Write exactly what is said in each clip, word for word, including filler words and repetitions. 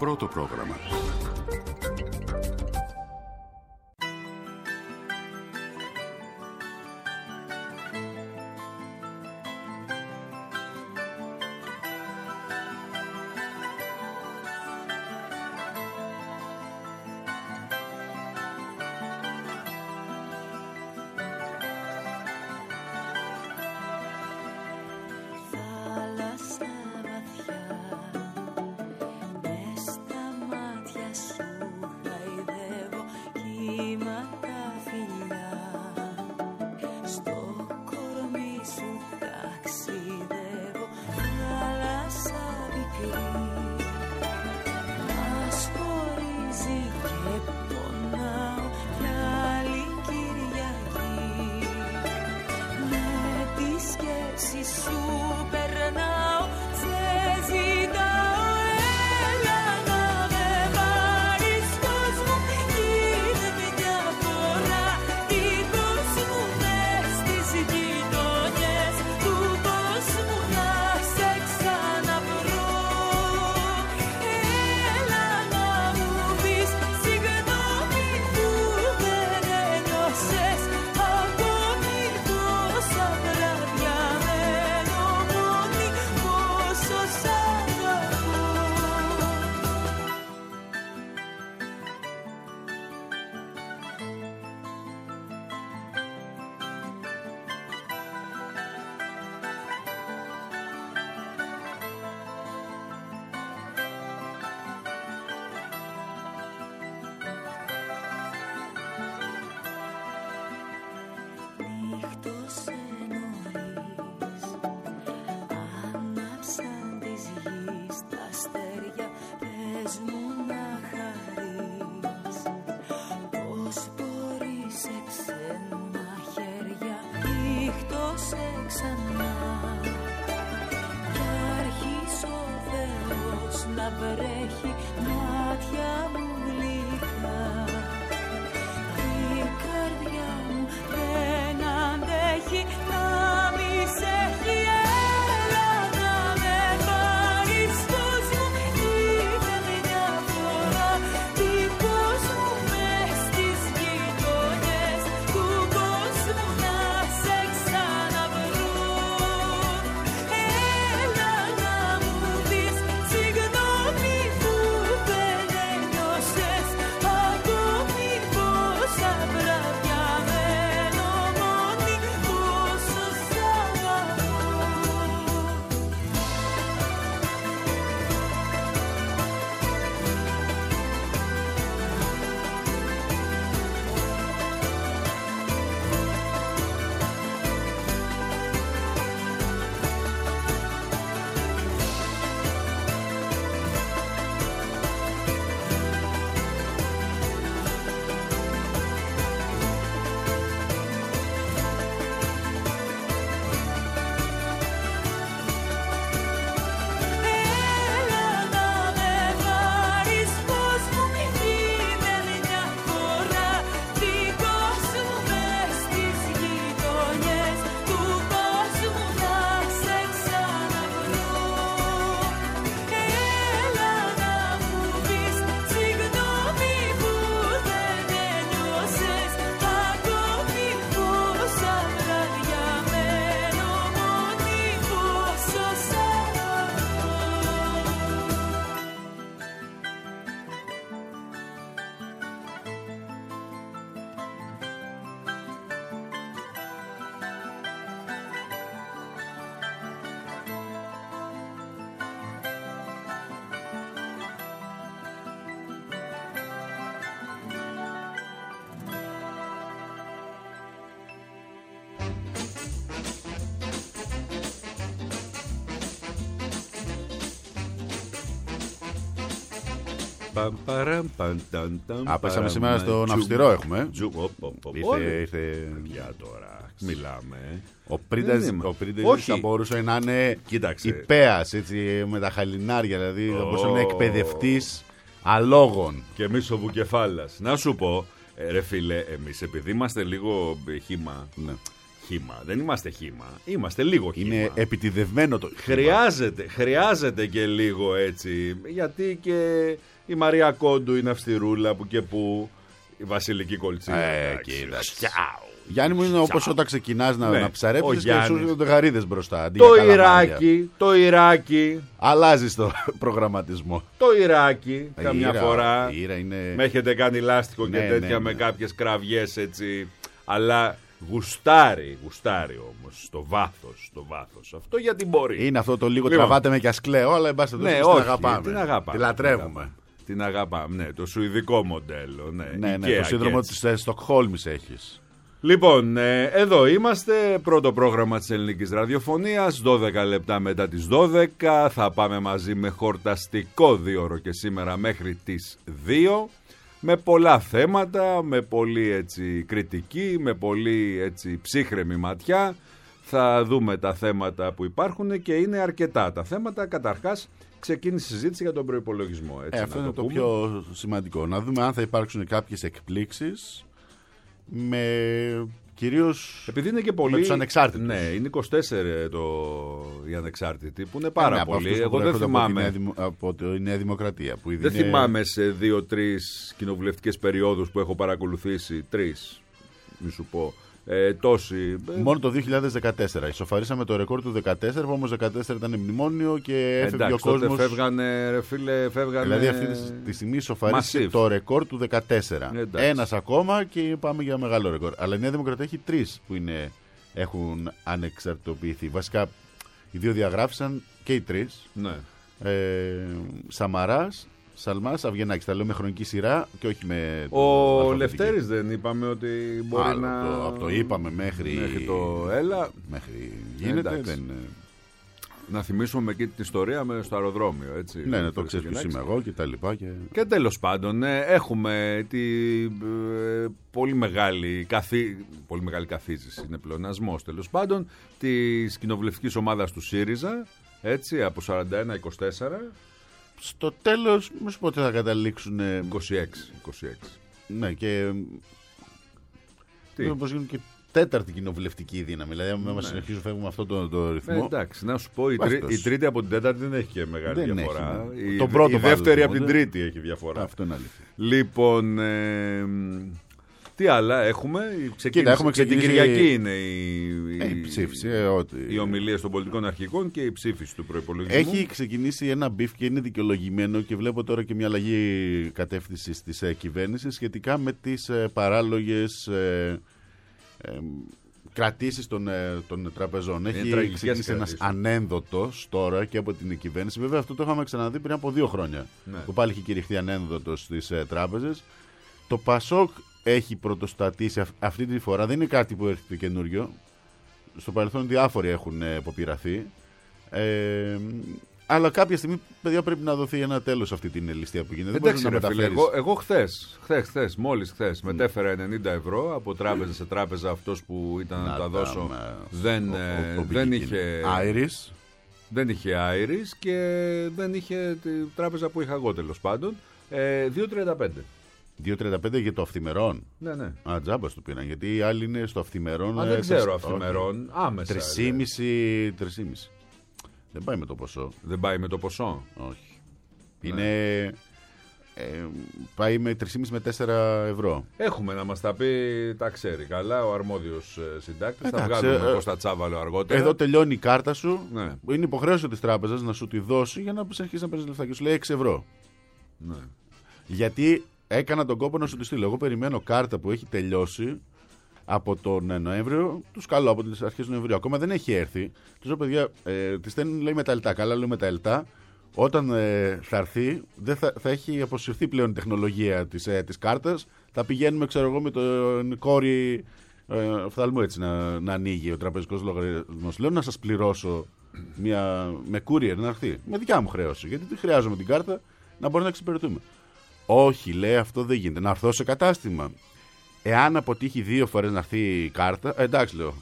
πρώτο πρόγραμμα. Α, πέσαμε σήμερα στον αυστηρό έχουμε. Ήρθε για τώρα. Μιλάμε. Ο Πρίντεζ θα μπορούσε να είναι υπέας, έτσι, με τα χαλινάρια. Δηλαδή θα μπορούσε να είναι εκπαιδευτής αλόγων. Και εμείς ο Βουκεφάλας. Να σου πω, ρε φίλε, εμείς επειδή είμαστε λίγο χύμα, χύμα. Δεν είμαστε χύμα. Είμαστε λίγο χύμα. Είναι επιτιδευμένο το χύμα. Χρειάζεται, χρειάζεται και λίγο έτσι. Γιατί και η Μαρία Κόντου είναι αυστηρούλα που και που. Η Βασιλική Κολτσίνα. Ε, Γιάννη μου, είναι όπως όταν ξεκινάς να, ναι, να ψαρέψεις και σου δίνονται γαρίδες μπροστά. Το Ιράκι, το Ιράκι. Αλλάζεις το προγραμματισμό. Το Ιράκι, καμιά Ήρα, φορά. Ήρα είναι... Με έχετε κάνει λάστιχο, ναι, και τέτοια, ναι, ναι, με κάποιες κραυγές έτσι. Αλλά γουστάρει, γουστάρει όμως στο βάθος, στο βάθος. Αυτό γιατί μπορεί. Είναι αυτό το λίγο, λοιπόν, τραβάτε με κι ας κλαίω, αλλά εν πάση περιπτώσει την αγαπάμε. Την αγαπάμε. Τη λατρεύουμε. Την αγαπάμε, ναι, το σουηδικό μοντέλο. Ναι, ναι, ναι, το σύνδρομο της Στοκχόλμης έχεις. Λοιπόν, ε, εδώ είμαστε, πρώτο πρόγραμμα της ελληνικής ραδιοφωνίας, δώδεκα λεπτά μετά τις δώδεκα, θα πάμε μαζί με χορταστικό δίωρο και σήμερα μέχρι τις δύο, με πολλά θέματα, με πολύ έτσι κριτική, με πολύ έτσι ψύχρεμη ματιά, θα δούμε τα θέματα που υπάρχουν και είναι αρκετά τα θέματα. Καταρχάς ξεκίνησε η συζήτηση για τον προϋπολογισμό. Έτσι, ε, αυτό είναι το, το πούμε. πιο σημαντικό, να δούμε αν θα υπάρξουν κάποιες εκπλήξεις. Με κυρίως επειδή είναι και πολύ... με τους ανεξάρτητους. Ναι, είναι είκοσι τέσσερα το... οι ανεξάρτητοι που είναι πάρα ναι, πολλοί. Εγώ δεν θυμάμαι. Από, Δημο... από τη Νέα Δημοκρατία. Που δεν είναι... θυμάμαι σε δύο-τρεις κοινοβουλευτικές περιόδους που έχω παρακολουθήσει. Τρεις, μη σου πω. Ε, τόσοι... Μόνο το δύο χιλιάδες δεκατέσσερα. Ισοφαρίσαμε το ρεκόρ του δεκατέσσερα, που όμως δεκατέσσερα ήταν μνημόνιο και έφευγε εντάξει, ο κόσμος. Τότε φεύγανε, ρε φίλε, φεύγανε. Δηλαδή αυτή τη στιγμή ισοφαρίσει το ρεκόρ του δεκατέσσερα. Ένας ακόμα και πάμε για μεγάλο ρεκόρ. Αλλά η Νέα Δημοκρατία έχει τρεις που είναι, έχουν ανεξαρτητοποιηθεί. Βασικά οι δύο διαγράφησαν και οι τρεις. Ναι. Ε, Σαμαράς, Σαλμάς, Αυγενάκης. Τα λέω με χρονική σειρά και όχι με. Ο Λευτέρης δεν είπαμε ότι μπορεί Άλλο, να. Το, από το είπαμε μέχρι. Μέχρι το έλα. Μέχρι γίνεται. Δεν... Να θυμίσουμε εκεί την ιστορία με στο αεροδρόμιο. Έτσι, ναι, ναι, το ξέρεις ποιος είμαι εγώ και τα λοιπά. Και, και τέλος πάντων, ναι, έχουμε τη ε, πολύ μεγάλη καθή... πολύ μεγάλη καθίζηση. Είναι πλεονασμός τέλος πάντων της κοινοβουλευτικής ομάδας του ΣΥΡΙΖΑ. Έτσι, από σαράντα ένα είκοσι τέσσερα. Στο τέλος, μη πότε θα καταλήξουν. είκοσι έξι. είκοσι έξι. Ναι, και. Τι. Πώς γίνουν και τέταρτη κοινοβουλευτική δύναμη. Δηλαδή, ναι. Μας συνεχίζουν φεύγουμε αυτό το, το ρυθμό. Ε, εντάξει, να σου πω, η, τρί, η τρίτη από την τέταρτη δεν έχει και μεγάλη δεν διαφορά. Έχει, ναι. Η, το πρώτο η δεύτερη από την τρίτη έχει διαφορά. Αυτό είναι αλήθεια. Λοιπόν. Ε, τι άλλα έχουμε. Κοίτα, έχουμε και την Κυριακή είναι η, ε, η ψήφιση. Ε, ότι... Οι ομιλίες των πολιτικών αρχηγών και η ψήφιση του προϋπολογισμού. Έχει ξεκινήσει ένα μπιφ και είναι δικαιολογημένο και βλέπω τώρα και μια αλλαγή κατεύθυνσης της ε, κυβέρνησης σχετικά με τις ε, παράλογες ε, ε, κρατήσεις των, ε, των τραπεζών. Έχει ξεκινήσει ένας ανένδοτος τώρα και από την κυβέρνηση. Βέβαια αυτό το είχαμε ξαναδεί πριν από δύο χρόνια. Ναι. Που πάλι είχε κηρυχθεί ανένδοτος στις ε, τράπεζες. Το Πασόκ έχει πρωτοστατήσει αυτή τη φορά. Δεν είναι κάτι που έρχεται καινούριο. Στο παρελθόν διάφοροι έχουν αποπειραθεί. Ε, αλλά κάποια στιγμή, παιδιά, πρέπει να δοθεί ένα τέλος σε αυτή την ληστεία που γίνεται. Εντάξει, δεν ρε, φίλε, εγώ, εγώ χθες, χθες, χθες, μόλις χθες, mm. μετέφερα ενενήντα ευρώ από τράπεζα σε τράπεζα. Αυτός που ήταν να, να τα δώσω δεν, ο, ο, ο, δεν είχε Iris. Δεν είχε Iris και δεν είχε τη τράπεζα που είχα εγώ τέλος πάντων. Ε, δύο τριάντα πέντε. δύο τριάντα πέντε για το αυθημερών. Ναι, ναι. Α, τζάμπα του πήραν. Γιατί οι άλλοι είναι στο αυθημερών. Α, δεν ξέρω αυθημερών. Άμεσα. τρία κόμμα πέντε. Δεν πάει με το ποσό. Δεν πάει με το ποσό. Όχι. Ναι. Είναι. Ε, πάει με τρία κόμμα πέντε με τέσσερα ευρώ. Έχουμε να μας τα πει, τα ξέρει καλά ο αρμόδιος συντάκτης. Θα βγάλουμε ε, Κώστα Τσάβαλο αργότερα. Εδώ τελειώνει η κάρτα σου. Ναι. Είναι υποχρέωση της τράπεζας να σου τη δώσει για να αρχίσει να παίρνει λεφτά. Και σου λέει έξι ευρώ. Ναι. Γιατί έκανα τον κόπο να σου τη στείλω. Εγώ περιμένω κάρτα που έχει τελειώσει από τον Νοέμβριο. Τους καλώ από τις αρχές του Νοεμβρίου. Ακόμα δεν έχει έρθει. Τους λέω, παιδιά, ε, τη στέλνουν, λέει με τα ελτά. Καλά, λέει με τα ελτά. Όταν ε, θα έρθει, δεν θα, θα έχει αποσυρθεί πλέον η τεχνολογία της, ε, της κάρτας. Θα πηγαίνουμε, ξέρω εγώ, με τον κόρη ε, οφθαλμού έτσι να, να ανοίγει ο τραπεζικός λογαριασμός. Λέω να σας πληρώσω μια, με courier να έρθει. Με δικιά μου χρέωση. Γιατί τι χρειάζομαι την κάρτα να μπορούμε να εξυπηρετούμε. Όχι, λέει, αυτό δεν γίνεται. Να έρθω σε κατάστημα. Εάν αποτύχει δύο φορές να έρθει η κάρτα. Ε, εντάξει, λέω.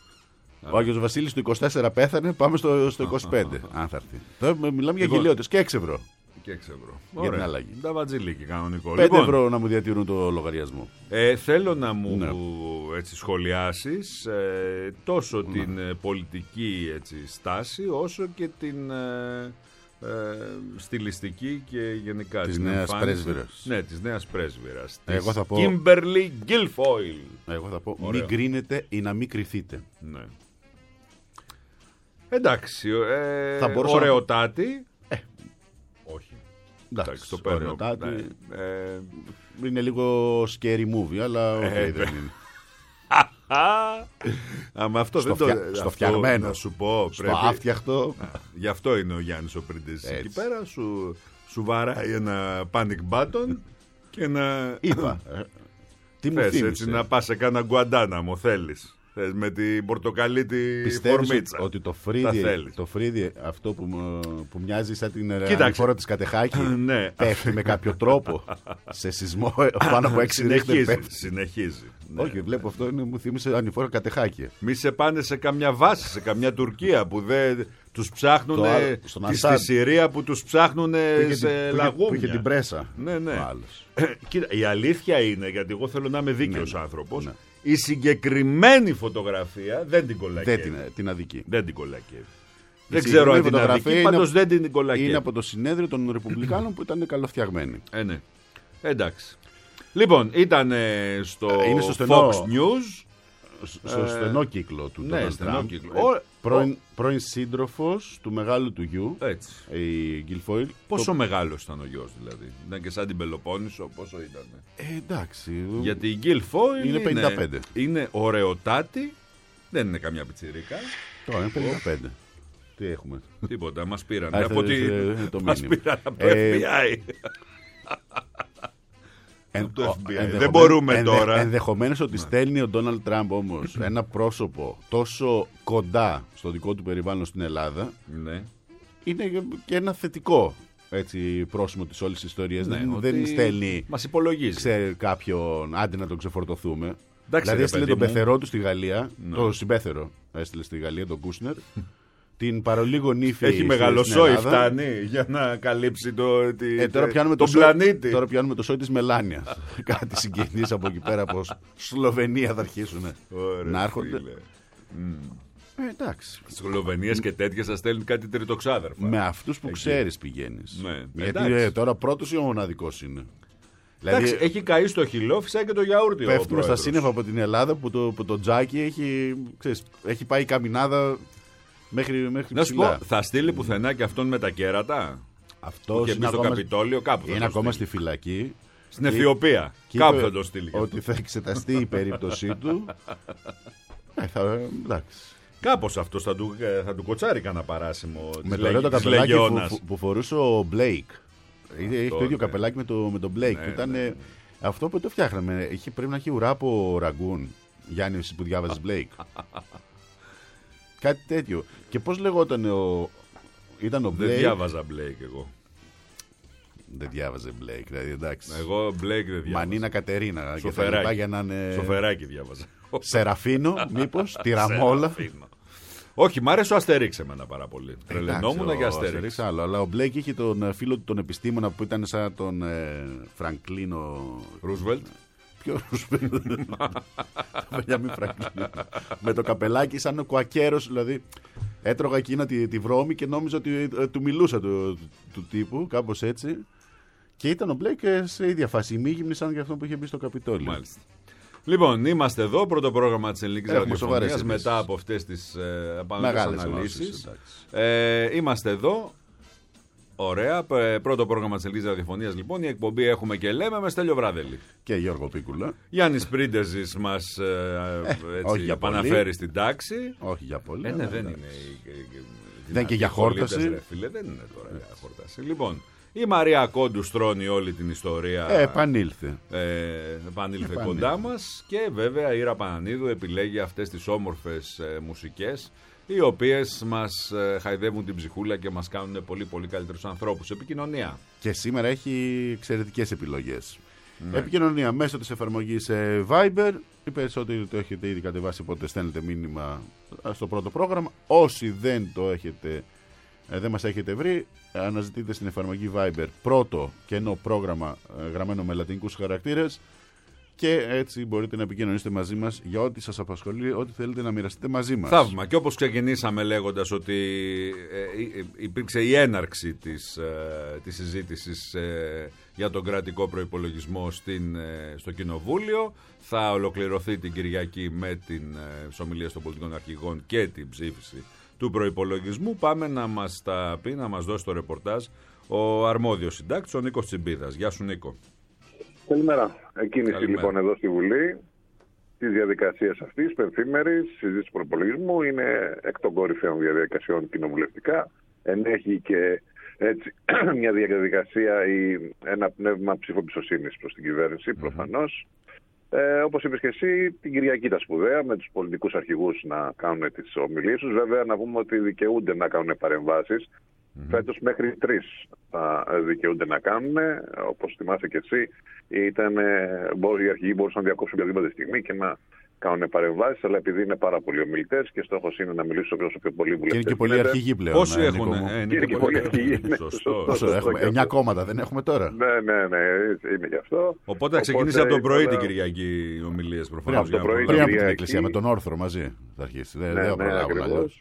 Ο Άγιος Βασίλης του είκοσι τέσσερα πέθανε, πάμε στο, στο είκοσι πέντε. Αν θα έρθει. Τώρα μιλάμε για γελιότητες και έξι ευρώ. και έξι ευρώ. Για την αλλαγή. Τα βατζιλίκι κανονικό. πέντε λοιπόν, ευρώ να μου διατηρούν το λογαριασμό. Ε, θέλω να μου ναι. έτσι, σχολιάσεις ε, τόσο ναι. την ε, πολιτική έτσι, στάση όσο και την ε, ε, στιλιστική και γενικά της την νέας εμφάνιση. πρέσβυρας. Ναι, της νέας πρέσβυρας. Εγώ θα πω... Kimberly Guilfoyle. Εγώ θα πω Ωραίο. μην κρίνετε ή να μην κρυθείτε. Ναι. Εντάξει, ε, Θα μπορούσα ωραιοτάτη. Ε. Όχι. Εντάξει, το παίρνω. ωραιοτάτη. Ναι. Ε, Είναι λίγο scary movie, αλλά okay, Ε, δεν είναι. Α, με αυτό Στο δεν το... φτια- στο αυτό φτιαγμένο. Να σου πω, Στο πρέπει... άφτιαχτο. Α, γι' αυτό είναι ο Γιάννης ο Πριντής. Έτσι. Εκεί πέρα σου, σου βαράει ένα panic button και να... Είπα. ε, Τι μου Θες θύμισε. έτσι να πας σε κάνα Γκουαντάναμο, θέλεις. Θες με την πορτοκαλί τη Πιστεύεις φορμίτσα. ότι το Τα φρύδι, θέλεις. το φρύδι αυτό που, μου- που μοιάζει σαν την Κοίταξε. ανηφόρα της Κατεχάκη Ναι. πέφτει με κάποιο τρόπο σε σεισμό πάνω από έξι ρίχτερ Συνεχίζει, πέφτει. συνεχίζει. Ναι. Όχι, βλέπω αυτό είναι, μου θύμισε ανηφόρα Κατεχάκη. Μη σε πάνε σε καμιά βάση, σε καμιά Τουρκία που δεν τους ψάχνουν. Το άλλο, στον Τη Ασάντ. στη Συρία που τους ψάχνουν Που είχε την- σε που είχε- λαγούμια. Που είχε την πρέσα. Ναι, ναι. Ο άλλος. Κοίτα, η αλήθεια είναι, γιατί εγώ θέλω να είμαι δίκαιος Ναι, ναι. άνθρωπος, Ναι. η συγκεκριμένη φωτογραφία δεν την κολακεύει. Δεν την, την αδική. Δεν την κολακεύει. Η Δεν ξέρω αν την συγκεκριμένη αδική, φωτογραφία πάντως είναι- δεν την κολακεύει. Είναι από το συνέδριο των Ρεπουμπλικάνων που ήταν καλοφτιαγμένοι. Ε, ναι. Εντάξει. Λοιπόν, ήταν στο, Είναι στο στενό- Fox News. Στο Ε, στενό κύκλο του ναι, Donald στενό Trump. κύκλο. Ε, Ο- πρώην, πρώην σύντροφος του μεγάλου του γιου, Έτσι. η Guilfoyle. Πόσο Το- μεγάλος ήταν ο γιος δηλαδή. Ήταν και σαν την Πελοπόννησο, πόσο ήταν. Ε, εντάξει. Γιατί η Guilfoyle Είναι πενήντα πέντε. είναι ωραιοτάτη. Δεν είναι καμιά πιτσιρίκα. Τώρα είναι πενήντα πέντε. Τι έχουμε. Τίποτα, μας πήραν. Α, Από θε- τη... θε- το Μας μήνυμα. πήραν από το Ε, εφ μπι άι. Εν- το ο- εφ μπι άι. ενδεχομένως- Δεν μπορούμε ενδε- τώρα. Ενδεχομένως ότι στέλνει ο Ντόναλντ Τραμπ όμως ένα πρόσωπο τόσο κοντά στο δικό του περιβάλλον στην Ελλάδα, Ναι. είναι και ένα θετικό έτσι, πρόσημο της όλης της ιστορίας. Ναι, δεν, ότι δεν στέλνει μας υπολογίζει. σε κάποιον άντε να τον ξεφορτωθούμε. Εντάξει, Δηλαδή ρε έστειλε παιδί τον μου. πεθερό του στη Γαλλία, Ναι. το συμπέθερο έστειλε στη Γαλλία, τον Κούσνερ. Την παρολίγο νύφη. Έχει στη- μεγάλο στην σόι, Ελλάδα. φτάνει για να καλύψει το, τη, Ε, τώρα πιάνουμε τον το σόι- πλανήτη. Τώρα πιάνουμε το σόι της Μελάνιας. Κάτι συγγενείς από εκεί πέρα από Σλοβενία θα αρχίσουν Ωραία, να έρχονται. φίλε. Ε, εντάξει. Στις Σλοβενίες και τέτοιες θα στέλνουν κάτι τριτοξάδερφα. Με αυτούς που Εκεί. ξέρεις πηγαίνεις. Ναι, Γιατί εντάξει. ε, τώρα πρώτος ή ο μοναδικός είναι. Εντάξει, Δηλαδή έχει καεί στο χυλό, φυσικά και το γιαούρτι. ο πέφτουμε στα πρόεδρος. σύννεφα από την Ελλάδα που το, που το τζάκι έχει, ξέρεις, έχει πάει καμινάδα μέχρι, μέχρι Να σου ψηλά. πω, θα στείλει πουθενά και αυτόν με τα κέρατα. Που Αυτός είχε μπει είναι στο ακόμα, Καπιτόλιο, κάπου. θα είναι το ακόμα στείλει. στη φυλακή. Στην Αιθιοπία. Και Κάπου είπε θα το στείλει. Ότι θα εξεταστεί η περίπτωσή του. Ε, θα, εντάξει. Κάπως αυτός θα του, ε, θα του κοτσάρει κανένα παράσημο Με της το ωραίο το Λε- της καπελάκι που, Λεγιώνας. που, που φορούσε ο Μπλέικ. Είχε- Έχει το ίδιο ναι. καπελάκι με, το, με τον Μπλέικ. Ναι, που ήταν, ναι, ναι. Αυτό που το φτιάχναμε. Είχε, πρέπει να έχει ουρά από ραγκούν. Γιάννη, εσύ που διάβαζες Μπλέικ. Κάτι τέτοιο. Και πώς λεγόταν ο. Ήταν ο Δεν Μπλέικ. διάβαζα Μπλέικ εγώ. Δεν διάβαζε Μπλέικ. Δηλαδή, εντάξει. Εγώ Μπλέικ δεν διάβαζα. Μανίνα Κατερίνα. Και τα Σοφεράκι. λοιπά για να είναι. Σοφεράκι διάβαζα. Σεραφίνο, μήπως. Τυραμόλα. Σεραφίνο. Όχι, μ' άρεσε ο Αστερίξ εμένα πάρα πολύ. Τρελαινόμουν Εντάξει, για ο Αστερίξ. Αστερίξ άλλο. Αλλά ο Μπλέικ είχε τον ε, φίλο του τον επιστήμονα που ήταν σαν τον ε, Φραγκλίνο. Ρούσβελτ. Ποιο Ρούσβελτ. Βενιαμίν Φραγκλίνο. Με το καπελάκι σαν ο κουακέρος, δηλαδή. Έτρωγα εκείνα τη, τη βρώμη και νόμιζα ότι ε, του μιλούσα του, του, του τύπου, κάπως έτσι. Και ήταν ο Μπλέικ ε, σε ίδια φάση. Ημίγυμνη σαν και αυτό που είχε μπει στο Καπιτόλιο. Μάλιστα. Λοιπόν, είμαστε εδώ, πρώτο πρόγραμμα της ελληνικής Έχουμε σοβαρές ραδιοφωνίας ειδήσεις. μετά από αυτές τις ε, επαναληπτικές Μεγάλες αναλύσεις. αναλύσεις, εντάξει. Ε, είμαστε εδώ. Ωραία. Ε, Πρώτο πρόγραμμα της ελληνικής ραδιοφωνίας λοιπόν. Η εκπομπή έχουμε και λέμε με Στέλιο Βράδελη. Και Γιώργο Πίκουλα. Γιάννης Πρίντεζης μας ε, Ε, έτσι, όχι για επαναφέρει πολύ. στην τάξη. Όχι για πολύ. Ε, ναι, αλλά δεν εντάξει. είναι. η- η- Δεν και για πολίτες, χόρταση. ρε φίλε, δεν είναι τώρα για χόρταση. Λοιπόν, η Μαρία Κόντου στρώνει όλη την ιστορία. Ε, επανήλθε. Ε, επανήλθε Επανήλθε. κοντά μας και βέβαια η Ήρα Πανανίδου επιλέγει αυτές τις όμορφες ε, μουσικές οι οποίες μας ε, χαϊδεύουν την ψυχούλα και μας κάνουν πολύ πολύ καλύτερους ανθρώπους. Επικοινωνία. Και σήμερα έχει εξαιρετικές επιλογές. Ναι. Επικοινωνία μέσω της εφαρμογής ε, Viber. Οι περισσότεροι το έχετε ήδη κατεβάσει, οπότε στέλνετε μήνυμα στο πρώτο πρόγραμμα. Όσοι δεν το έχετε, ε, δεν μας έχετε βρει, αναζητείτε στην εφαρμογή Viber πρώτο κενό πρόγραμμα γραμμένο με λατινικούς χαρακτήρες και έτσι μπορείτε να επικοινωνήσετε μαζί μας για ό,τι σας απασχολεί, ό,τι θέλετε να μοιραστείτε μαζί μας. Θαύμα. Και όπως ξεκινήσαμε λέγοντας ότι ε, υπήρξε η έναρξη της, ε, της συζήτησης ε, για τον κρατικό προϋπολογισμό στην, ε, στο Κοινοβούλιο, θα ολοκληρωθεί την Κυριακή με την ε, ομιλία των πολιτικών αρχηγών και την ψήφιση του προϋπολογισμού. Πάμε να μας τα πει, να μας δώσει το ρεπορτάζ ο αρμόδιος συντάκτης, ο Νίκος Τσιμπίδας. Γεια σου, Νίκο. Καλημέρα. Εκκίνηση Καλημέρα. λοιπόν εδώ στη Βουλή τη διαδικασία αυτή, πενθήμερη συζήτηση προπολογισμού. Είναι εκ των κορυφαίων διαδικασιών κοινοβουλευτικά. Ενέχει και έτσι μια διαδικασία ή ένα πνεύμα ψηφοπιστοσύνης προς την κυβέρνηση, mm-hmm. προφανώς. Ε, όπως είπες και εσύ, την Κυριακή τα σπουδαία με τους πολιτικούς αρχηγούς να κάνουν τις ομιλίες τους. Βέβαια, να πούμε ότι δικαιούνται να κάνουν παρεμβάσεις. Mm-hmm. Φέτος μέχρι τρεις θα δικαιούνται να κάνουν. Όπως θυμάσαι και εσύ, ήταν, οι αρχηγοί μπορούσαν να διακόψουν οποιαδήποτε στιγμή και να κάνουν παρεμβάσεις, αλλά επειδή είναι πάρα πολλοί ομιλητές και στόχος είναι να μιλήσουν όσο πιο πολλοί βουλευτές. Και είναι και πολλοί αρχηγοί πλέον. Πόσοι ε, έχουν, ε, ε, και είναι και πολλοί αρχηγοί. εννιά κόμματα δεν έχουμε τώρα. Ναι, ναι, ναι, είναι γι' αυτό. Οπότε θα ξεκινήσει από το πρωί την Κυριακή οι ομιλίες προφανώς. Πριν από, πριν από την εκκλησία, με τον όρθρο μαζί θα αρχίσει. Δεν θα προλάβουν αλλιώς.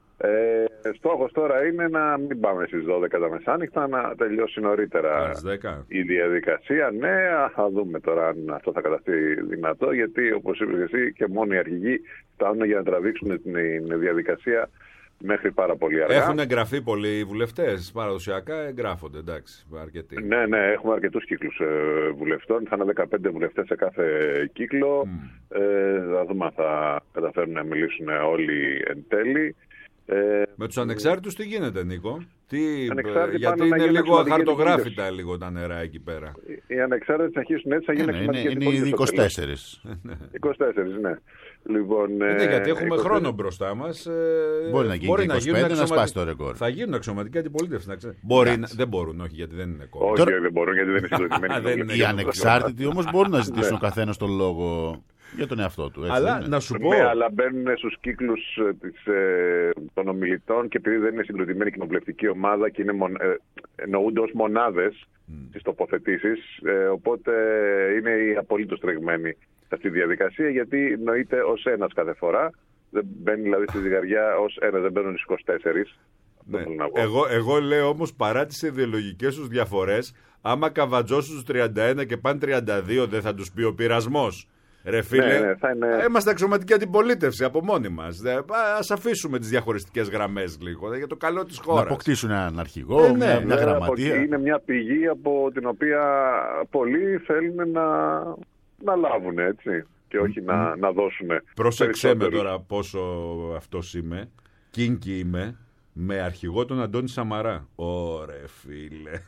Ε, στόχος τώρα είναι να μην πάμε στις δώδεκα τα μεσάνυχτα, να τελειώσει νωρίτερα η διαδικασία. Ναι, θα δούμε τώρα αν αυτό θα καταστεί δυνατό, γιατί όπως είπες εσύ και μόνοι οι αρχηγοί φτάνουν για να τραβήξουν την διαδικασία μέχρι πάρα πολύ αργά. Έχουν εγγραφεί πολλοί βουλευτές, παραδοσιακά εγγράφονται, εντάξει, αρκετοί. Ναι, ναι, έχουμε αρκετούς κύκλους ε, βουλευτών, θα είναι δεκαπέντε βουλευτές σε κάθε κύκλο. Mm. Ε, θα δούμε αν θα καταφέρουν να μιλήσουν όλοι εν τέλει. Ε, με τους ανεξάρτητους τι γίνεται, Νίκο? Τι, γιατί είναι λίγο αχαρτογράφητα λίγο τα νερά εκεί πέρα. Οι ανεξάρτητοι θα αρχίσουν έτσι, θα γίνουν εξωματικές. Είναι, είναι είκοσι τέσσερα. είκοσι τέσσερα, ναι. Λοιπόν, ναι, γιατί έχουμε είκοσι... χρόνο μπροστά μας. Μπορεί να γίνει μπορεί και είκοσι πέντε να, να σπάσει το ρεκόρ. Θα γίνουν αξιωματική αντιπολίτευση, να ξέρει. Μπορεί, να... δεν μπορούν, όχι, γιατί δεν είναι κόμμα. Όχι, τώρα... δεν μπορούν, γιατί δεν είναι συγκροτημένοι. Οι ανεξάρτητοι όμως μπορούν να ζητήσουν ο καθένας τον λόγο για τον εαυτό του. Έτσι, αλλά να σου πω. Ναι, αλλά μπαίνουν στους κύκλους της, ε, των ομιλητών και επειδή δεν είναι συγκροτημένη κοινοβουλευτική ομάδα και είναι μον, ε, εννοούνται ως μονάδες mm. στις τοποθετήσεις, ε, οπότε είναι οι απολύτως τρεγμένοι σε αυτή τη διαδικασία, γιατί νοείται ως ένας κάθε φορά. Δεν μπαίνει δηλαδή στη ζυγαριά ως ένας, δεν μπαίνουν στις είκοσι τέσσερα. Ναι. Εγώ, εγώ λέω όμως παρά τις ιδεολογικές τους διαφορές, άμα καβατζώσουν τους τριάντα ένα και πάνε τριάντα δύο, δεν θα τους πει ο πειρασμός? Ρε φίλε, ναι, ναι, θα είναι... είμαστε αξιωματική αντιπολίτευση από μόνοι μας. Ας αφήσουμε τις διαχωριστικές γραμμές λίγο για το καλό της χώρας. Να αποκτήσουν έναν αρχηγό, ε, ναι, μια, μια γραμματεία. Είναι μια πηγή από την οποία πολλοί θέλουν να, να λάβουν, έτσι, και όχι mm. να, να δώσουν. Πρόσεξέ με τώρα πόσο αυτός είμαι. Κίνκι είμαι. Με αρχηγό τον Αντώνη Σαμαρά. Ωρε φίλε.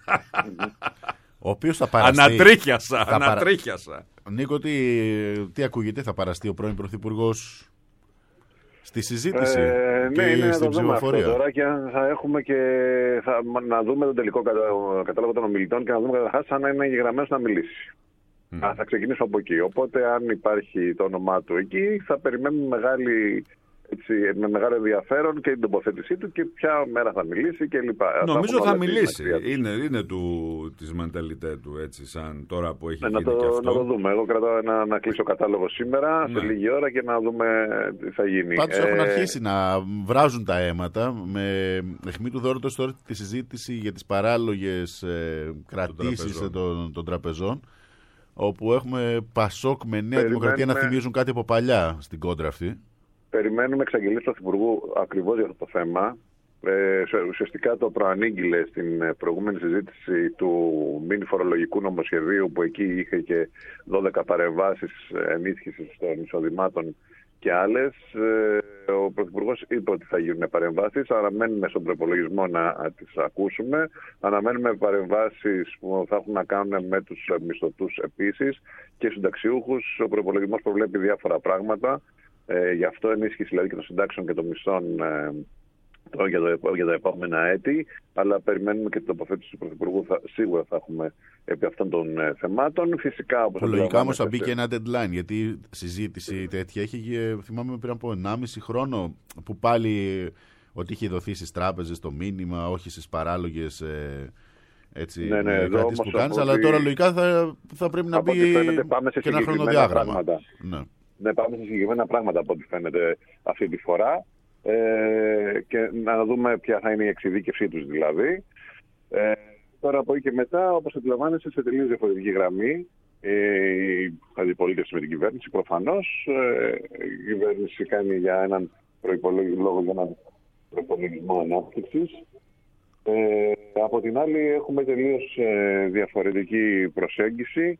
Ο οποίος θα παραστεί. Ανατρίχιασα, θα ανατρίχιασα. Παρα... Νίκο, τι, τι ακούγεται, θα παραστεί ο πρώην Πρωθυπουργός στη συζήτηση ε, και ναι, στην ψηφοφορία? Τώρα και θα έχουμε και θα, να δούμε τον τελικό κατάλογο των ομιλητών και να δούμε καταρχάς αν είναι εγγεγραμμένος να μιλήσει. Mm. Α, θα ξεκινήσω από εκεί. Οπότε αν υπάρχει το όνομά του εκεί θα περιμένουμε μεγάλη... Έτσι, με μεγάλο ενδιαφέρον και την τοποθέτησή του και ποια μέρα θα μιλήσει κλπ. Νομίζω θα, θα μιλήσει. Είναι, είναι του, της μενταλιτέ του, έτσι, σαν τώρα που έχει ναι, γίνει να το, και αυτό. Να το δούμε. Εγώ κρατάω ένα, να κλείσω κατάλογο σήμερα, ναι. σε λίγη ώρα και να δούμε τι θα γίνει. Πάντως ε... έχουν αρχίσει να βράζουν τα αίματα. Με αιχμή του δώρου τώρα τη συζήτηση για τις παράλογες ε, κρατήσεις των, των, των τραπεζών, όπου έχουμε Πασόκ με Νέα Δημοκρατία να θυμίζουν κάτι από παλιά στην κόντρα αυτή. Περιμένουμε εξαγγελίες του Πρωθυπουργού ακριβώς για αυτό το θέμα. Ε, ουσιαστικά το προανήγγειλε στην προηγούμενη συζήτηση του μήνυ φορολογικού νομοσχεδίου, που εκεί είχε και δώδεκα παρεμβάσεις ενίσχυσης των εισοδημάτων και άλλες. Ε, ο Πρωθυπουργός είπε ότι θα γίνουν παρεμβάσεις. Αναμένουμε στον προπολογισμό να τις ακούσουμε. Αναμένουμε παρεμβάσεις που θα έχουν να κάνουν με τους μισθωτούς επίσης και συνταξιούχους. Ο προπολογισμός προβλέπει διάφορα πράγματα. Ε, γι' αυτό ενίσχυση δηλαδή και των συντάξεων και των μισθών ε, το, για, το, για τα επόμενα έτη. Αλλά περιμένουμε και την τοποθέτηση του Πρωθυπουργού. Θα, σίγουρα θα έχουμε επί αυτών των ε, θεμάτων. Φυσικά, όπως λογικά όμως θα μπει και ένα deadline, γιατί συζήτηση τέτοια έχει, θυμάμαι πριν από ενάμιση χρόνο, που πάλι ότι είχε δοθεί στις τράπεζες το μήνυμα, όχι στις παράλογες ε, έτσι, ναι, ναι, κρατήσεις που κάνεις, αλλά τώρα λογικά θα, θα πρέπει να μπει και ένα χρονοδιάγραμμα. Ναι. ναι, πάμε σε συγκεκριμένα πράγματα από ό,τι φαίνεται αυτή τη φορά ε, και να δούμε ποια θα είναι η εξειδίκευσή τους δηλαδή. Ε, τώρα από εκεί και μετά, όπως αντιλαμβάνεσαι, σε τελείως διαφορετική γραμμή η αντιπολίτευση με την κυβέρνηση. Προφανώς η κυβέρνηση κάνει για έναν προϋπολογισμό, για έναν προϋπολογισμό ανάπτυξης. Ε, από την άλλη έχουμε τελείως ε, διαφορετική προσέγγιση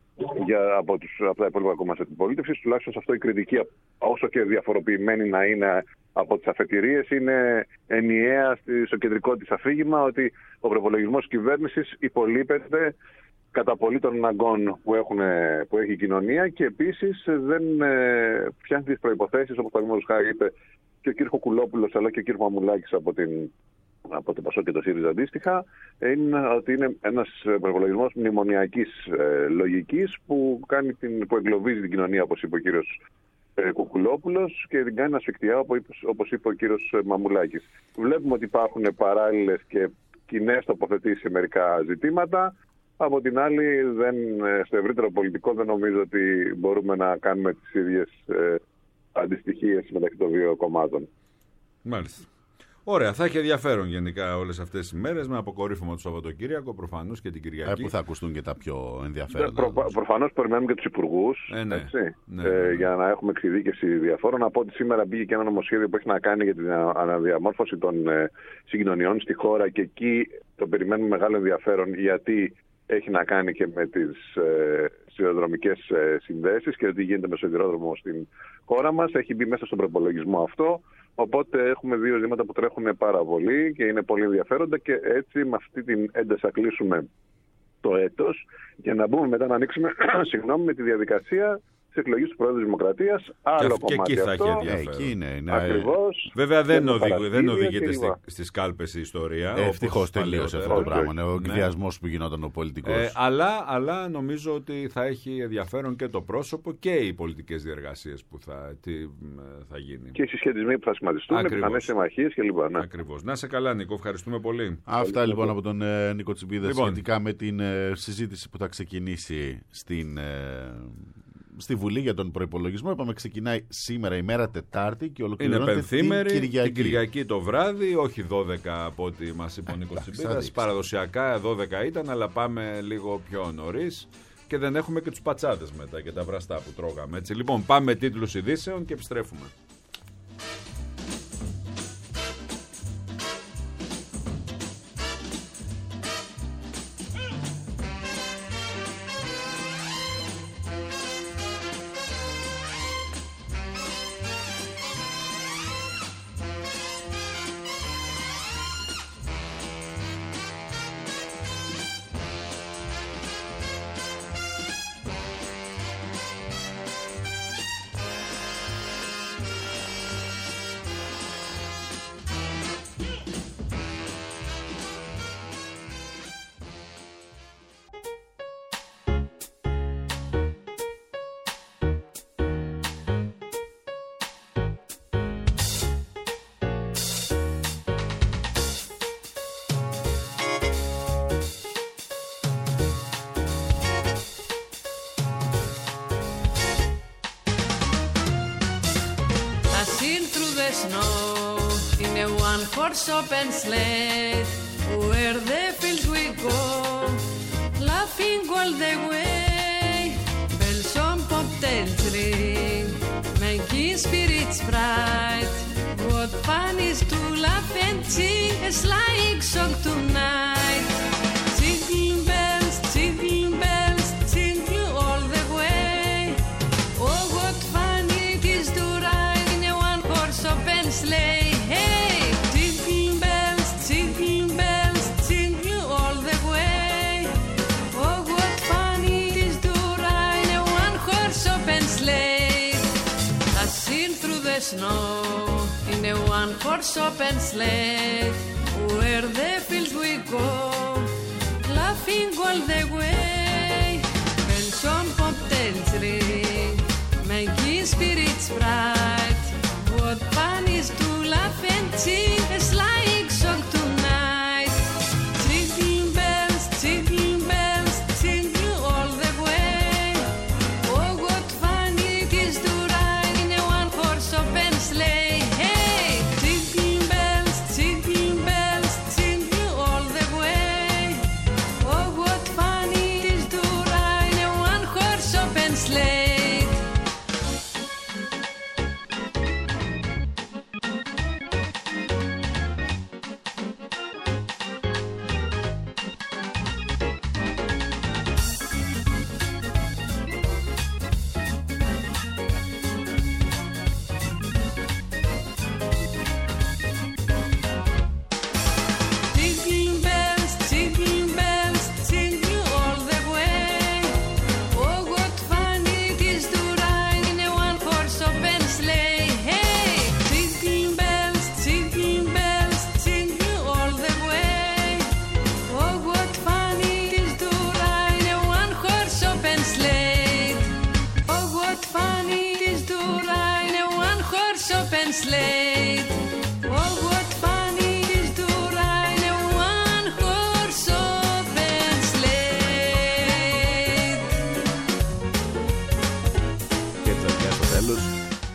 για, από, τους, από τα υπόλοιπα κόμματα της αντιπολίτευσης. Τουλάχιστον σε αυτό η κριτική, όσο και διαφοροποιημένη να είναι από τις αφετηρίες, είναι ενιαία στο κεντρικό της αφήγημα ότι ο προϋπολογισμός της κυβέρνησης υπολείπεται κατά πολύ των αναγκών που, έχουν, που έχει η κοινωνία και επίσης δεν ε, φτιάχνει τις προϋποθέσεις, όπως παραδείγματος χάρη είπε και ο κ. Κουλόπουλος αλλά και ο κ. Μαμουλάκης από, την, από το ΠΑΣΟΚ και το ΣΥΡΙΖΑ αντίστοιχα, είναι ότι είναι ένας προϋπολογισμός μνημονιακής ε, λογικής που, κάνει την, που εγκλωβίζει την κοινωνία, όπως είπε ο κ. Ε, Κουκουλόπουλος, και την κάνει ασφικτιά, όπως είπε ο κ. Μαμουλάκης. Βλέπουμε ότι υπάρχουν παράλληλες και κοινές τοποθετήσεις σε μερικά ζητήματα. Από την άλλη, δεν, στο ευρύτερο πολιτικό δεν νομίζω ότι μπορούμε να κάνουμε τις ίδιες ε, αντιστοιχίες μεταξύ των δύο κομμάτων. Μάλιστα. Ωραία, θα έχει ενδιαφέρον γενικά όλες αυτές τις μέρες με αποκορύφωμα του Σαββατοκύριακο, προφανώς και την Κυριακή. Ε, που θα ακουστούν και τα πιο ενδιαφέροντα. Προ, προφανώς περιμένουμε και τους υπουργούς ε, ναι. έτσι, Ναι, ε, ναι, ναι. για να έχουμε εξειδίκευση διαφόρων. Από ότι σήμερα μπήκε και ένα νομοσχέδιο που έχει να κάνει για την αναδιαμόρφωση των ε, συγκοινωνιών στη χώρα και εκεί το περιμένουμε μεγάλο ενδιαφέρον, γιατί έχει να κάνει και με τις ε, σιδηροδρομικές ε, συνδέσεις και τι γίνεται με το σιδηρόδρομο στην χώρα μας. Έχει μπει μέσα στον προπολογισμό αυτό. Οπότε έχουμε δύο ζητήματα που τρέχουν πάρα πολύ και είναι πολύ ενδιαφέροντα και έτσι με αυτή την ένταση θα κλείσουμε το έτος για να μπούμε μετά να ανοίξουμε συγγνώμη, με τη διαδικασία της εκλογής του Πρόεδρου της Δημοκρατίας. Άλλο και, κομμάτι και εκεί θα αυτό. έχει ενδιαφέρον. Εκεί είναι, είναι. Ακριβώς. Βέβαια δεν, δεν, οδηγεί, δεν οδηγείται στη, στις κάλπες η ιστορία. Ε, Ευτυχώς τελείωσε αυτό το πράγμα. Είναι ο εκβιασμός που γινόταν ο πολιτικός. Ε, αλλά, αλλά νομίζω ότι θα έχει ενδιαφέρον και το πρόσωπο και οι πολιτικές διεργασίες που θα, τι, θα γίνει. Και οι συσχετισμοί που θα σχηματιστούν, οι πιθανές συμμαχίες κλπ. Ναι. Ακριβώς. Να σε καλά, Νίκο. Ευχαριστούμε πολύ. Αυτά λοιπόν από τον ε, Νίκο Τσιμπίδα Λοιπόν. σχετικά με την ε, συζήτηση που θα ξεκινήσει στην. Ε, στη Βουλή για τον προϋπολογισμό. Είπαμε ξεκινάει σήμερα η μέρα Τετάρτη και ολοκληρώνεται είναι πενθήμερη, την Κυριακή. την Κυριακή το βράδυ, όχι δώδεκα από ό,τι μας είπε ο Νίκος Τσιμπίδας. Παραδοσιακά δώδεκα ήταν, αλλά πάμε λίγο πιο νωρίς και δεν έχουμε και τους πατσάδες μετά και τα βραστά που τρώγαμε. Έτσι. Λοιπόν, πάμε τίτλους ειδήσεων και επιστρέφουμε. Snow in a one-horse open sleigh, where the fields we go, laughing all the way. Bells on bobtails ring, making spirits bright. What fun is to laugh and sing a sleighing song tonight. Jingle bells, jingle bells, jingle all the way. Oh, what fun it is to ride in a one-horse open sleigh. Hey, jingle bells, jingle bells, jingle all the way. Oh, what fun it is to ride in a one-horse open sleigh. Dashing through the snow in a one-horse open sleigh, where the fields we go, laughing all the way. Bells on bobtails ring, making spirits bright. What fun is to laugh and sing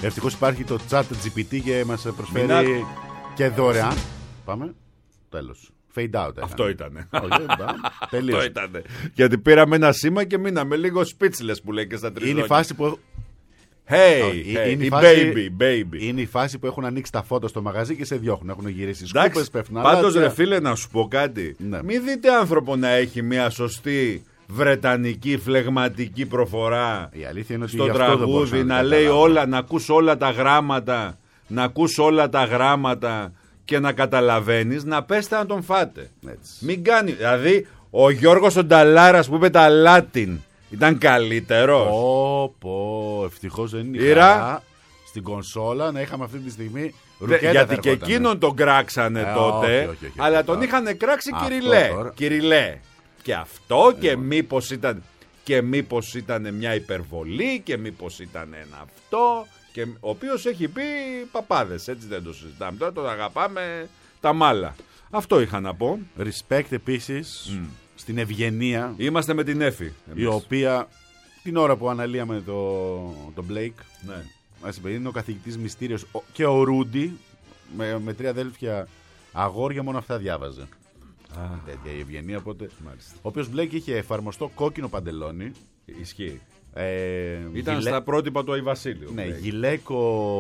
Ευτυχώς υπάρχει το chat τζι πι τι και μας προσφέρει Μινά... και δωρεάν. Πάμε. Τέλος. Fade out. Αυτό ήτανε. Τελείως. Αυτό ήτανε. Γιατί πήραμε ένα σήμα και μείναμε λίγο speechless που λέει και στα τριζόνια. Είναι η φάση που... Hey, hey, είναι η η φάση... baby, baby. Είναι η φάση που έχουν ανοίξει τα φώτα στο μαγαζί και σε διώχνουν. Έχουν γυρίσει σκούπες, πέφτουν πάντως ρε φίλε να σου πω κάτι. Ναι. Μην δείτε άνθρωπο να έχει μια σωστή βρετανική φλεγματική προφορά στο τραγούδι, να λέει όλα, να ακούς όλα τα γράμματα, να ακούς όλα τα γράμματα και να καταλαβαίνεις, να πέστε να τον φάτε. Έτσι. Μην κάνει, δηλαδή ο Γιώργος ο Νταλάρας που είπε τα Latin ήταν καλύτερος. Πω πω, ευτυχώς δεν είναι Ήρα... στην κονσόλα να είχαμε αυτή τη στιγμή. Δε, γιατί και εκείνον τον κράξανε ε, τότε, όχι, όχι, όχι, αλλά όχι, τον όχι. είχαν κράξει Κυριλέ. Κυριλέ. Και αυτό ε, και ε, μήπως ήταν και μήπως ήταν μια υπερβολή και μήπως ήταν ένα αυτό, και, ο οποίος έχει πει παπάδες, έτσι δεν το συζητάμε. Τώρα τον αγαπάμε τα μάλα. Αυτό είχα να πω. Respect επίσης mm. στην Ευγενία. Είμαστε με την Έφη εμείς. Η οποία την ώρα που αναλύαμε το, το Blake, ναι. είναι ο καθηγητής Μυστήριος και ο Ρούντι με, με τρία αδέλφια αγόρια, μόνο αυτά διάβαζε. Ah. Τέτοια η Ευγενία, οπότε. Μάλιστα. Ο οποίος Blake είχε εφαρμοστό κόκκινο παντελόνι. Ισχύει. Ε, Ήταν γυλέ... στα πρότυπα του Άι Βασίλειου. Ναι, γυλαίκο,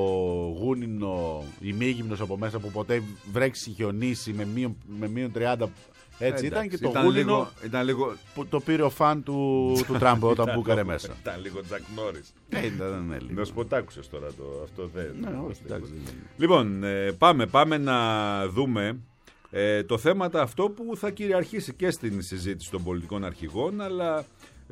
γούνινο, ημίγυμνος από μέσα που ποτέ βρέξει, χιονίσει με μείον, με μείον τριάντα. Έτσι. Εντάξει, ήταν και το ήταν γούνινο λίγο, ήταν λίγο... που το πήρε ο φαν του, του Τραμπ όταν μπούκαρε μέσα. Ήταν λίγο Τζακ Νόρις. Ναι, ήταν ναι, λίγο. Να σου πω, τ' άκουσες τώρα το, αυτό δεν... Ναι, όχι, εντάξει. Λοιπόν, ε, πάμε, πάμε να δούμε ε, το θέμα αυτό που θα κυριαρχήσει και στην συζήτηση των πολιτικών αρχηγών, αλλά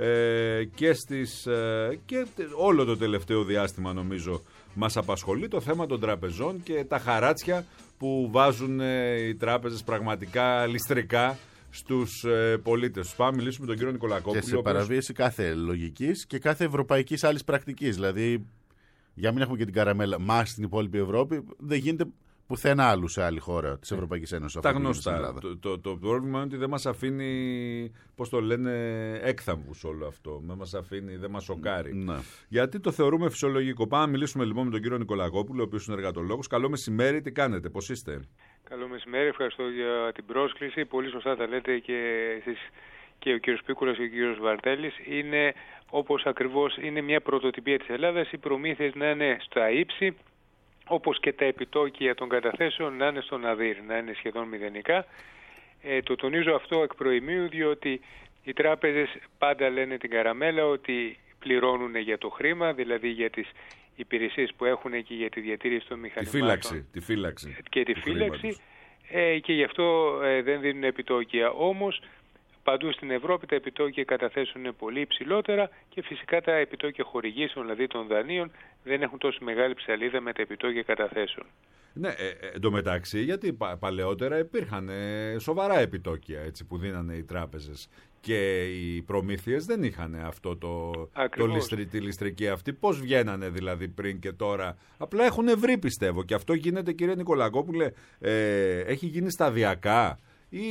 ε, και, στις, ε, και όλο το τελευταίο διάστημα νομίζω μας απασχολεί το θέμα των τραπεζών και τα χαράτσια που βάζουν ε, οι τράπεζες πραγματικά ληστρικά στους ε, πολίτες. Πάμε να μιλήσουμε με τον κύριο Νικολακόπουλο. Και σε παραβίαση κάθε λογικής και κάθε ευρωπαϊκής άλλης πρακτικής. Δηλαδή, για να μην έχουμε και την καραμέλα μας στην υπόλοιπη Ευρώπη, δεν γίνεται πουθενά άλλου σε άλλη χώρα της Ευρωπαϊκής Ένωσης. Τα γνωστά. Το, το, το πρόβλημα είναι ότι δεν μας αφήνει, πώς το λένε, έκθαμβους όλο αυτό. Δεν μας αφήνει, δεν μας σοκάρει. Ναι. Γιατί το θεωρούμε φυσιολογικό. Πάμε να μιλήσουμε λοιπόν με τον κύριο Νικολακόπουλο, ο οποίος είναι εργατολόγος. Καλό μεσημέρι, τι κάνετε, πώς είστε? Καλό μεσημέρι, ευχαριστώ για την πρόσκληση. Πολύ σωστά τα λέτε και εσείς και ο κύριος Πίκουλας και ο κύριος Βαρτέλης. Είναι όπως ακριβώς είναι μια πρωτοτυπία της Ελλάδας, οι προμήθειες να είναι στα ύψη, όπως και τα επιτόκια των καταθέσεων να είναι στο ναδύρ, να είναι σχεδόν μηδενικά. Ε, το τονίζω αυτό εκ προημίου, διότι οι τράπεζες πάντα λένε την καραμέλα ότι πληρώνουν για το χρήμα, δηλαδή για τις υπηρεσίες που έχουν και για τη διατήρηση των μηχανημάτων. Τη φύλαξη. Τη φύλαξη και τη φύλαξη ε, και γι' αυτό ε, δεν δίνουν επιτόκια. Όμως παντού στην Ευρώπη τα επιτόκια καταθέσεων είναι πολύ υψηλότερα και φυσικά τα επιτόκια χορηγήσεων, δηλαδή των δανείων, δεν έχουν τόσο μεγάλη ψαλίδα με τα επιτόκια καταθέσεων. Ναι, ε, εντωμεταξύ, γιατί πα, παλαιότερα υπήρχαν ε, σοβαρά επιτόκια έτσι, που δίνανε οι τράπεζες και οι προμήθειες δεν είχαν αυτό το, το ληστρι, τη ληστρική αυτή. Πώς βγαίνανε δηλαδή πριν και τώρα? Απλά έχουν βρει, πιστεύω, και αυτό γίνεται, κύριε Νικολακόπουλε, ε, έχει γίνει σταδιακά. Ή...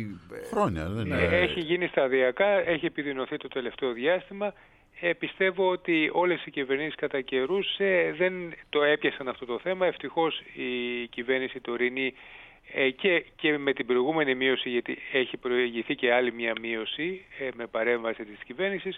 Χρόνια, δεν είναι. Έχει γίνει σταδιακά, έχει επιδεινωθεί το τελευταίο διάστημα. Ε, πιστεύω ότι όλες οι κυβερνήσεις κατά καιρούς ε, δεν το έπιασαν αυτό το θέμα. Ευτυχώς η κυβέρνηση τωρινή ε, και, και με την προηγούμενη μείωση, γιατί έχει προηγηθεί και άλλη μια μείωση ε, με παρέμβαση της κυβέρνησης,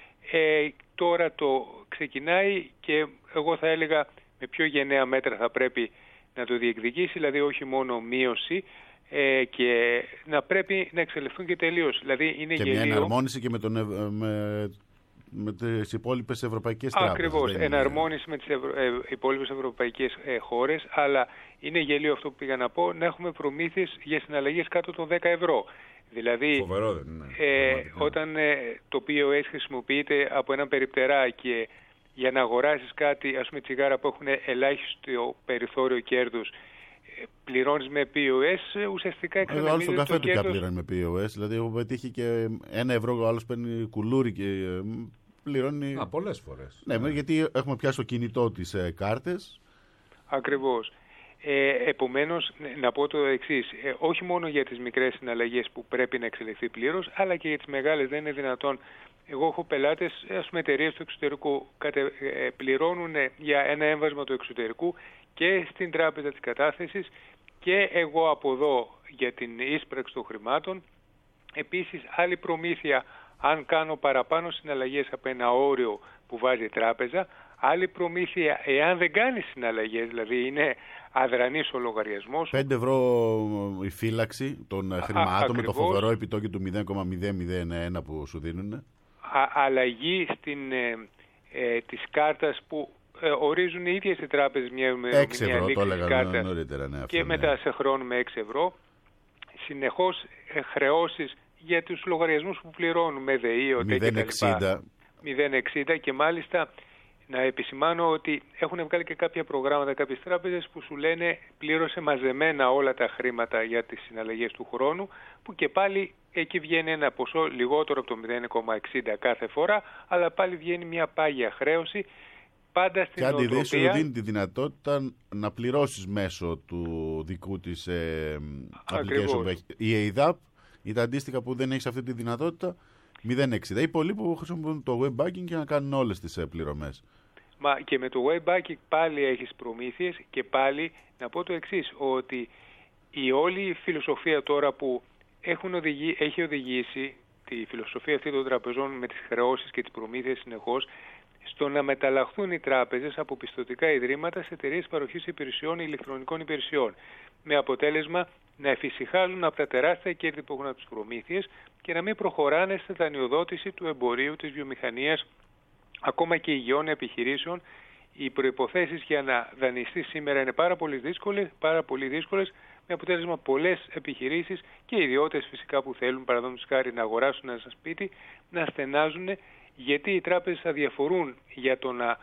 ε, τώρα το ξεκινάει και εγώ θα έλεγα με πιο γενναία μέτρα θα πρέπει να το διεκδικήσει, δηλαδή όχι μόνο μείωση, Ε, και να πρέπει να εξελιχθούν και τελείως. Δηλαδή είναι και γελίο. μια εναρμόνιση και με, τον, με, με τις υπόλοιπες ευρωπαϊκές τράπεζες. Ακριβώς, εναρμόνιση είναι... με τις ευρω... ε, υπόλοιπες ευρωπαϊκές ε, χώρες, αλλά είναι γελίο αυτό που πήγα να πω, να έχουμε προμήθειες για συναλλαγές κάτω των δέκα ευρώ. Δηλαδή, φοβερό δεν είναι. Ε, Φοβερό, ναι. Όταν ε, το πι ο ες χρησιμοποιείται από έναν περιπτερά και για να αγοράσεις κάτι, ας πούμε τσιγάρα που έχουν ελάχιστο περιθώριο κέρδους, πληρώνεις με πι ο ες, ουσιαστικά εξανεμίζεται το κέρδος. Στον καφέ του πια πληρώνει με πι ο ες, δηλαδή έχω πετύχει και ένα ευρώ, ο άλλος παίρνει κουλούρι και πληρώνει... Α, πολλές φορές. Ναι, ναι, γιατί έχουμε πια στο κινητό τις ε, κάρτες. Ακριβώς. Ε, επομένως, να πω το εξής, ε, όχι μόνο για τις μικρές συναλλαγές που πρέπει να εξελιχθεί πλήρως, αλλά και για τις μεγάλες. Δεν είναι δυνατόν Εγώ έχω πελάτες, ας πούμε, εταιρείες του εξωτερικού, κατε, ε, πληρώνουν για ένα έμβασμα του εξωτερικού και στην τράπεζα της κατάθεσης και εγώ αποδώ για την ίσπραξη των χρημάτων. Επίσης, άλλη προμήθεια αν κάνω παραπάνω συναλλαγές από ένα όριο που βάζει η τράπεζα, άλλη προμήθεια εάν δεν κάνει συναλλαγές, δηλαδή είναι αδρανής ο λογαριασμός. πέντε ευρώ η φύλαξη των α, χρημάτων με το φοβερό επιτόκιο του μηδέν κόμμα μηδέν μηδέν ένα που σου δίνουν. Α, αλλαγή στην, ε, ε, της κάρτας που ε, ορίζουν οι ίδιες οι τράπεζες μια ημερομηνία λήξης κάρτας νωρίτερα, ναι, αυτό, και ναι. μετά σε χρόνο με έξι ευρώ. Συνεχώς ε, χρεώσεις για τους λογαριασμούς που πληρώνουμε, ΔΕΗ, ΟΤΕ και τα μηδέν εξήντα και μάλιστα να επισημάνω ότι έχουν βγάλει και κάποια προγράμματα κάποιες τράπεζες που σου λένε πλήρωσε μαζεμένα όλα τα χρήματα για τις συναλλαγές του χρόνου, που και πάλι εκεί βγαίνει ένα ποσό λιγότερο από το μηδέν κόμμα εξήντα κάθε φορά, αλλά πάλι βγαίνει μια πάγια χρέωση. Πάντα στην και αντιδεί σου νοοτροπία... δίνει τη δυνατότητα να πληρώσεις μέσω του δικού της ε, application που έχει. Η ΕΙΔΑΠ ή τα αντίστοιχα που δεν έχει αυτή τη δυνατότητα, μηδέν εξήντα. Ή πολλοί που χρησιμοποιούν το web banking για να κάνουν όλες τις ε, πληρωμές. Μα και με το web banking πάλι έχεις προμήθειες και πάλι να πω το εξής, ότι η όλη φιλοσοφία τώρα που έχουν οδηγεί, έχει οδηγήσει τη φιλοσοφία αυτή των τραπεζών με τις χρεώσεις και τις προμήθειες συνεχώς στο να μεταλλαχθούν οι τράπεζες από πιστωτικά ιδρύματα σε εταιρείες παροχής υπηρεσιών ηλεκτρονικών υπηρεσιών, με αποτέλεσμα να εφησυχάζουν από τα τεράστια κέρδη που έχουν από τις προμήθειες και να μην προχωράνε στη δανειοδότηση του εμπορίου, της βιομηχανίας, ακόμα και υγιών επιχειρήσεων. Οι προϋποθέσεις για να δανειστεί σήμερα είναι πάρα πολύ δύσκολες, πάρα πολύ δύσκολες, με αποτέλεσμα πολλές επιχειρήσεις και ιδιώτες φυσικά που θέλουν, παραδείγματος χάρη, να αγοράσουν ένα σπίτι, να στενάζουν, γιατί οι τράπεζες θα διαφορούν για το να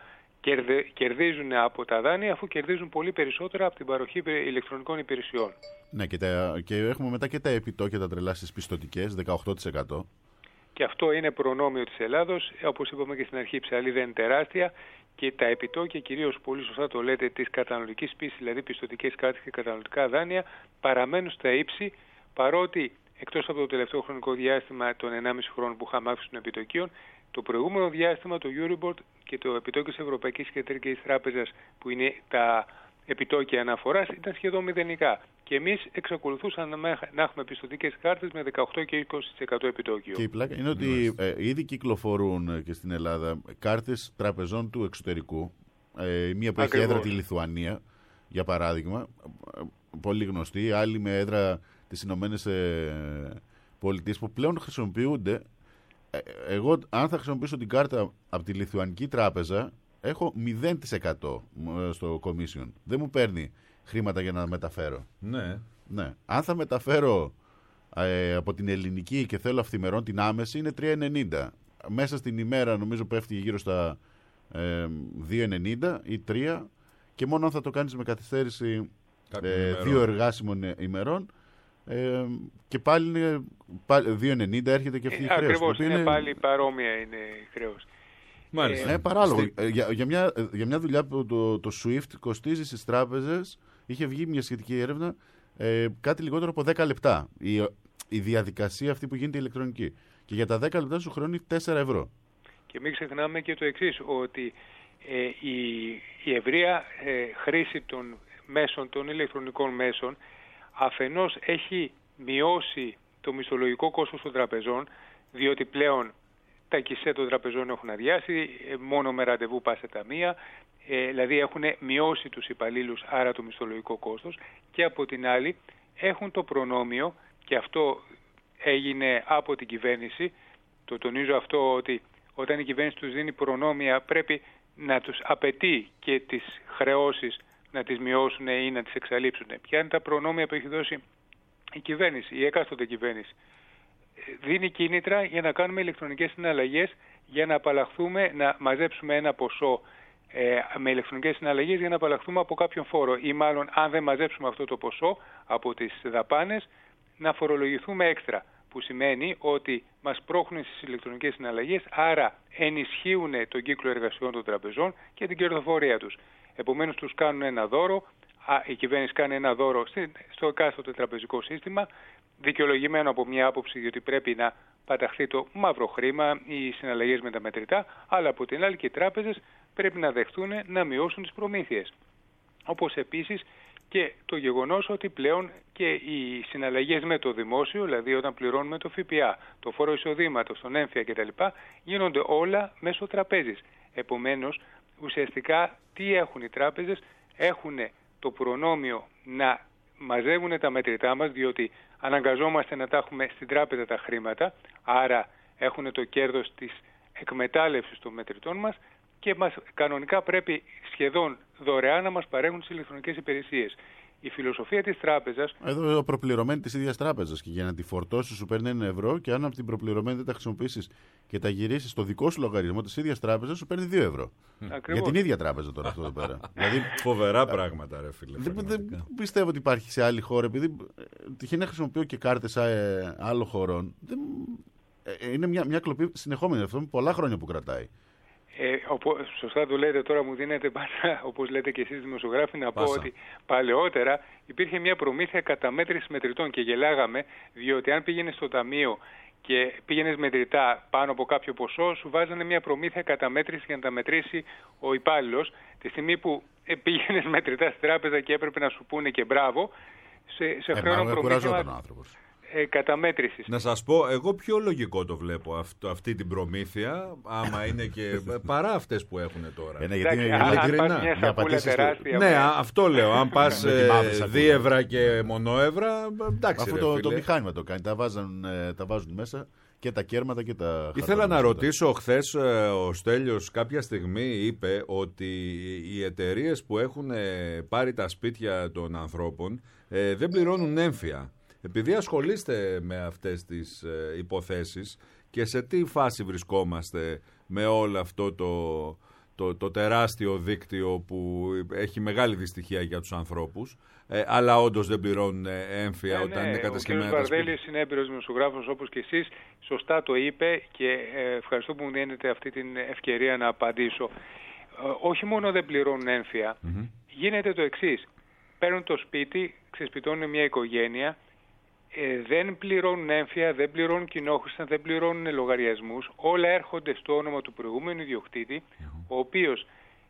κερδίζουν από τα δάνεια, αφού κερδίζουν πολύ περισσότερα από την παροχή ηλεκτρονικών υπηρεσιών. Ναι, και, τα, και έχουμε μετά και τα επιτόκια, τα τρελά στις πιστωτικές, δεκαοκτώ τοις εκατό. Και αυτό είναι προνόμιο της Ελλάδος, όπως είπαμε και στην αρχή, η ψαλίδα είναι τεράστια και τα επιτόκια, κυρίως πολύ σωστά το λέτε, της καταναλωτικής πίστης, δηλαδή πιστωτικές κάρτες και καταναλωτικά δάνεια, παραμένουν στα ύψη, παρότι εκτός από το τελευταίο χρονικό διάστημα των ενάμιση χρόνων που είχαμε αύξηση των επιτοκίων, το προηγούμενο διάστημα το Euribor και το επιτόκιο της Ευρωπαϊκής Κεντρικής Τράπεζας, που είναι τα επιτόκια αναφοράς, ήταν σχεδόν μηδενικά. Και εμείς εξακολουθούσαμε να έχουμε πιστωτικές κάρτες με δεκαοκτώ και είκοσι τοις εκατό επιτόκιο. Και η πλάκα είναι ότι ε, ήδη κυκλοφορούν και στην Ελλάδα κάρτες τραπεζών του εξωτερικού. Ε, μία που Ακριβώς. έχει έδρα τη Λιθουανία, για παράδειγμα, πολύ γνωστή, άλλη με έδρα τις Ηνωμένες Πολιτείες, που πλέον χρησιμοποιούνται. Ε, εγώ, αν θα χρησιμοποιήσω την κάρτα από τη Λιθουανική τράπεζα, έχω μηδέν τοις εκατό στο commission. Δεν μου παίρνει χρήματα για να μεταφέρω. Ναι. ναι. Αν θα μεταφέρω ε, από την ελληνική και θέλω αυθημερών την άμεση, είναι τρία ενενήντα. Μέσα στην ημέρα νομίζω πέφτει γύρω στα ε, δύο ενενήντα ή τρία, και μόνο αν θα το κάνεις με καθυστέρηση ε, δύο εργάσιμων ημερών, ε, και πάλι είναι δύο ενενήντα, έρχεται και αυτή η χρέωση. Ακριβώς, είναι, είναι πάλι παρόμοια είναι η χρέωση. Μάλιστα. Είναι παράλογο. Στη... Για, για, μια, για μια δουλειά που το, το SWIFT κοστίζει στις τράπεζες, είχε βγει μια σχετική έρευνα, ε, κάτι λιγότερο από δέκα λεπτά. Η, η διαδικασία αυτή που γίνεται ηλεκτρονική. Και για τα δέκα λεπτά σου χρεώνει τέσσερα ευρώ. Και μην ξεχνάμε και το εξής, ότι ε, η, η ευρεία ε, χρήση των μέσων, των ηλεκτρονικών μέσων, αφενός έχει μειώσει το μισθολογικό κόστος των τραπεζών, διότι πλέον τα κισέ των τραπεζών έχουν αδειάσει, μόνο με ραντεβού πας σε ταμεία, ε, δηλαδή έχουν μειώσει τους υπαλλήλους, άρα το μισθολογικό κόστος, και από την άλλη έχουν το προνόμιο, και αυτό έγινε από την κυβέρνηση, το τονίζω αυτό, ότι όταν η κυβέρνηση τους δίνει προνόμια πρέπει να τους απαιτεί και τις χρεώσεις να τις μειώσουν ή να τις εξαλείψουν. Ποια είναι τα προνόμια που έχει δώσει η κυβέρνηση, η εκάστοτε κυβέρνηση? Δίνει κίνητρα για να κάνουμε ηλεκτρονικές συναλλαγές, για να απαλλαχθούμε, να μαζέψουμε ένα ποσό ε, με ηλεκτρονικές συναλλαγές για να απαλλαχθούμε από κάποιον φόρο, ή μάλλον αν δεν μαζέψουμε αυτό το ποσό από τις δαπάνες, να φορολογηθούμε έξτρα, που σημαίνει ότι μας πρόχνουν στις ηλεκτρονικές συναλλαγές, άρα ενισχύουν τον κύκλο εργασιών των τραπεζών και την κερδοφορία τους. Επομένως τους κάνουν ένα δώρο, α, η κυβέρνηση κάνει ένα δώρο στο εκάστοτε τραπεζικό σύστημα, δικαιολογημένο από μια άποψη, διότι πρέπει να παταχθεί το μαύρο χρήμα, οι συναλλαγές με τα μετρητά, αλλά από την άλλη και οι τράπεζες πρέπει να δεχτούν να μειώσουν τις προμήθειες. Όπως επίσης και το γεγονός ότι πλέον και οι συναλλαγές με το δημόσιο, δηλαδή όταν πληρώνουμε το ΦΠΑ, το φόρο εισοδήματος, τον έμφυα κτλ., γίνονται όλα μέσω τραπέζης. Επομένως, ουσιαστικά τι έχουν οι τράπεζες? Έχουν το προνόμιο να μαζεύουν τα μετρητά μας, διότι αναγκαζόμαστε να τα έχουμε στην τράπεζα τα χρήματα, άρα έχουν το κέρδος της εκμετάλλευσης των μετρητών μας και μας, κανονικά πρέπει σχεδόν δωρεάν να μας παρέχουν τις ηλεκτρονικές υπηρεσίες. Η φιλοσοφία της τράπεζας... Εδώ προπληρωμένη της ίδιας τράπεζας, και για να τη φορτώσεις σου παίρνει ένα ευρώ, και αν από την προπληρωμένη δεν τα χρησιμοποιήσεις και τα γυρίσεις στο δικό σου λογαριασμό της ίδιας τράπεζας, σου παίρνει δύο ευρώ. Ακριβώς. Για την ίδια τράπεζα τώρα αυτό εδώ πέρα. Δηλαδή, φοβερά πράγματα, ρε φίλε. Δεν, δεν πιστεύω ότι υπάρχει σε άλλη χώρα, επειδή τυχαίνει να χρησιμοποιώ και κάρτες ε, άλλων χωρών. Δεν, ε, είναι μια, μια κλοπή συνεχόμενη αυτό, με πολλά χρόνια που κρατάει. Ε, οπό, σωστά το λέτε, τώρα μου δίνετε πάντα, όπως λέτε και εσείς δημοσιογράφοι, να Πάσα. πω ότι παλαιότερα υπήρχε μια προμήθεια καταμέτρηση μετρητών και γελάγαμε, διότι αν πήγαινες στο ταμείο και πήγαινες μετρητά πάνω από κάποιο ποσό, σου βάζανε μια προμήθεια καταμέτρηση για να τα μετρήσει ο υπάλληλος. Τη στιγμή που πήγαινες μετρητά στην τράπεζα και έπρεπε να σου πούνε και μπράβο, σε, σε Ε, χρόνο προμήθεια ε, καταμέτρησης. Να σας πω, εγώ πιο λογικό το βλέπω αυτό, αυτή την προμήθεια, άμα είναι και παρά αυτές που έχουν τώρα. Ε, ναι, γιατί Εντάξει, αν, αν πας μια σακούλα τεράστια... Ναι, α, αυτό λέω. Αν πας Με τη μαύρη σακούλα. δίευρα και μονόευρα, εντάξει, Αφού ρε, το, φίλε. το μηχάνημα το κάνει, τα βάζουν, ε, τα βάζουν μέσα και τα κέρματα και τα... Ήθελα να ρωτήσω, χθες ο Στέλιος κάποια στιγμή είπε ότι οι εταιρείες που έχουν πάρει τα σπίτια των ανθρώπων ε, δεν πληρώνουν έμφυα. Επειδή ασχολείστε με αυτές τις ε, υποθέσεις, και σε τι φάση βρισκόμαστε με όλο αυτό το, το, το τεράστιο δίκτυο που έχει μεγάλη δυστυχία για τους ανθρώπους, ε, αλλά όντως δεν πληρώνουν έμφυα Ναι, όταν ναι, είναι κατασκευμένα τα Ο κ. σπίτια. Βαρδέλης είναι έμπειρος δημοσιογράφος όπως και εσείς, σωστά το είπε και ε, ευχαριστώ που μου δίνετε αυτή την ευκαιρία να απαντήσω. Ε, όχι μόνο δεν πληρώνουν έμφυα, mm-hmm. γίνεται το εξής. Παίρνουν το σπίτι, ξεσπιτώνουν μια οικογένεια, ε, δεν πληρώνουν έμφυα, δεν πληρώνουν κοινόχρηστα, δεν πληρώνουν λογαριασμούς, όλα έρχονται στο όνομα του προηγούμενου ιδιοκτήτη, mm-hmm. ο οποίος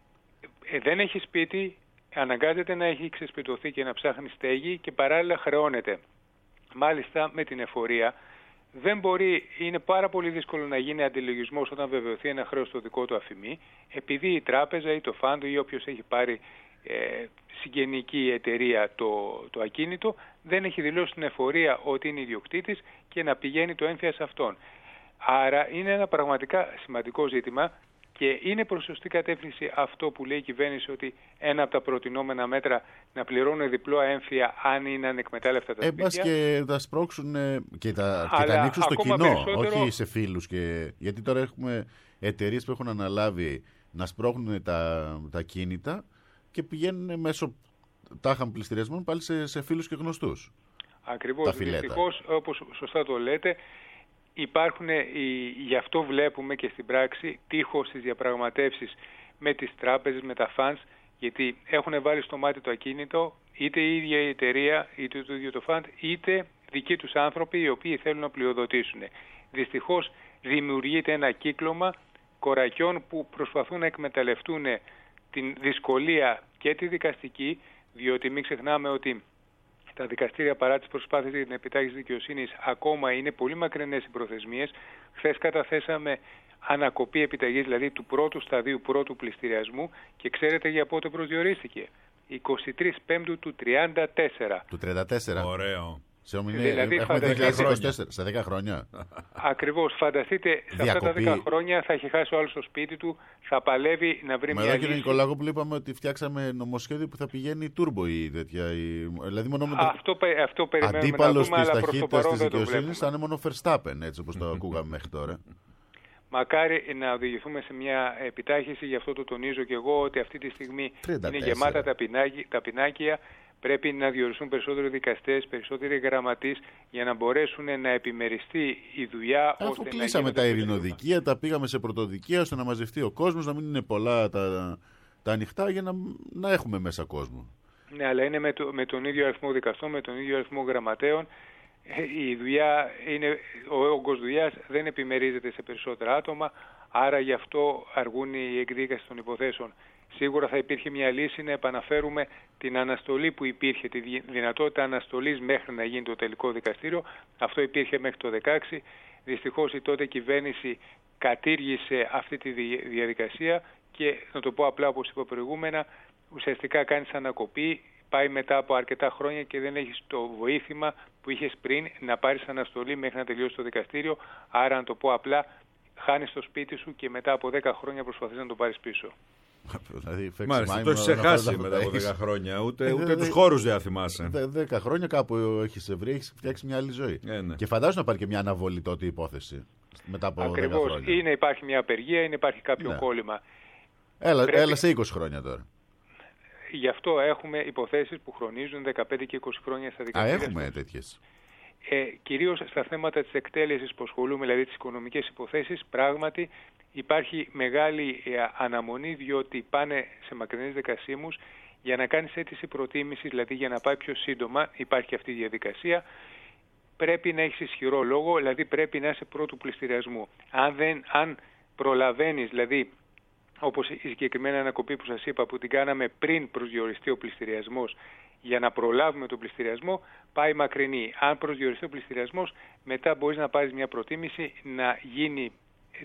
ε, δεν έχει σπίτι, αναγκάζεται να έχει ξεσπιτωθεί και να ψάχνει στέγη και παράλληλα χρεώνεται. Μάλιστα με την εφορία δεν μπορεί, είναι πάρα πολύ δύσκολο να γίνει αντιλογισμός όταν βεβαιωθεί ένα χρέος στο δικό του αφημί, επειδή η τράπεζα ή το φάντο ή όποιος έχει πάρει ε, συγγενική εταιρεία το, το ακίνητο δεν έχει δηλώσει την εφορία ότι είναι ιδιοκτήτης και να πηγαίνει το έμφυα σε αυτόν. Άρα είναι ένα πραγματικά σημαντικό ζήτημα. Και είναι προς σωστή κατεύθυνση αυτό που λέει η κυβέρνηση, ότι ένα από τα προτινόμενα μέτρα να πληρώνουν διπλό έμφυα αν είναι ανεκμετάλλευτα τα σπίτια. Έμπας και τα σπρώξουν και τα, και τα ανοίξουν στο κοινό, περισσότερο... όχι σε φίλους. Και... Γιατί τώρα έχουμε εταιρείες που έχουν αναλάβει να σπρώχνουν τα, τα κίνητα και πηγαίνουν μέσω τάχαν πληστηριασμών πάλι σε, σε φίλους και γνωστούς. Ακριβώς. Δυστυχώς, όπως σωστά το λέτε, υπάρχουν, γι' αυτό βλέπουμε και στην πράξη τείχος στις διαπραγματεύσεις με τις τράπεζες, με τα funds, γιατί έχουν βάλει στο μάτι το ακίνητο είτε η ίδια η εταιρεία, είτε το ίδιο το fund, είτε δικοί τους άνθρωποι οι οποίοι θέλουν να πλειοδοτήσουν. Δυστυχώς δημιουργείται ένα κύκλωμα κορακιών που προσπαθούν να εκμεταλλευτούν την δυσκολία και τη δικαστική, διότι μην ξεχνάμε ότι τα δικαστήρια, παρά τις προσπάθειες για την επιτάχυνση δικαιοσύνης, ακόμα είναι πολύ μακρινές οι προθεσμίες. Χθες καταθέσαμε ανακοπή επιταγής, δηλαδή του πρώτου σταδίου, πρώτου πληστηριασμού, και ξέρετε για πότε προσδιορίστηκε? εικοστή τρίτη Πέμπτου του τριάντα τέσσερα. Του τριάντα τέσσερα. Ωραίο. Σε ομιλία, δηλαδή, έχουμε δύο χιλιάδες είκοσι τέσσερα, στα δέκα χρόνια. Ακριβώς. Φανταστείτε, σε αυτά τα δέκα χρόνια θα έχει χάσει ο άλλος το σπίτι του, θα παλεύει να βρει. Μα μια λύση. Εδώ κύριε Νικολάκου που είπαμε ότι φτιάξαμε νομοσχέδιο που θα πηγαίνει τούρμπο ή τέτοια. Ή... Δηλαδή μόνο με το... Αυτό, αυτό περιμένουμε αντίπαλος να δούμε, αλλά της προς το παρόν δεν το δικαιοσύνης θα είναι μόνο Verstappen, έτσι όπως το ακούγαμε μέχρι τώρα. Μακάρι να οδηγηθούμε σε μια επιτάχυνση, γι' αυτό το τονίζω και εγώ, ότι αυτή τη στιγμή τριάντα τέσσερα είναι γεμάτα τα, πινάκι, τα πινάκια. Πρέπει να διοριστούν περισσότεροι δικαστές, περισσότεροι γραμματείς, για να μπορέσουν να επιμεριστεί η δουλειά. Αφού ώστε κλείσαμε να τα ειρηνοδικεία, τα πήγαμε σε πρωτοδικεία, ώστε να μαζευτεί ο κόσμος, να μην είναι πολλά τα, τα ανοιχτά, για να, να έχουμε μέσα κόσμο. Ναι, αλλά είναι με, το, με τον ίδιο αριθμό δικαστών, με τον ίδιο αριθμό γραμματέων. η δουλειά είναι, ο όγκος δουλειάς δεν επιμερίζεται σε περισσότερα άτομα, άρα γι' αυτό αργούν η εκδίκαση των υποθέσεων. Σίγουρα θα υπήρχε μια λύση να επαναφέρουμε την αναστολή που υπήρχε, τη δυνατότητα αναστολής μέχρι να γίνει το τελικό δικαστήριο. Αυτό υπήρχε μέχρι το δεκαέξι. Δυστυχώς η τότε κυβέρνηση κατήργησε αυτή τη διαδικασία και, να το πω απλά όπως είπα προηγούμενα, ουσιαστικά κάνεις ανακοπή, πάει μετά από αρκετά χρόνια και δεν έχεις το βοήθημα που είχες πριν να πάρεις αναστολή μέχρι να τελειώσει το δικαστήριο. Άρα, να το πω απλά, χάνεις το σπίτι σου και μετά από δέκα χρόνια προσπαθείς να το πάρεις πίσω. Δηλαδή, μάλιστα, το έχεις ξεχάσει μετά από δέκα χρόνια. Ούτε, ε, ούτε δε, τους δε, χώρους δεν θυμάσαι. δέκα χρόνια κάπου έχεις βρει, έχεις φτιάξει μια άλλη ζωή. Ε, ναι. Και φαντάζομαι να πάρει και μια αναβολή τότε η υπόθεση. Μετά από ακριβώς. δέκα χρόνια. Είναι υπάρχει μια απεργία, είναι υπάρχει κάποιο ναι. κόλλημα. Έλα, Πρέπει... έλα σε είκοσι χρόνια τώρα. Γι' αυτό έχουμε υποθέσεις που χρονίζουν δεκαπέντε και είκοσι χρόνια στα δικαστήρια. Α, έχουμε τέτοιες. Ε, κυρίως στα θέματα της εκτέλεσης που ασχολούμαι, δηλαδή τις οικονομικές υποθέσεις, πράγματι υπάρχει μεγάλη ε, αναμονή, διότι πάνε σε μακρινές δεκασίμους για να κάνεις αίτηση προτίμησης, δηλαδή για να πάει πιο σύντομα, υπάρχει αυτή η διαδικασία. Πρέπει να έχεις ισχυρό λόγο, δηλαδή πρέπει να είσαι πρώτου πληστηριασμού. Αν, δεν, αν προλαβαίνεις, δηλαδή όπως η συγκεκριμένη ανακοπή που σας είπα που την κάναμε πριν προσδιοριστεί ο πληστηριασμός, για να προλάβουμε τον πληστηριασμό, πάει μακρινή. Αν προσδιοριστεί ο πληστηριασμός, μετά μπορείς να πάρεις μια προτίμηση να γίνει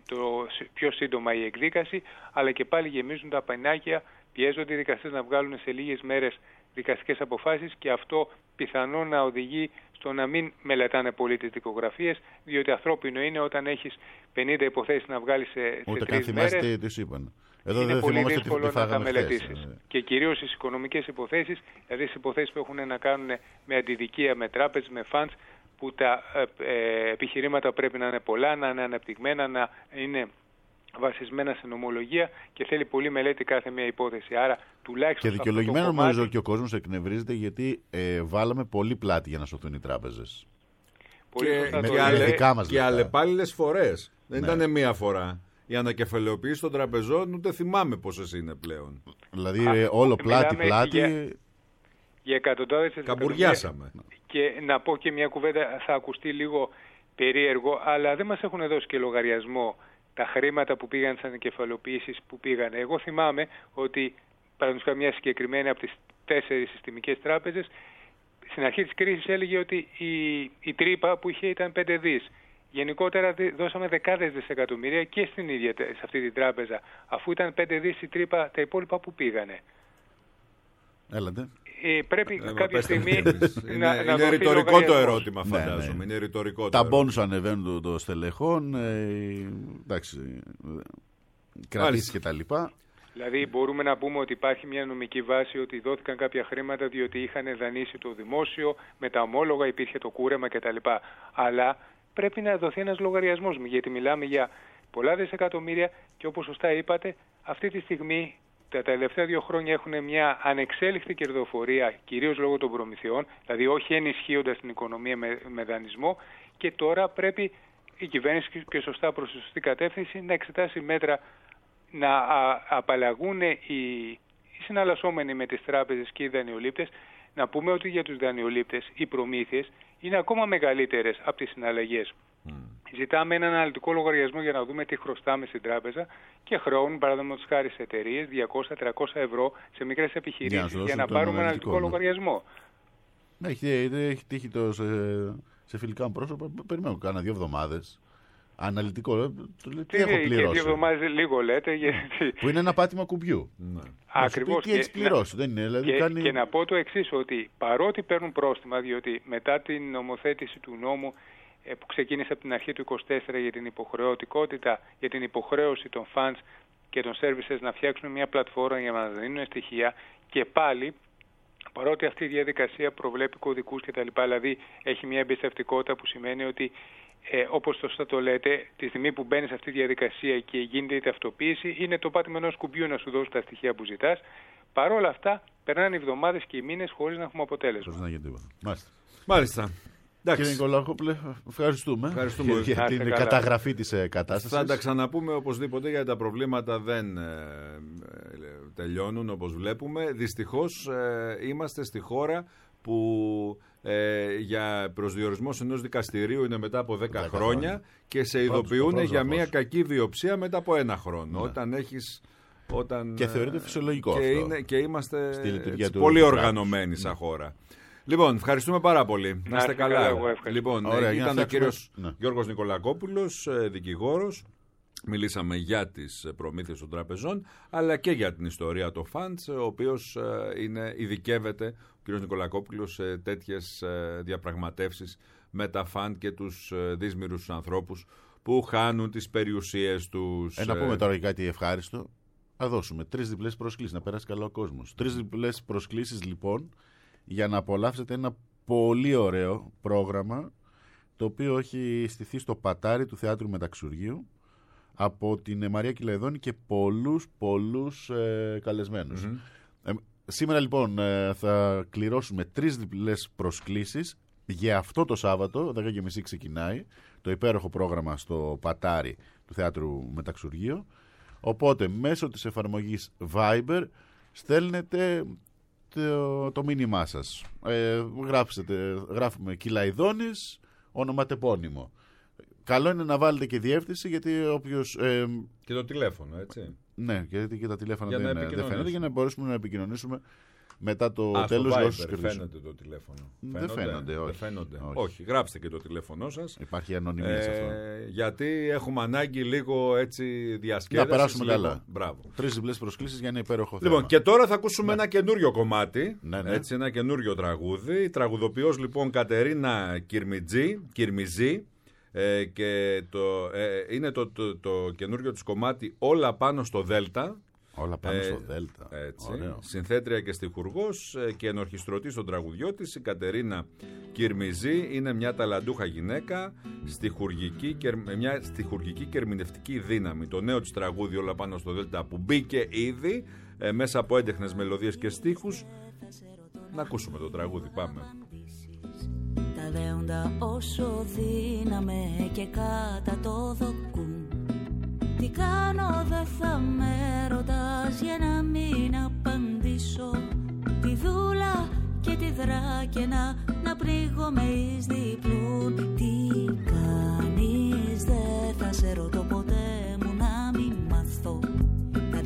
το πιο σύντομα η εκδίκαση, αλλά και πάλι γεμίζουν τα πανάκια, πιέζονται οι δικαστές να βγάλουν σε λίγες μέρες δικαστικές αποφάσεις και αυτό πιθανόν να οδηγεί στο να μην μελετάνε πολύ τις δικογραφίες, διότι ανθρώπινο είναι όταν έχεις πενήντα υποθέσεις να βγάλεις σε, σε τρεις μέρες. Τι, τι σου είπαν. Εδώ είναι δεν πολύ τι, δύσκολο τι να τα μελετήσεις. Χθες. Και κυρίως στις οικονομικές υποθέσεις, δηλαδή στις υποθέσεις που έχουν να κάνουν με αντιδικία, με τράπεζες, με funds, που τα ε, επιχειρήματα πρέπει να είναι πολλά, να είναι αναπτυγμένα, να είναι βασισμένα σε νομολογία και θέλει πολύ μελέτη κάθε μια υπόθεση. Άρα, τουλάχιστον. Και δικαιολογημένο νομίζω κομμάτι... και ο κόσμος εκνευρίζεται γιατί ε, βάλαμε πολύ πλάτη για να σωθούν οι τράπεζες. Πολύ και, σωστά με, το και, ale, και αλλεπάλληλες φορές. Δεν ναι. ήταν μία φορά. Η ανακεφαλαιοποίηση των τραπεζών ούτε θυμάμαι πόσες είναι πλέον. Δηλαδή Α, όλο πλάτη-πλάτη. Για, για εκατοντάδες καμπουριάσαμε. Και να πω και μια κουβέντα, θα ακουστεί λίγο περίεργο, αλλά δεν μας έχουν δώσει και λογαριασμό τα χρήματα που πήγαν στις ανακεφαλαιοποιήσεις που πήγαν. Εγώ θυμάμαι ότι, παραδείγματος μια συγκεκριμένη από τις τέσσερις συστημικές τράπεζες, στην αρχή της κρίσης έλεγε ότι η, η τρύπα που είχε ήταν πέντε δις. Γενικότερα δώσαμε δεκάδες δισεκατομμύρια και στην ίδια σε αυτή την τράπεζα. Αφού ήταν πέντε δις η τρύπα, τα υπόλοιπα που πήγανε. Έλατε. Ε, πρέπει ε, κάποια στιγμή είναι, να, είναι, να είναι ρητορικό το ερώτημα, φαντάζομαι. Ναι, ναι. Είναι ρητορικό τα μπόνους ανεβαίνουν των στελεχών, ε, εντάξει, κρατήσεις και τα λοιπά. Δηλαδή μπορούμε να πούμε ότι υπάρχει μια νομική βάση ότι δόθηκαν κάποια χρήματα διότι είχαν δανείσει το δημόσιο, με τα ομόλογα υπήρχε το κούρεμα κτλ. Αλλά πρέπει να δοθεί ένας λογαριασμός, γιατί μιλάμε για πολλά δισεκατομμύρια και όπως σωστά είπατε, αυτή τη στιγμή τα τελευταία δύο χρόνια έχουν μια ανεξέλιχτη κερδοφορία, κυρίως λόγω των προμηθειών, δηλαδή όχι ενισχύοντας την οικονομία με, με δανεισμό, και τώρα πρέπει η κυβέρνηση και σωστά προς τη σωστή κατεύθυνση να εξετάσει μέτρα να α, απαλλαγούν οι, οι συναλλασσόμενοι με τις τράπεζες και οι δανειολήπτες. Να πούμε ότι για τους δανειολήπτες οι προμήθειες είναι ακόμα μεγαλύτερες από τις συναλλαγές. Mm. Ζητάμε έναν αναλυτικό λογαριασμό για να δούμε τι χρωστάμε στην τράπεζα και χρεώνουν, παραδείγματος χάρη σε εταιρείες, διακόσια με τριακόσια ευρώ σε μικρές επιχειρήσεις για, για να πάρουμε αναλυτικό ναι. λογαριασμό. Ναι, έχει, έχει τύχει το σε, σε φιλικά πρόσωπα, περιμένω κάνα δύο εβδομάδες. Αναλυτικό, το λέει, τι, τι έχω πληρώσει. Δύο εβδομάδες λίγο λέτε. Γιατί... Που είναι ένα πάτημα κουμπιού. Ναι. Ακριβώς. Τι έχεις πληρώσει, να... δεν είναι. Δηλαδή και, κάνει... και να πω το εξής, ότι παρότι παίρνουν πρόστιμα, διότι μετά την νομοθέτηση του νόμου ε, που ξεκίνησε από την αρχή του είκοσι τέσσερα για την υποχρεωτικότητα, για την υποχρέωση των funds και των services να φτιάξουν μια πλατφόρμα για να δίνουν στοιχεία, και πάλι παρότι αυτή η διαδικασία προβλέπει κωδικούς κτλ., δηλαδή έχει μια εμπιστευτικότητα που σημαίνει ότι Ε, όπως σωστά το λέτε, τη στιγμή που μπαίνεις σε αυτή τη διαδικασία και γίνεται η ταυτοποίηση, είναι το πάτημα ενός κουμπιού να σου δώσει τα στοιχεία που ζητάς. Παρ' όλα αυτά, περνάνε οι εβδομάδες και οι μήνες χωρίς να έχουμε αποτέλεσμα. Να γίνει τίποτα. Μάλιστα. Μάλιστα. Κύριε Νικολακόπουλε, ευχαριστούμε, ευχαριστούμε για, για την καλά. καταγραφή της ε, κατάστασης. Θα τα ξαναπούμε οπωσδήποτε, γιατί τα προβλήματα δεν ε, ε, τελειώνουν όπως βλέπουμε. Δυστυχώς ε, είμαστε στη χώρα που ε, για προσδιορισμός ενός δικαστηρίου είναι μετά από δέκα χρόνια και σε ειδοποιούν για μια κακή βιοψία μετά από ένα χρόνο. Ναι. Όταν έχεις... Όταν, και θεωρείται φυσιολογικό και αυτό. Είναι, και είμαστε έτσι, του πολύ οργανωμένοι σαν χώρα. Λοιπόν, ευχαριστούμε πάρα πολύ. Να είστε καλά. καλά λοιπόν, Ωραία, ήταν ο κύριος ναι. Γιώργος Νικολακόπουλος, δικηγόρος. Μιλήσαμε για τις προμήθειες των τραπεζών, αλλά και για την ιστορία των funds, ο οποίος είναι, ειδικεύεται, ο κύριος Νικολακόπουλος, σε τέτοιες διαπραγματεύσεις με τα fund και τους δύσμηρους ανθρώπους που χάνουν τις περιουσίες τους. Ε, να πούμε τώρα κάτι ευχάριστο. Θα δώσουμε τρεις διπλές προσκλήσεις, να περάσει καλά ο κόσμος. Τρεις διπλές προσκλήσεις λοιπόν για να απολαύσετε ένα πολύ ωραίο πρόγραμμα το οποίο έχει στηθεί στο πατάρι του Θεάτρου Μεταξουργείου από την Μαρία Κυλαϊδόνη και πολλούς πολλούς ε, καλεσμένους. Mm-hmm. Ε, σήμερα λοιπόν ε, θα κληρώσουμε τρεις διπλές προσκλήσεις για αυτό το Σάββατο, δέκα και μισή ξεκινάει το υπέροχο πρόγραμμα στο πατάρι του Θεάτρου Μεταξουργείου. Οπότε μέσω της εφαρμογής Viber στέλνετε το, το μήνυμά σας. Ε, γράψετε, γράφουμε Κυλαϊδόνης, ονοματεπώνυμο. Καλό είναι να βάλετε και διεύθυνση γιατί όποιος... Ε, και το τηλέφωνο, έτσι. Ναι, γιατί και τα τηλέφωνα για δεν, δεν φαίνεται για να μπορέσουμε να επικοινωνήσουμε μετά το Α, τέλος. Στο Viber φαίνεται το τηλέφωνο. Δεν φαίνονται, όχι. Δεν φαίνονται. όχι. όχι. Γράψτε και το τηλέφωνό σας. Υπάρχει ανωνυμία ε, σε αυτό. Γιατί έχουμε ανάγκη λίγο έτσι διασκέδασης. Να περάσουμε λίγο... καλά. Μπράβο. Τρεις διπλές προσκλήσεις για ένα υπέροχο λοιπόν, θέμα. και τώρα θα ακούσουμε ναι. ένα καινούριο κομμάτι. Ναι, ναι. Έτσι, ένα καινούριο τραγούδι. Η τραγουδοποιός λοιπόν Κατερίνα Κυρμιτζή, Κυρμιζή. Ε, και το, ε, είναι το, το, το καινούριο της κομμάτι Όλα πάνω στο Δέλτα. Όλα πάνω ε, στο Δέλτα. Έτσι, συνθέτρια και στιχουργός ε, και ενορχιστρωτής στον τραγουδιό της. Η Κατερίνα Κυρμιζή είναι μια ταλαντούχα γυναίκα, στιχουργική και, μια στιχουργική και ερμηνευτική δύναμη. Το νέο της τραγούδι Όλα πάνω στο Δέλτα που μπήκε ήδη ε, μέσα από έντεχνες μελωδίες και στίχους. Να ακούσουμε το τραγούδι, πάμε. Τα δέοντα όσο δύναμε και κάτα το δοκούν. Τι κάνω δεν θα με ρωτάς για να μην απαντήσω. Τη δούλα και τη δράκαινα να πνίγομαι εις διπλούν. Τι κάνεις δεν θα σε ρωτώ ποτέ μου να μην μάθω. Τα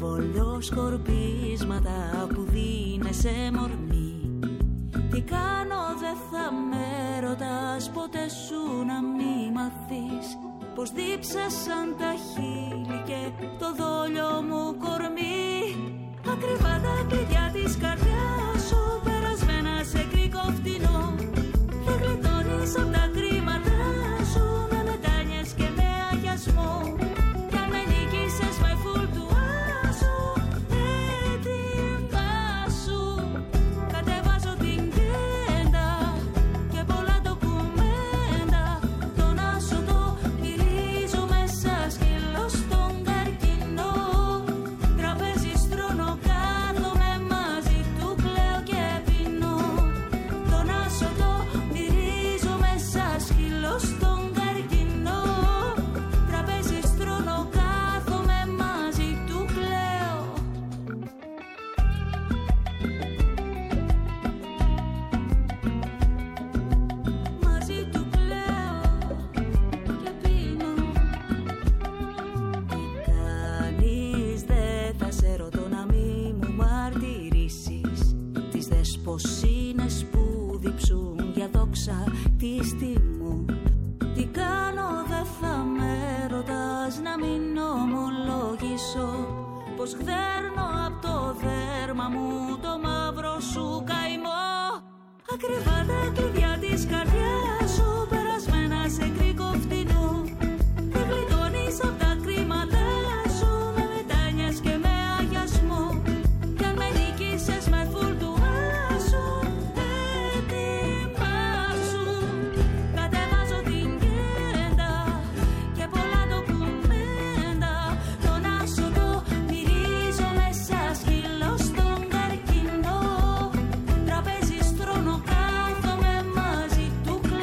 διαβολοσκορπίσματα που δίνεσαι μορμή. Τι κάνω δεν θα με ρωτάς ποτέ σου να μη μάθεις. Πως δίψασαν τα χείλη και το δόλιο μου κορμί. Ακριβά τα κλειδιά της καρδιάς σου περασμένα σε κρίκο φτηνό. Δεν γλιτώνεις απ' τα κρίματα σου με μετάνιες και με αγιασμό. Κι αν με νίκησες με φουλτουάζω έτοιμα σου. Κατεβάζω την κέντα και πολλά ντοκουμέντα. Τον άσο το μυρίζω μέσα σκύλο στον καρκινό. Τραπέζι στρώνω κάθομαι μαζί του κλαίω και πεινώ. Τον άσο το μυρίζω μέσα σκύλο στον καρκινό. Τραπέζι στρώνω κάθομαι μαζί του κλαίω. Μαζί του κλαίω και πίνω. Τι κάνεις δεν θα σε ρωτώ να μη μου μαρτυρήσεις. Τις δεσποσίνες που διψούν για δόξα της τιμού. Τι κάνω δεν θα με ρωτάς να μην ομολογήσω. Πως γδέρνω απ' το δέρμα μου το μαύρο σου καημό. Ακριβά τα κλειδιά της καρδιάς σου περασμένα σε κρίκο φτηνό. Δεν γλιτώνεις απ' τα κρίματα σου με μετάνιες και με αγιασμό. Κι αν με νίκησες με φουλτουάζω έτοιμα σου. Κατεβάζω την κέντα και πολλά ντοκουμέντα. Τον άσο το μυρίζω μέσα σκύλο στον καρκινό. Τραπέζι στρώνω κάθομαι μαζί του κλαίω.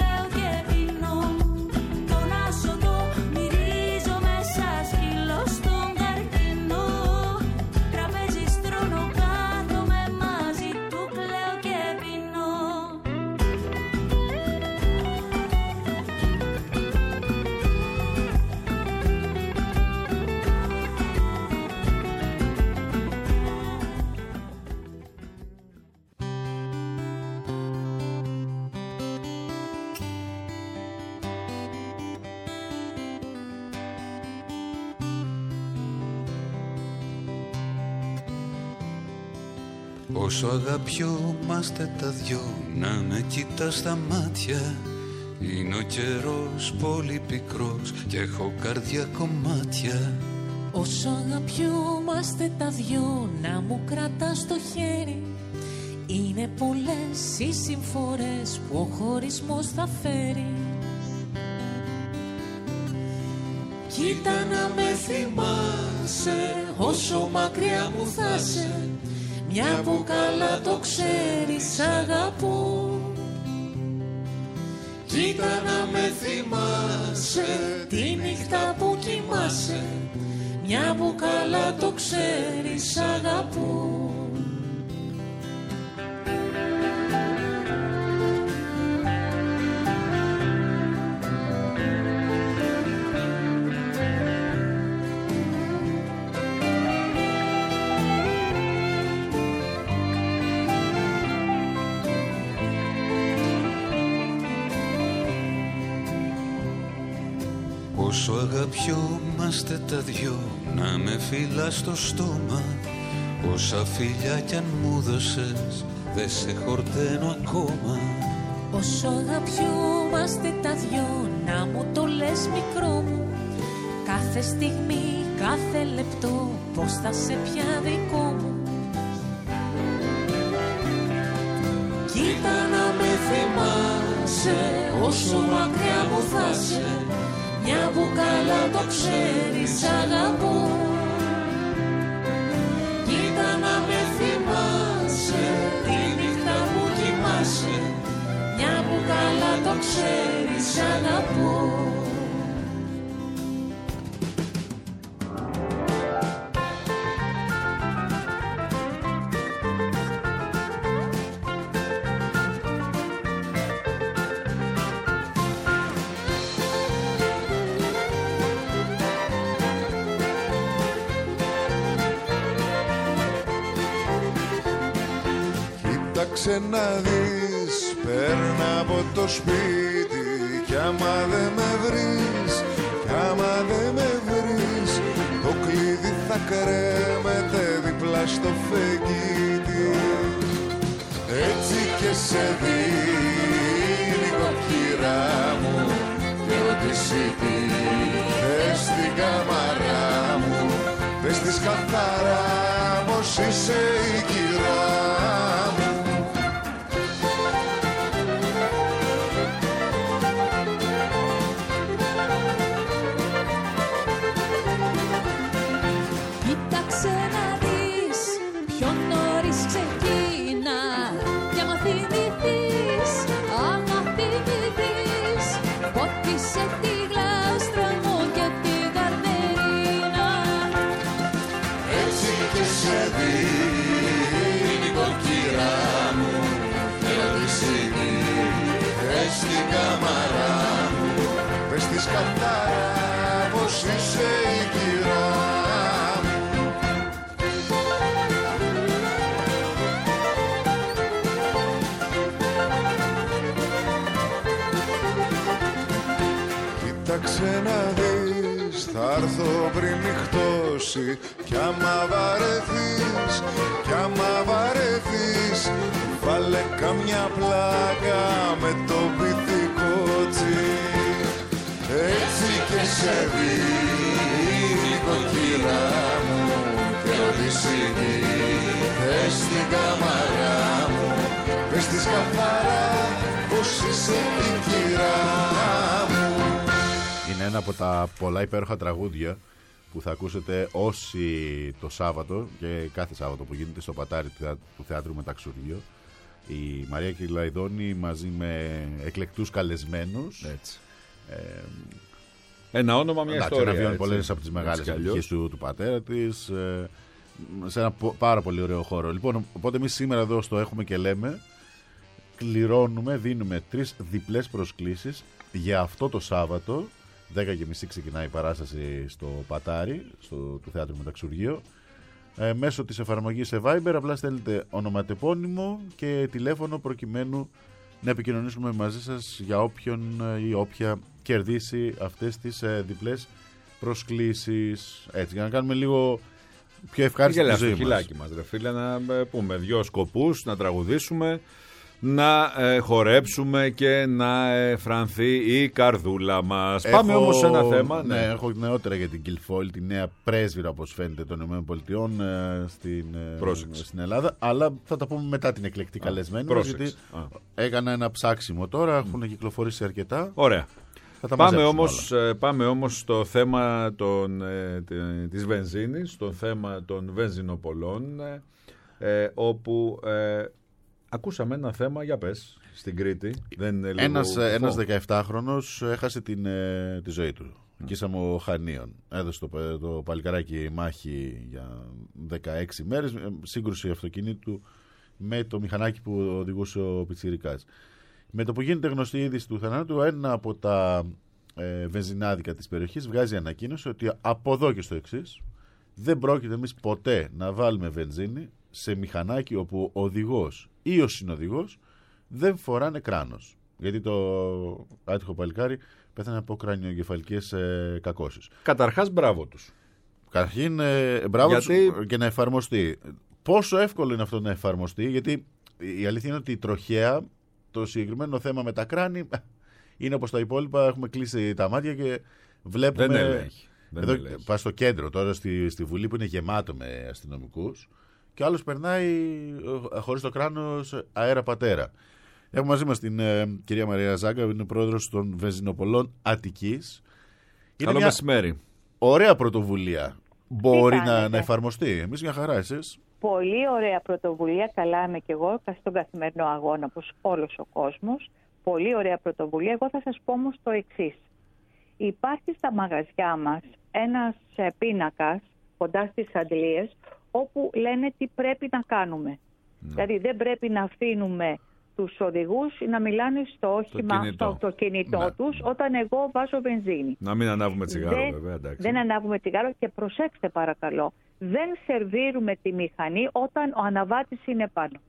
Όσο αγαπιόμαστε τα δυο, να με κοιτάς στα μάτια. Είναι ο καιρός πολύ πικρός και έχω καρδιά κομμάτια. Όσο αγαπιόμαστε τα δυο, να μου κρατάς το χέρι. Είναι πολλές οι συμφορές που ο χωρισμός θα φέρει. Κοίτα να με θυμάσαι, όσο μακριά μου θα σε. Μια που καλά το ξέρεις αγαπώ. Κοίτα να με θυμάσαι, τη νύχτα που κοιμάσαι. Μια που καλά το ξέρεις αγαπώ. Όσο αγαπιόμαστε τα δυο, να με φυλάς στο στόμα. Όσα φιλιά κι αν μου δώσες, δεν σε χορταίνω ακόμα. Όσο αγαπιόμαστε τα δυο, να μου το λες μικρό μου. Κάθε στιγμή, κάθε λεπτό, πώς θα σε πια δικό μου. Κοίτα να με θυμάσαι, όσο μακριά μου θα σε. Μια που καλά το ξέρεις αγαπώ. Κοίτα να με θυμάσαι, τη νύχτα που κοιμάσαι. Μια που καλά το ξέρεις αγαπώ. Κοίταξε να δεις, πέρνα από το σπίτι. Κι άμα δεν με βρεις, κι άμα δεν με βρεις, το κλειδί θα κρέμεται δίπλα στο φεγγίτι. Έτσι και σε δίνει κοκκυρά μου, και ό,τι σήκει θες στην καμαρά μου. Πες της καθαρά πως είσαι η κυρά μου. Κοίταξε να δεις, πιο νωρίς ξεκίνα. Κι άμα θυμηθείς, άμα θυμηθείς, πότισε τη γλάστρα μου και την καρδερίνα. Έτσι και σε δίνει κοκκυρά μου, και ό,τι σήκει θες στην καμαρά μου. Πες της καθαρά πως είσαι η κυρά μου. Κοίταξε να δεις, θα έρθω πριν νυχτώσει. Κι άμα βαρεθείς, κι άμα βαρεθείς, βάλε καμιά πλάκα με το πυθικό τσι. Έτσι και σε δίνει κοκκυρά μου, και ό,τι σήκει θες στην καμαρά μου. Πες της καθαρά πως είσαι η κυρά μου. Είναι ένα από τα πολλά υπέροχα τραγούδια που θα ακούσετε όσοι το Σάββατο και κάθε Σάββατο που γίνεται στο πατάρι του Θεάτρου Μεταξουργείο. Η Μαρία Κυρλαϊδόνη μαζί με εκλεκτούς καλεσμένους. Έτσι. Ε, ένα όνομα, μια εντάξει, ιστορία. Αναβιώνει πολλές από τις μεγάλες επιτυχίες του, του πατέρα της, ε, σε ένα πάρα πολύ ωραίο χώρο. Λοιπόν, οπότε εμείς σήμερα εδώ στο Έχουμε και Λέμε κληρώνουμε, δίνουμε τρεις διπλές προσκλήσεις για αυτό το Σάββατο. δέκα και μισή ξεκινάει η παράσταση στο πατάρι, στο του Θεάτρου Μεταξουργείο. Ε, μέσω της εφαρμογής σε Viber απλά στέλνετε ονοματεπώνυμο και τηλέφωνο προκειμένου να επικοινωνήσουμε μαζί σας για όποιον ή όποια κερδίσει αυτές τις ε, διπλές προσκλήσεις. Έτσι, για να κάνουμε λίγο πιο ευχάριστη τη ζωή στο μας. χιλάκι μας, ρε φίλε, να πούμε δύο σκοπούς, να τραγουδήσουμε, να ε, χορέψουμε και να ε, φρανθεί η καρδούλα μας. Έχω, Πάμε όμως σε ένα θέμα. Ναι, ναι. έχω νεότερα για την Κιλφόλ, τη νέα πρέσβυρα, όπως φαίνεται, των ΗΠΑ ε, στην, ε, στην Ελλάδα. Αλλά θα τα πούμε μετά την εκλεκτή καλεσμένη μας, γιατί Α. έκανα ένα ψάξιμο τώρα, έχουν κυκλοφορήσει αρκετά. Ωραία. Θα τα Πάμε μαζέψουμε όμως, όλα. ε, πάμε όμως στο θέμα των, ε, τε- της βενζίνης, στο θέμα των βενζινοπολών, ε, ε, όπου ε, ακούσαμε ένα θέμα, για πες, στην Κρήτη. Δεν είναι λίγο Ένας, κουφό? ένας δεκαεφτάχρονος έχασε την, ε, τη ζωή του. Mm. Κίσαμο Χανίων. Έδωσε το, το παλικαράκι μάχη για δεκαέξι μέρες, σύγκρουση αυτοκινήτου με το μηχανάκι που οδηγούσε ο πιτσιρικάς. Με το που γίνεται γνωστή η είδηση του θανάτου, ένα από τα ε, βενζινάδικα της περιοχής βγάζει ανακοίνωση ότι από εδώ και στο εξής δεν πρόκειται εμείς ποτέ να βάλουμε βενζίνη σε μηχανάκι όπου ο οδηγός ή ο συνοδηγός δεν φοράνε κράνος. Γιατί το άτυχο παλικάρι πέθανε από κρανιογκεφαλικές ε, κακώσεις. Καταρχάς, μπράβο τους. Καταρχήν, ε, μπράβο Γιατί... τους και να εφαρμοστεί. Πόσο εύκολο είναι αυτό να εφαρμοστεί, γιατί η αλήθεια είναι ότι η τροχέα, το συγκεκριμένο θέμα με τα κράνη, είναι όπως τα υπόλοιπα, έχουμε κλείσει τα μάτια και βλέπουμε... Δεν ελέγχει. Δεν εδώ ελέγχει. πας στο κέντρο τώρα, στη, στη Βουλή που είναι γεμάτο με αστυνομικούς και άλλος περνάει ε, χωρίς το κράνος αέρα πατέρα. Έχουμε μαζί μας την ε, κυρία Μαρία Ζάγκα, που είναι πρόεδρος των Βενζινοπολών Αττικής. Είναι Καλό μια μεσημέρι. ωραία πρωτοβουλία. Μπορεί να, κάνετε? να εφαρμοστεί. Εμείς μια χαρά, εσείς. Πολύ ωραία πρωτοβουλία, καλά είμαι και εγώ στον καθημερινό αγώνα όπως όλος ο κόσμος. Πολύ ωραία πρωτοβουλία. Εγώ θα σας πω όμως το εξής. Υπάρχει στα μαγαζιά μας ένας ε, πίνακας κοντά στις αντλίες όπου λένε τι πρέπει να κάνουμε. Ναι. Δηλαδή δεν πρέπει να αφήνουμε τους οδηγούς να μιλάνε στο όχημα, κινητό. στο αυτοκίνητό Ναι. τους όταν εγώ βάζω βενζίνη. Να μην ανάβουμε τσιγάρο, δεν, βέβαια. Εντάξει. δεν ανάβουμε τσιγάρο και προσέξτε παρακαλώ, δεν σερβίρουμε τη μηχανή όταν ο αναβάτης είναι πάνω.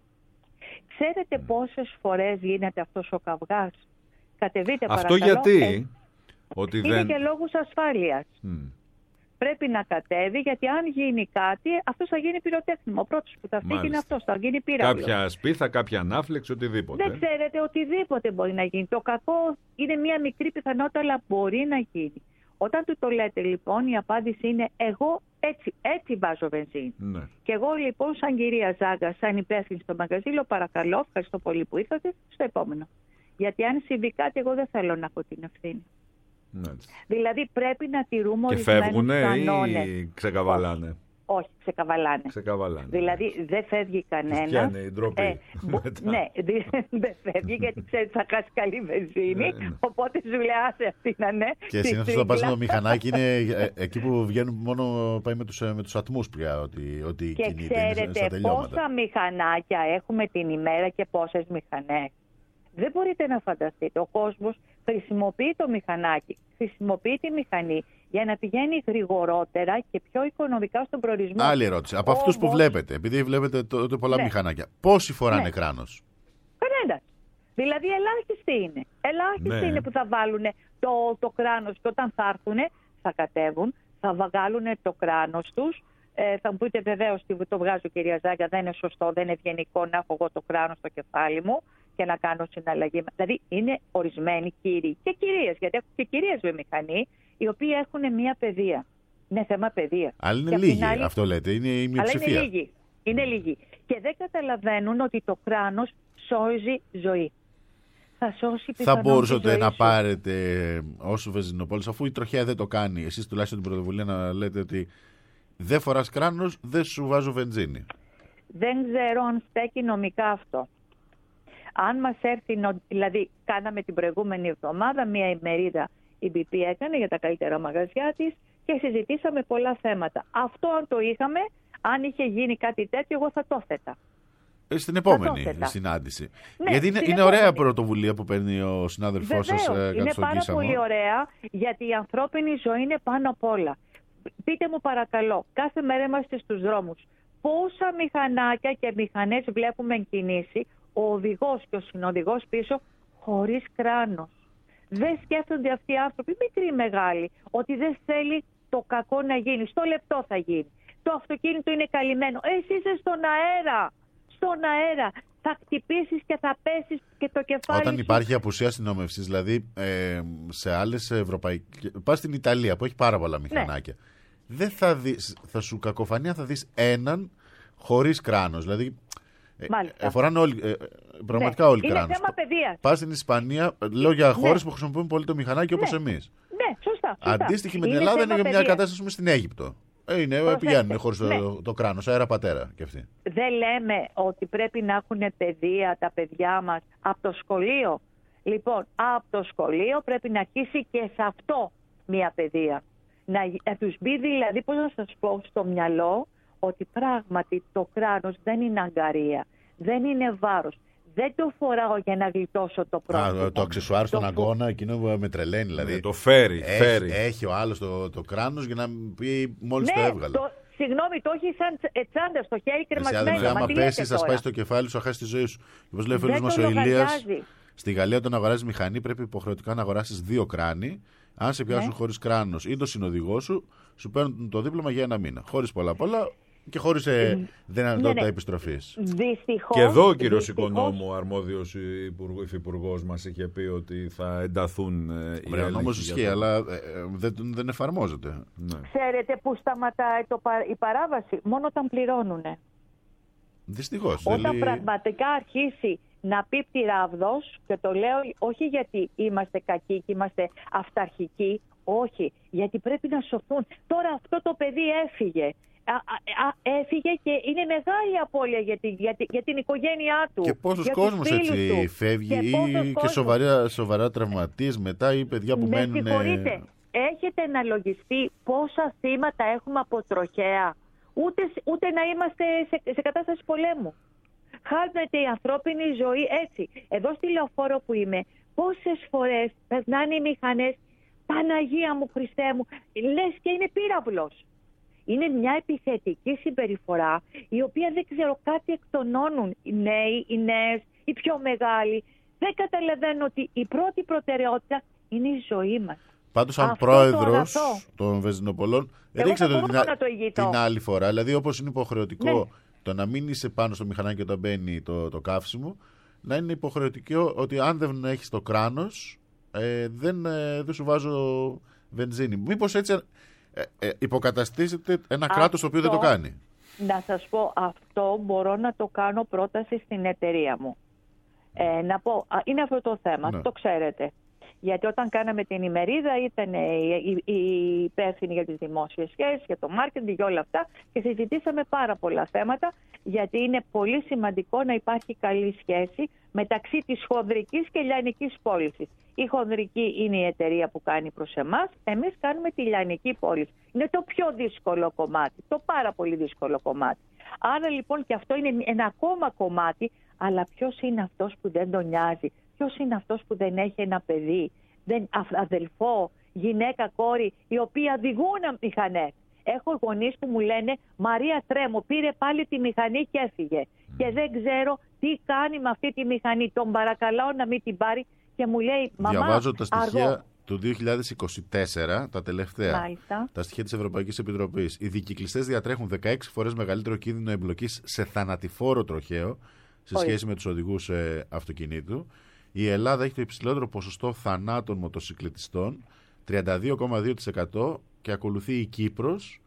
Ξέρετε mm. πόσες φορές γίνεται αυτός ο καυγάς? Κατεβείτε Αυτό παρακαλώ. γιατί? Ε, ότι είναι δεν... και λόγους ασφάλειας. Mm. Πρέπει να κατέβει, γιατί αν γίνει κάτι, αυτός θα γίνει πυροτέχνημα. Ο πρώτος που θα φύγει είναι αυτός, θα γίνει πύραυλος. Κάποια σπίθα, κάποια ανάφλεξη, οτιδήποτε. Δεν ξέρετε, οτιδήποτε μπορεί να γίνει. Το κακό είναι μια μικρή πιθανότητα, αλλά μπορεί να γίνει. Όταν του το λέτε λοιπόν, η απάντηση είναι εγώ έτσι, έτσι βάζω βενζίνη. Ναι. Και εγώ λοιπόν σαν κυρία Ζάγκα, σαν υπεύθυνη στο μαγαζί, λέω παρακαλώ, ευχαριστώ πολύ που ήρθατε, στο επόμενο. Γιατί αν συμβεί κάτι, εγώ δεν θέλω να έχω την ευθύνη. Ναι. Δηλαδή πρέπει να τηρούμε και ορισμένους φεύγουνε κανόνες. ή ξεκαβαλάνε? Όχι, όχι ξεκαβαλάνε. Ξεκαβαλάνε. Δηλαδή δεν φεύγει κανένα. Πιάνει η ντροπή. Ε, μπο, ναι, δεν φεύγει γιατί ξέρει θα χάσει καλή βενζίνη. Ναι, ναι. Οπότε σου λέει άσε αυτή να ναι. Και συνήθως το πας με το μηχανάκι είναι ε, εκεί που βγαίνουν μόνο πάει με τους, με τους ατμούς πια. Ότι, ότι και κινείται, ξέρετε πόσα μηχανάκια έχουμε την ημέρα και πόσες μηχανές. Δεν μπορείτε να φανταστείτε. Ο κόσμος χρησιμοποιεί το μηχανάκι, χρησιμοποιεί τη μηχανή για να πηγαίνει γρηγορότερα και πιο οικονομικά στον προορισμό. Άλλη ερώτηση. Από Όμως... αυτούς που βλέπετε, επειδή βλέπετε τότε πολλά ναι. μηχανάκια, πόσοι φοράνε ναι. κράνος? Κανένας. Δηλαδή ελάχιστοι είναι. Ελάχιστοι ναι. είναι που θα βάλουν το, το κράνος και όταν θα έρθουν θα κατέβουν, θα βγάλουν το κράνος τους. Ε, θα μου πείτε βεβαίως ότι το βγάζω κυρία Ζάγκα, δεν είναι σωστό, δεν είναι ευγενικό να έχω εγώ το κράνος στο κεφάλι μου και να κάνω συναλλαγή. Δηλαδή είναι ορισμένοι κύριοι και κυρίες, γιατί έχω και κυρίες με μηχανή, οι οποίοι έχουν μια παιδεία. Είναι θέμα παιδεία. Αλλά είναι λίγοι, άλλη... αυτό λέτε, είναι η μειοψηφία. Αλλά είναι λίγοι. Είναι λίγοι. Και δεν καταλαβαίνουν ότι το κράνος σώζει ζωή. Θα σώσει Θα μπορούσατε να πάρετε ως Βενζινοπόλης, αφού η τροχέα δεν το κάνει, εσείς τουλάχιστον την πρωτοβουλία να λέτε ότι δεν φοράς κράνος, δεν σου βάζω βενζίνη. Δεν ξέρω αν στέκει νομικά αυτό. Αν μας έρθει, δηλαδή κάναμε την προηγούμενη εβδομάδα μια ημερίδα η μπι πι έκανε για τα καλύτερα μαγαζιά της και συζητήσαμε πολλά θέματα. Αυτό αν το είχαμε, αν είχε γίνει κάτι τέτοιο, εγώ θα το θέτα. Στην επόμενη συνάντηση. Ναι, γιατί είναι, είναι ωραία πρωτοβουλία που παίρνει ο συνάδελφός σας κάτω στον είναι πάρα Κίσαμο. πολύ ωραία, γιατί η ανθρώπινη ζωή είναι πάνω απ' όλα. Πείτε μου παρακαλώ, κάθε μέρα είμαστε στους δρόμους. Πόσα μηχανάκια και μηχανές βλέπουμε εν κινήσει, ο οδηγός και ο συνοδηγός πίσω χωρίς κράνος. Δεν σκέφτονται αυτοί οι άνθρωποι, μικροί ή μεγάλοι, ότι δεν θέλει το κακό να γίνει. Στο λεπτό θα γίνει. το αυτοκίνητο είναι καλυμμένο. Εσύ είσαι στον αέρα. Στον αέρα. Θα χτυπήσεις και θα πέσεις και το κεφάλι. Όταν σου... υπάρχει απουσία αστυνόμευσης, δηλαδή ε, σε άλλες ευρωπαϊκές. Πας στην Ιταλία που έχει πάρα πολλά μηχανάκια. Ναι. Δεν θα δεις, θα σου κακοφανεί αν θα δεις έναν χωρίς κράνος. Δηλαδή. Ε, φοράνε όλοι, ε, πραγματικά ναι. όλοι κράνος. Είναι θέμα παιδείας. Πας στην Ισπανία, λέω για χώρες ναι. που χρησιμοποιούν πολύ το μηχανάκι όπως ναι. εμείς. Ναι, σωστά. σωστά. Αντίστοιχη με την Ελλάδα είναι παιδείας. Μια κατάσταση στην Αίγυπτο. Ε, είναι, πηγαίνουν χωρίς ναι. το, το κράνος, αέρα πατέρα κι αυτοί. Δεν λέμε ότι πρέπει να έχουν παιδεία τα παιδιά μας από το σχολείο. Λοιπόν, από το σχολείο πρέπει να αρχίσει και σε αυτό μια παιδεία. Να, να τους μπει δηλαδή, πώς να σας πω, στο μυαλό ότι πράγματι το κράνος δεν είναι αγκαρία, δεν είναι βάρος. Δεν το φοράω για να γλιτώσω το πρόβλημα. Α, το αξεσουάρ στον αγκώνα, εκείνο που με τρελαίνει δηλαδή. Ναι, το φέρει, έχει, φέρει. Έχει ο άλλος το, το κράνος για να πει μόλις ναι, το έβγαλε. Το, συγγνώμη, το έχει σαν τσάντα στο χέρι κρεμασμένο. Άμα πέσει, θα σπάσει το κεφάλι σου, θα χάσει τη ζωή σου. Όπως λέει ο φίλος μας ο Ηλίας, στη Γαλλία όταν αγοράζει μηχανή πρέπει υποχρεωτικά να αγοράσεις δύο κράνη. Αν σε πιάσουν ναι. χωρίς κράνος ή το συνοδηγό σου, σου παίρνουν το δίπλωμα για ένα μήνα. Χωρίς πολλά πολλά. Και χωρίς ε, δυνατότητα ναι, ναι. επιστροφής. Δυστυχώς. Και εδώ ο κύριος Οικονόμου, ο αρμόδιος υφυπουργός μας, είχε πει ότι θα ενταθούν ε, οι έλεγχοι. Όμως ισχύει, αλλά ε, δεν, δεν εφαρμόζεται. Ναι. Ξέρετε που σταματάει το, η παράβαση? Μόνο όταν πληρώνουνε. Δυστυχώς. Όταν δηλαδή... πραγματικά αρχίσει να πίπτει ράβδος, και το λέω όχι γιατί είμαστε κακοί και είμαστε αυταρχικοί, όχι, γιατί πρέπει να σωθούν. Τώρα αυτό το παιδί έφυγε. Α, α, α, έφυγε και είναι μεγάλη απώλεια για την, για, την, για την οικογένειά του. Και πόσος κόσμος έτσι του. φεύγει και ή και σοβαρά, σοβαρά τραυματίες μετά ή παιδιά που με μένουν... Με συγχωρείτε, έχετε να λογιστεί πόσα θύματα έχουμε από τροχέα, ούτε, ούτε να είμαστε σε, σε κατάσταση πολέμου. Χάνεται η ανθρώπινη ζωή έτσι. Εδώ στη Λεωφόρο που είμαι, πόσες φορές περνάνε οι μηχανές, Παναγία μου, Χριστέ μου, λες και είναι πύραυλος. Είναι μια επιθετική συμπεριφορά, η οποία δεν ξέρω, κάτι εκτονώνουν οι νέοι, οι νέες, οι πιο μεγάλοι. Δεν καταλαβαίνω ότι η πρώτη προτεραιότητα είναι η ζωή μας. Πάντως, σαν πρόεδρος των Βεζινοπολών, ρίξατε την, την άλλη φορά. Δηλαδή, όπως είναι υποχρεωτικό ναι. το να μην είσαι πάνω στο μηχανάκι όταν μπαίνει το, το καύσιμο, να είναι υποχρεωτικό ότι αν δεν έχεις το κράνος, ε, δεν, ε, δεν σου βάζω βενζίνη. Μήπως έτσι... Ε, ε, υποκαταστήσετε ένα αυτό, κράτος το οποίο δεν το κάνει. Να σας πω, αυτό μπορώ να το κάνω πρόταση στην εταιρεία μου. Ε, να πω, α, είναι αυτό το θέμα, ναι. το ξέρετε. Γιατί όταν κάναμε την ημερίδα ήταν οι, οι, οι υπεύθυνοι για τις δημόσιες σχέσεις, για το marketing και όλα αυτά και συζητήσαμε πάρα πολλά θέματα, γιατί είναι πολύ σημαντικό να υπάρχει καλή σχέση μεταξύ της χονδρικής και λιανικής πώλησης. Η χονδρική είναι η εταιρεία που κάνει προς εμάς, εμείς κάνουμε τη λιανική πώληση. Είναι το πιο δύσκολο κομμάτι, το πάρα πολύ δύσκολο κομμάτι. Άρα λοιπόν και αυτό είναι ένα ακόμα κομμάτι, αλλά ποιος είναι αυτός που δεν τον νοιάζει, ποιος είναι αυτός που δεν έχει ένα παιδί, δεν, αδελφό, γυναίκα, κόρη, οι οποίοι οδηγούν μηχανές. Έχω γονείς που μου λένε «Μαρία Τρέμο πήρε πάλι τη μηχανή και έφυγε mm. και δεν ξέρω τι κάνει με αυτή τη μηχανή, τον παρακαλάω να μην την πάρει» και μου λέει «Μαμά, διαβάζω τα στοιχεία αργό». Του δύο χιλιάδες είκοσι τέσσερα, τα τελευταία, Μάλιστα. τα στοιχεία της Ευρωπαϊκής Επιτροπής. Οι δικυκλιστές διατρέχουν δεκαέξι φορές μεγαλύτερο κίνδυνο εμπλοκής σε θανατηφόρο τροχαίο σε σχέση Πολύ. με τους οδηγούς ε, αυτοκινήτου. Η Ελλάδα έχει το υψηλότερο ποσοστό θανάτων μοτοσυκλετιστών, τριάντα δύο κόμμα δύο τοις εκατό, και ακολουθεί η Κύπρος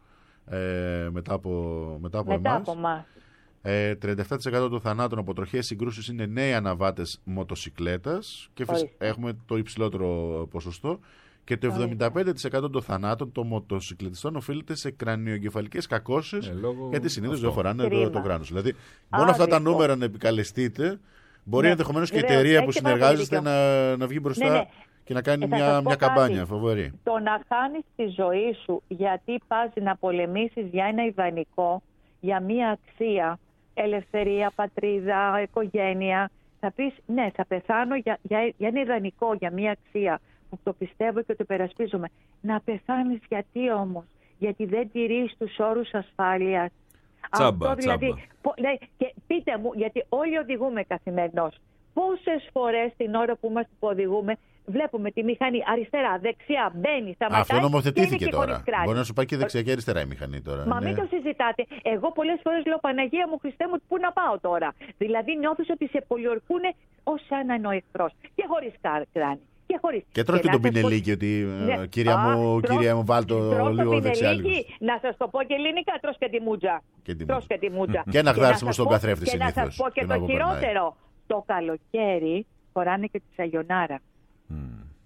ε, μετά από, μετά από μετά εμάς. Από μας. Ε, τριάντα επτά τοις εκατό των θανάτων από τροχαίες συγκρούσεις είναι νέοι αναβάτες μοτοσυκλέτας και φυσ... έχουμε το υψηλότερο ποσοστό, και το εβδομήντα πέντε τοις εκατό των θανάτων των μοτοσυκλετιστών οφείλεται σε κρανιοεγκεφαλικές κακώσεις, ε, γιατί συνήθως δεν φοράνε το, το κράνος. Δηλαδή, μόνο Α, αυτά τα νούμερα να επικαλεστείτε, μπορεί ναι, ενδεχομένως και η εταιρεία που συνεργάζεστε να, να βγει μπροστά ναι, ναι. και να κάνει ε, μια, μια καμπάνια φοβερή. Το να χάνεις τη ζωή σου γιατί πας να πολεμήσεις για ένα ιδανικό, για μια αξία, ελευθερία, πατρίδα, οικογένεια, θα πεις ναι, θα πεθάνω για, για, για ένα ιδανικό, για μια αξία που το πιστεύω και το υπερασπίζομαι. Να πεθάνεις γιατί όμως? Γιατί δεν τηρείς τους όρους ασφάλειας. Τσάμπα, Αυτό δηλαδή, τσάμπα. Πο, ναι, και πείτε μου, γιατί όλοι οδηγούμε καθημερινώς. Πόσες φορές την ώρα που είμαστε που οδηγούμε βλέπουμε τη μηχανή αριστερά, δεξιά, μπαίνει, σταματάει. Αυτό νομοθετήθηκε και τώρα. Μπορεί να σου πάει και δεξιά και αριστερά η μηχανή τώρα. Μα ναι. μην το συζητάτε. Εγώ πολλές φορές λέω, Παναγία μου, Χριστέ μου, πού να πάω τώρα. Δηλαδή νιώθεις ότι σε πολιορκούν ως σαν να είναι ο εχθρός. Και χωρίς κράνη. Και, χωρίς... και τρως και, και τον πινελίκι ότι ναι. κυρία, μου, Α, κυρία μου βάλ το λίγο δεξιά λίγο. Να σας το πω και ελληνικά, τρως και τη μούτζα. Και, τη τρως και τη μούτζα. Και ένα γδάρσιμο στον καθρέφτη συνήθως. Και να σας πω και, και το χειρότερο. Το καλοκαίρι φοράνε και τη σαγιονάρα. Mm.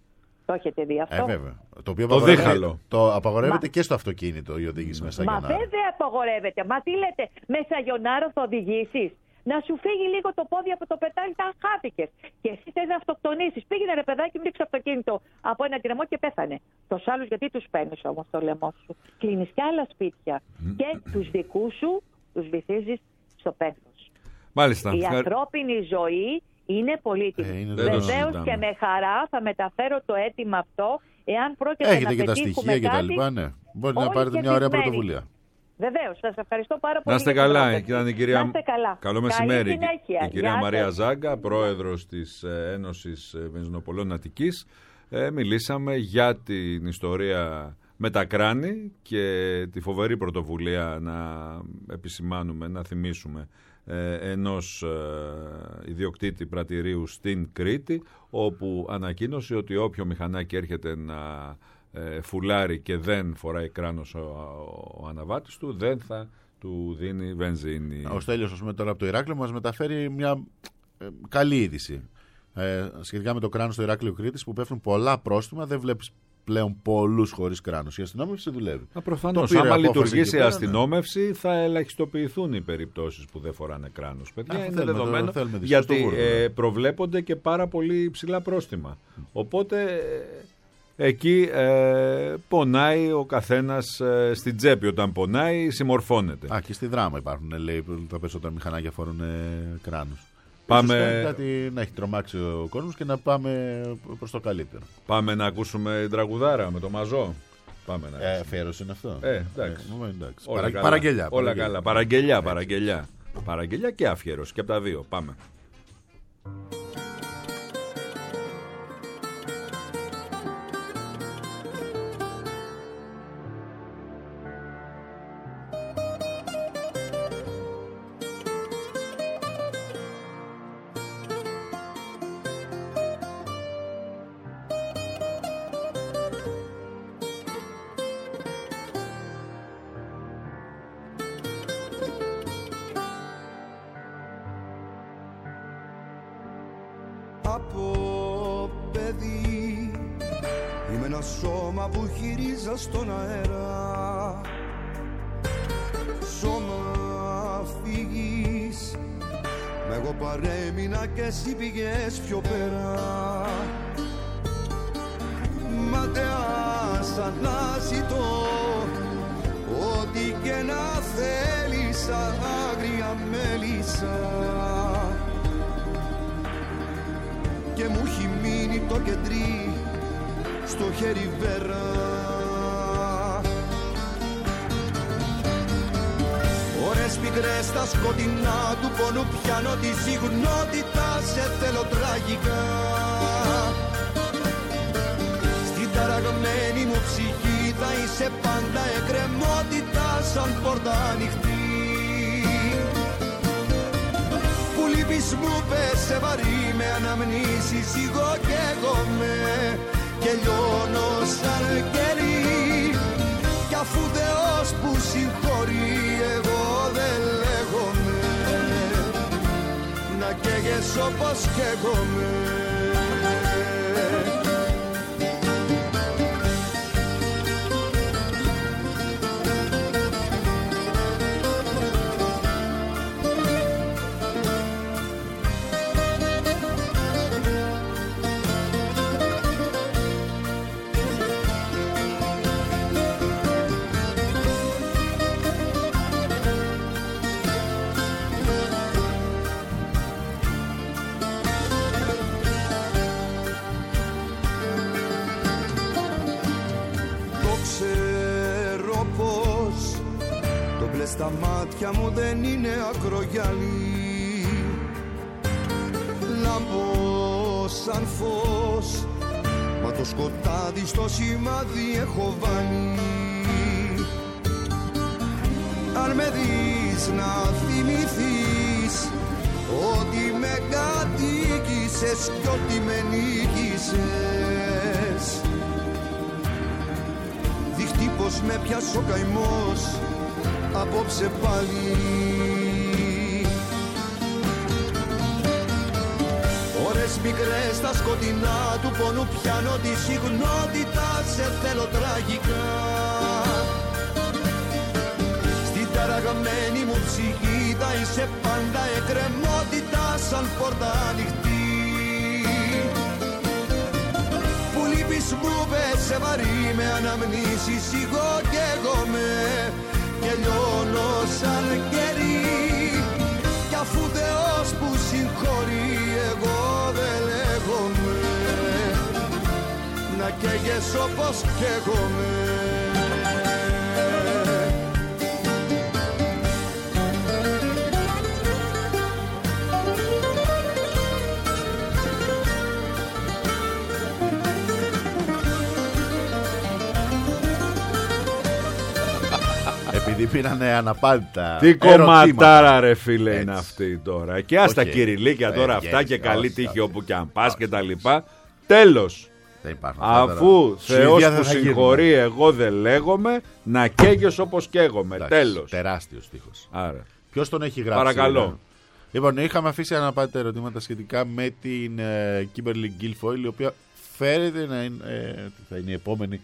Το έχετε δει αυτό? Ε, βέβαια. Το οποίο το απαγορεύεται, το απαγορεύεται Μα... και στο αυτοκίνητο η οδήγηση με σαγιονάρα. Μα βέβαια απαγορεύεται. Μα τι λέτε, με σαγιονάρα θα οδηγήσεις? Να σου φύγει λίγο το πόδι από το πετάλι, τα χάθηκες. Και εσύ θες να αυτοκτονήσεις. Πήγαινε ρε παιδάκι, μου ρίξε αυτοκίνητο από ένα τυρεμό και πέθανε. Τους άλλους γιατί τους παίρνεις όμως το λαιμό σου? Κλείνεις και άλλα σπίτια. Mm. Και τους δικούς σου τους βυθίζεις στο πένθος. Μάλιστα. Η ανθρώπινη ζωή είναι πολύτιμη. Ε, Βεβαίως και με χαρά θα μεταφέρω το αίτημα αυτό, εάν πρόκειται Έχετε να πετύχουμε και τα στοιχεία κάτι. Και τα λοιπά, ναι. Μπορείτε να πάρετε μια ωραία πρωτοβουλία. Βεβαίως, σας ευχαριστώ πάρα πολύ. Να είστε καλά, ήταν η κυρία... Να είστε καλά. Καλό μεσημέρι. Συνέχεια. Η κυρία Μαρία Ζάγκα, πρόεδρος της Ένωσης Βενζινοπολών Αττικής. Ε, μιλήσαμε για την ιστορία με τα κράνη και τη φοβερή πρωτοβουλία να επισημάνουμε, να θυμίσουμε ε, ενός ε, ιδιοκτήτη πρατηρίου στην Κρήτη, όπου ανακοίνωσε ότι όποιο μηχανάκι έρχεται να ε, φουλάρει και δεν φοράει κράνος ο, ο, ο αναβάτης του, δεν θα του δίνει βενζίνη. Ο Στέλιος, ας πούμε, τώρα από το Ηράκλειο μας μεταφέρει μια ε, καλή είδηση ε, σχετικά με το κράνος στο Ηράκλειο Κρήτης, που πέφτουν πολλά πρόστιμα, δεν βλέπεις πλέον πολλούς χωρίς κράνος. Η αστυνόμευση δουλεύει. Προφανώς, άμα λειτουργήσει η αστυνόμευση, ναι, θα ελαχιστοποιηθούν οι περιπτώσεις που δεν φοράνε κράνος. Παιδιά, είναι θέλουμε, δεδομένο, το, γιατί βούρ, ε, προβλέπονται και πάρα πολύ υψηλά πρόστιμα. Mm. Οπότε ε, εκεί ε, πονάει ο καθένας ε, στην τσέπη. Όταν πονάει, συμμορφώνεται. Α, και στη Δράμα υπάρχουν, λέει, τα περισσότερα μηχανάκια φορούν ε, κράνος. Πάμε... Κάτι να έχει τρομάξει ο κόσμος και να πάμε προς το καλύτερο. Πάμε να ακούσουμε τραγουδάρα με το Μαζό. Πάμε να ε, αφιέρωση είναι αυτό. Ε, εντάξει. Ε, εντάξει. Όλα Παρα... καλά. Παραγγελιά. Όλα καλά. Παραγγελιά, παραγγελιά. Παραγγελιά και αφιέρωση. Και από τα δύο. Πάμε. Από παιδί είμαι ένα σώμα που γυρίζα στον αέρα. Σώμα φύγεις, μα εγώ παρέμεινα και εσύ πήγες πιο πέρα. Ματαιάς αναζητώ ό,τι και να θέλεις, άγρια μέλισσα. Και μου έχει μείνει το κεντρί στο χέρι βέρα. Ώρες πικρές στα σκοτεινά του πόνου πιάνω τη συγνότητα, σε θέλω τραγικά. Στην ταραγμένη μου ψυχή θα είσαι πάντα εκκρεμότητα, σαν πόρτα ανοιχτή. Που λείπεις μου πέσε βαρύ, με αναμνήσεις σιγώ και εγώ με, και λιώνω σαν κελί. Κι αφού Θεός που συγχωρεί, εγώ δεν λέγομαι, να καίγες όπως καίγομαι. Στα μάτια μου δεν είναι ακρογιαλί, λάμπω σαν φως μα το σκοτάδι στο σημάδι έχω βάλει. Αν με δεις να θυμηθείς ότι με κατοίκησες κι ότι με νίκησες, δείχνει πως με πιάσε ο καημός απόψε πάλι. Ώρες μικρές στα σκοτεινά του πόνου πιάνω τη συχνότητα, σε θέλω τραγικά. Στην ταραγμένη μου ψυχή θα είσαι πάντα εκκρεμότητα σαν πόρτα ανοιχτή. Που λείπεις μου πέσε βαρύ με αναμνήσεις, εγώ και εγώ με και λιώνω σαν κερί. Κι αφού Θεός που συγχωρεί εγώ δεν λέγομαι, να καίγες όπως καίγομαι. Επειδή πήρανε αναπάντητα. Τι κομματάρα ρε φίλε είναι αυτή τώρα. Και άστα Okay. κυριλίκια τώρα Ε, αυτά yes, και καλή yes, τύχη yes, όπου και αν πας yes, και τα yes. λοιπά. Τέλος. Αφού Θεός που συγχωρεί εγώ δεν λέγομαι, να καίγες όπως καίγομαι. Εντάξει, Τέλος. Τεράστιος στίχος. Άρα. Ποιος τον έχει γράψει? Παρακαλώ. Είναι? Λοιπόν, είχαμε αφήσει αναπάντητα ερωτήματα σχετικά με την ε, Kimberly Guilfoyle, η οποία φέρεται να είναι, ε, θα είναι η επόμενη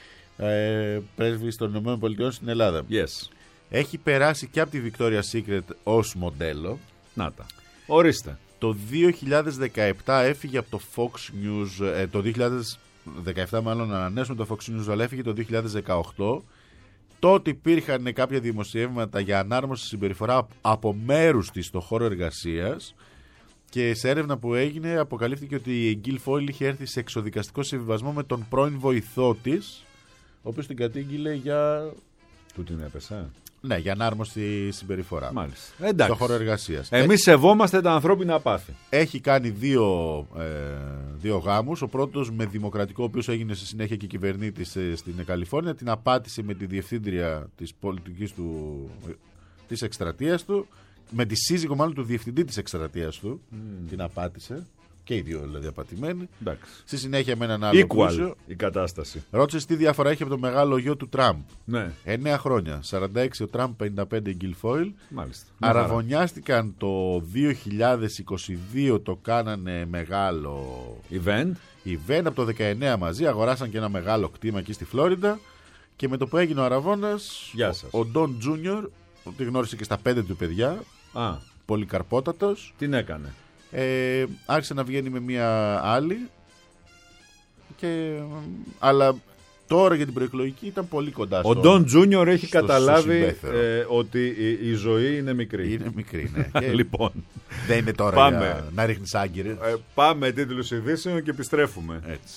ε, πρέσβη των ΗΠΑ στην Ελλάδα. Yes. Έχει περάσει και από τη Victoria's Secret ως μοντέλο. Να τα. Ορίστε. Το δύο χιλιάδες δεκαεπτά έφυγε από το Fox News, ε, το δύο χιλιάδες δεκαεπτά μάλλον ανανέσουμε το Fox News, αλλά έφυγε το δύο χιλιάδες δεκαοκτώ. Τότε υπήρχαν κάποια δημοσιεύματα για ανάρμοση συμπεριφορά από μέρους της στο χώρο εργασίας και σε έρευνα που έγινε αποκαλύφθηκε ότι η Guilfoyle είχε έρθει σε εξοδικαστικό συμβιβασμό με τον πρώην βοηθό της, ο οποίος την κατήγγειλε για... Του την έπεσε. Ναι, για ανάρμοστη συμπεριφορά. Μάλιστα. Εντάξει. Στο χώρο εργασίας. Εμείς σεβόμαστε τα ανθρώπινα πάθη. Έχει κάνει δύο, ε, δύο γάμους. Ο πρώτος με δημοκρατικό, ο οποίος έγινε στη συνέχεια και κυβερνήτης ε, στην Καλιφόρνια. Την απάτησε με τη διευθύντρια της πολιτικής του, της εκστρατείας του. Με τη σύζυγο μάλλον του διευθυντή της εκστρατείας του. Mm. Την απάτησε. Και οι δύο δηλαδή απατημένοι. Εντάξει. Στη συνέχεια με έναν άλλο Equal η κατάσταση. Ρώτησε τι διαφορά έχει από το μεγάλο γιο του Τραμπ. Ναι. εννέα χρόνια. σαράντα έξι ο Τραμπ, πενήντα πέντε η Guilfoyle. Μάλιστα. Αραβωνιάστηκαν το δύο χιλιάδες είκοσι δύο, το κάνανε μεγάλο event. event από το δεκαεννέα μαζί. Αγοράσαν και ένα μεγάλο κτήμα εκεί στη Φλόριντα. Και με το που έγινε ο Αραβώνας, ο, ο Ντόν Τζούνιορ, τη γνώρισε και στα πέντε του παιδιά. Α. Πολυκαρπότατος. Τι έκανε? Ε, άρχισε να βγαίνει με μια άλλη και, αλλά τώρα για την προεκλογική ήταν πολύ κοντά. Ο Ντόν Τζούνιορ έχει στο, καταλάβει στο ε, ότι η, η ζωή είναι μικρή. Είναι μικρή, ναι. Και λοιπόν, δεν είναι τώρα πάμε. Για να ρίχνεις άγκυρες. Ε, πάμε τίτλους ειδήσεων και επιστρέφουμε. Έτσι.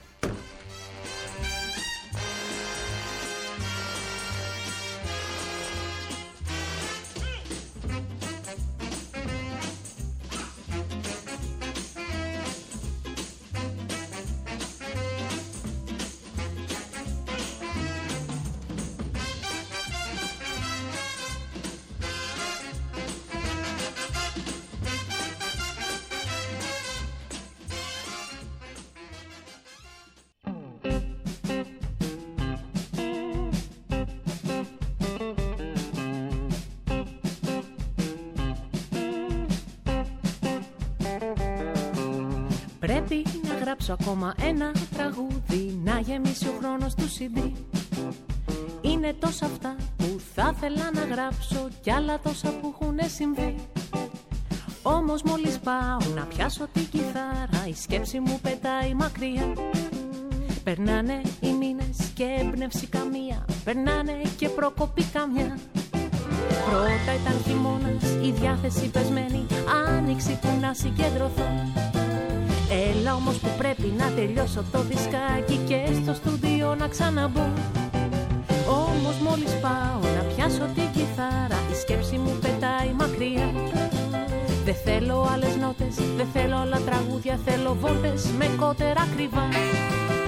Πρέπει να γράψω ακόμα ένα τραγούδι, να γεμίσει ο χρόνος του σι ντι. Είναι τόσα αυτά που θα ήθελα να γράψω κι άλλα τόσα που έχουν συμβεί. Όμως μόλις πάω να πιάσω την κιθάρα, η σκέψη μου πετάει μακριά. Περνάνε οι μήνες και έμπνευση καμία, περνάνε και προκοπή καμιά. Πρώτα ήταν χειμώνας, η διάθεση πεσμένη, άνοιξη που να συγκεντρωθώ. Έλα όμως που πρέπει να τελειώσω το δισκάκι και στο στούντιο να ξαναμπω. Όμως μόλις πάω να πιάσω την κιθάρα, η σκέψη μου πετάει μακριά. Δεν θέλω άλλες νότες, δεν θέλω άλλα τραγούδια, θέλω βόλτες με κότερα κρυβά.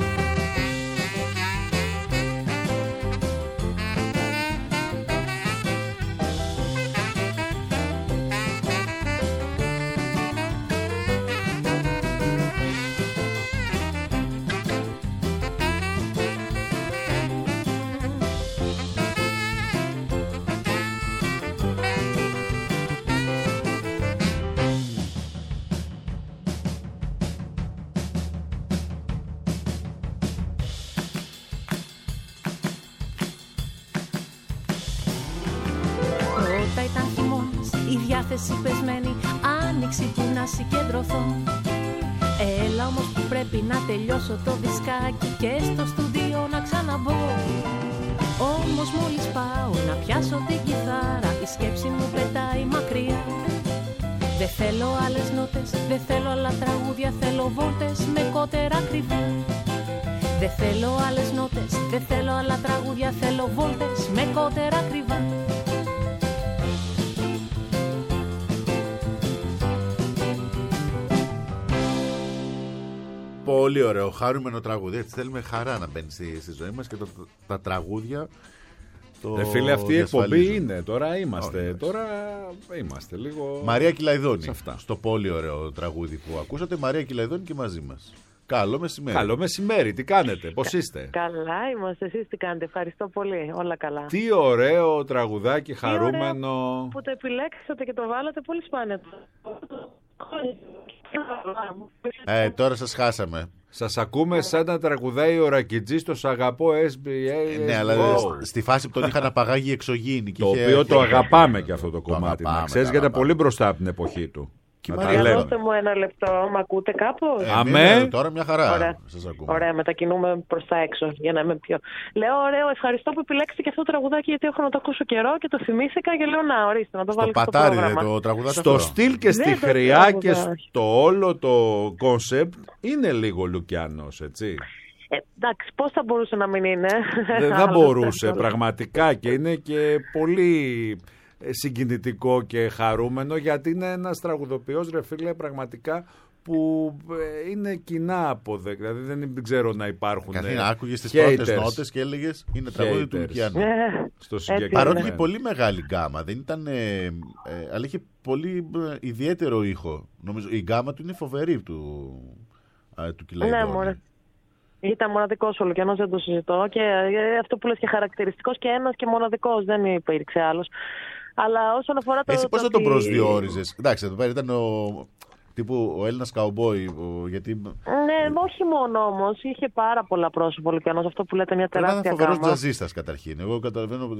διάθεση πεσμένη, άνοιξη που να συγκεντρωθώ. Έλα όμως που πρέπει να τελειώσω το δισκάκι και στο στούντιο να ξαναμπω. Όμως μόλις πάω να πιάσω την κιθάρα, η σκέψη μου πετάει μακριά. Δεν θέλω άλλες νότες, δεν θέλω άλλα τραγούδια, θέλω βόλτες με κότερα κρυβά. Δεν θέλω άλλες νότες, δεν θέλω άλλα τραγούδια, θέλω βόλτες με κότερα κρυβά. Πολύ ωραίο, χαρούμενο τραγούδι. Έτσι θέλουμε χαρά να μπαίνει στη, στη ζωή μας και το, τα τραγούδια. Ε, φίλε, αυτή η εκπομπή είναι. Τώρα είμαστε. Oh, τώρα είμαστε λίγο. Μαρία Κυλαϊδόνη. Στο πολύ ωραίο τραγούδι που ακούσατε. Μαρία Κυλαϊδόνη και μαζί μας. Καλό μεσημέρι. Καλό μεσημέρι. Τι κάνετε, πώς είστε? Καλά είμαστε. Εσείς τι κάνετε? Ευχαριστώ πολύ. Όλα καλά. Τι ωραίο τραγουδάκι, χαρούμενο. Ωραίο που το επιλέξατε και το βάλατε, πολύ σπάνια. Ε, τώρα σας χάσαμε. Σας ακούμε σαν να τραγουδάει ο Ρακιτζής στο «Σ' αγαπώ ες μπι έι». Ε, ναι, αλλά στη φάση που τον είχαν απαγάγει εξωγήινη. Το οποίο το αγαπάμε και αυτό το κομμάτι. Να ξέρεις, γιατί πολύ μπροστά από την εποχή του. Δώστε μου ένα λεπτό, μ' ακούτε κάπως? Ε, Αμέ. Τώρα μια χαρά. Ωραία. Σας ακούμε. Ωραία, μετακινούμε προς τα έξω για να είμαι πιο. Λέω, ωραίο, ευχαριστώ που επιλέξετε και αυτό το τραγουδάκι, γιατί έχω να το ακούσω καιρό και το θυμήθηκα και λέω, να ορίστε, να το βάλω στο, στο πατάρι, πρόγραμμα. Το τραγουδάκι στο αυτό. στυλ και στη χρειά και στο όλο το κόνσεπτ είναι λίγο Λουκιανός, έτσι. Ε, εντάξει, πώς θα μπορούσε να μην είναι? Δεν θα μπορούσε πραγματικά, και είναι και πολύ συγκινητικό και χαρούμενο, γιατί είναι ένας τραγουδοποιός, ρε φίλε, πραγματικά που είναι κοινά αποδεκτό. Δηλαδή δεν ξέρω να υπάρχουν. Καθίνα, άκουγες τις πρώτες νότες και έλεγες είναι τραγούδι του Λουκιανού. Στο συγκεκριμένο. Παρότι είχε πολύ μεγάλη γκάμα, δεν ήταν, ε, ε, αλλά είχε πολύ ε, ιδιαίτερο ήχο. Νομίζω η γκάμα του είναι φοβερή του, ε, του Κυλαϊδόνη. Ναι, μωρέ. Ήταν μοναδικός ο Λουκιανός, δεν το συζητώ. Και ε, αυτό που λες και χαρακτηριστικός και ένας και μοναδικός, δεν υπήρξε άλλος. Αλλά όσον αφορά το. Εσύ πώς θα τον προσδιορίζεις? Εντάξει, εδώ πέρα ήταν ο τύπου ο Έλληνας καουμπόι. Γιατί... Ναι, όχι μόνο όμως. Είχε πάρα πολλά πρόσωπα ο Λουκιανός. Αυτό που λέτε, μια τεράστια γάμα. Ήταν γάμα. φοβερός τζαζίστας καταρχήν. Εγώ καταλαβαίνω ότι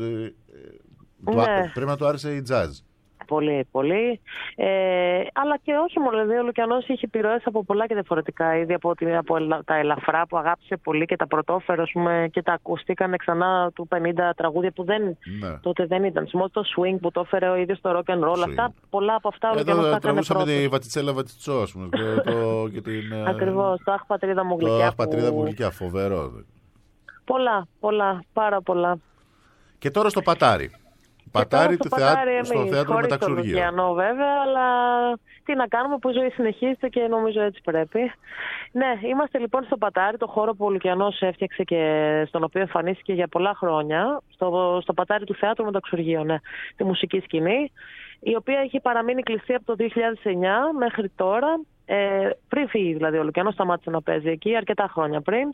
ναι. πρέπει να του άρεσε η τζαζ. Πολύ, πολύ. Ε, αλλά και όχι μόνο. Δηλαδή, ο Λουκιανός είχε επιρροές από πολλά και διαφορετικά είδη, από, από τα ελαφρά που αγάπησε πολύ και τα πρωτόφερα, και τα ακούστηκαν ξανά του πενήντα τραγούδια που δεν, ναι. τότε δεν ήταν. Μόνο το swing που το έφερε ο ίδιος, το rock and roll. Αυτά, πολλά από αυτά ο Λουκιανός τα έκανε πρώτος. Εδώ τραγούσαμε τη Βατιτσέλα Βατιτσό, ας πούμε. το, και την, Ακριβώς, το «Αχ, πατρίδα μου γλυκιά». Το «Αχ, πατρίδα μου γλυκιά», φοβερό. Πολλά, πολλά, πάρα πολλά. Και τώρα στο πατάρι. Πατάρι του θεάτρου, στο θέατρο Μεταξουργείο. Χωρίς το Λουκιανό βέβαια, αλλά τι να κάνουμε, που η ζωή συνεχίζεται και νομίζω έτσι πρέπει. Ναι, είμαστε λοιπόν στο Πατάρι, το χώρο που ο Λουκιανός έφτιαξε και στον οποίο εμφανίστηκε για πολλά χρόνια, στο, στο Πατάρι του Θεάτρου Μεταξουργείο, ναι, τη μουσική σκηνή, η οποία είχε παραμείνει κλειστή από το δύο χιλιάδες εννιά μέχρι τώρα, ε, πριν φύγει δηλαδή ο Λουκιανός, σταμάτησε να παίζει εκεί αρκετά χρόνια πριν.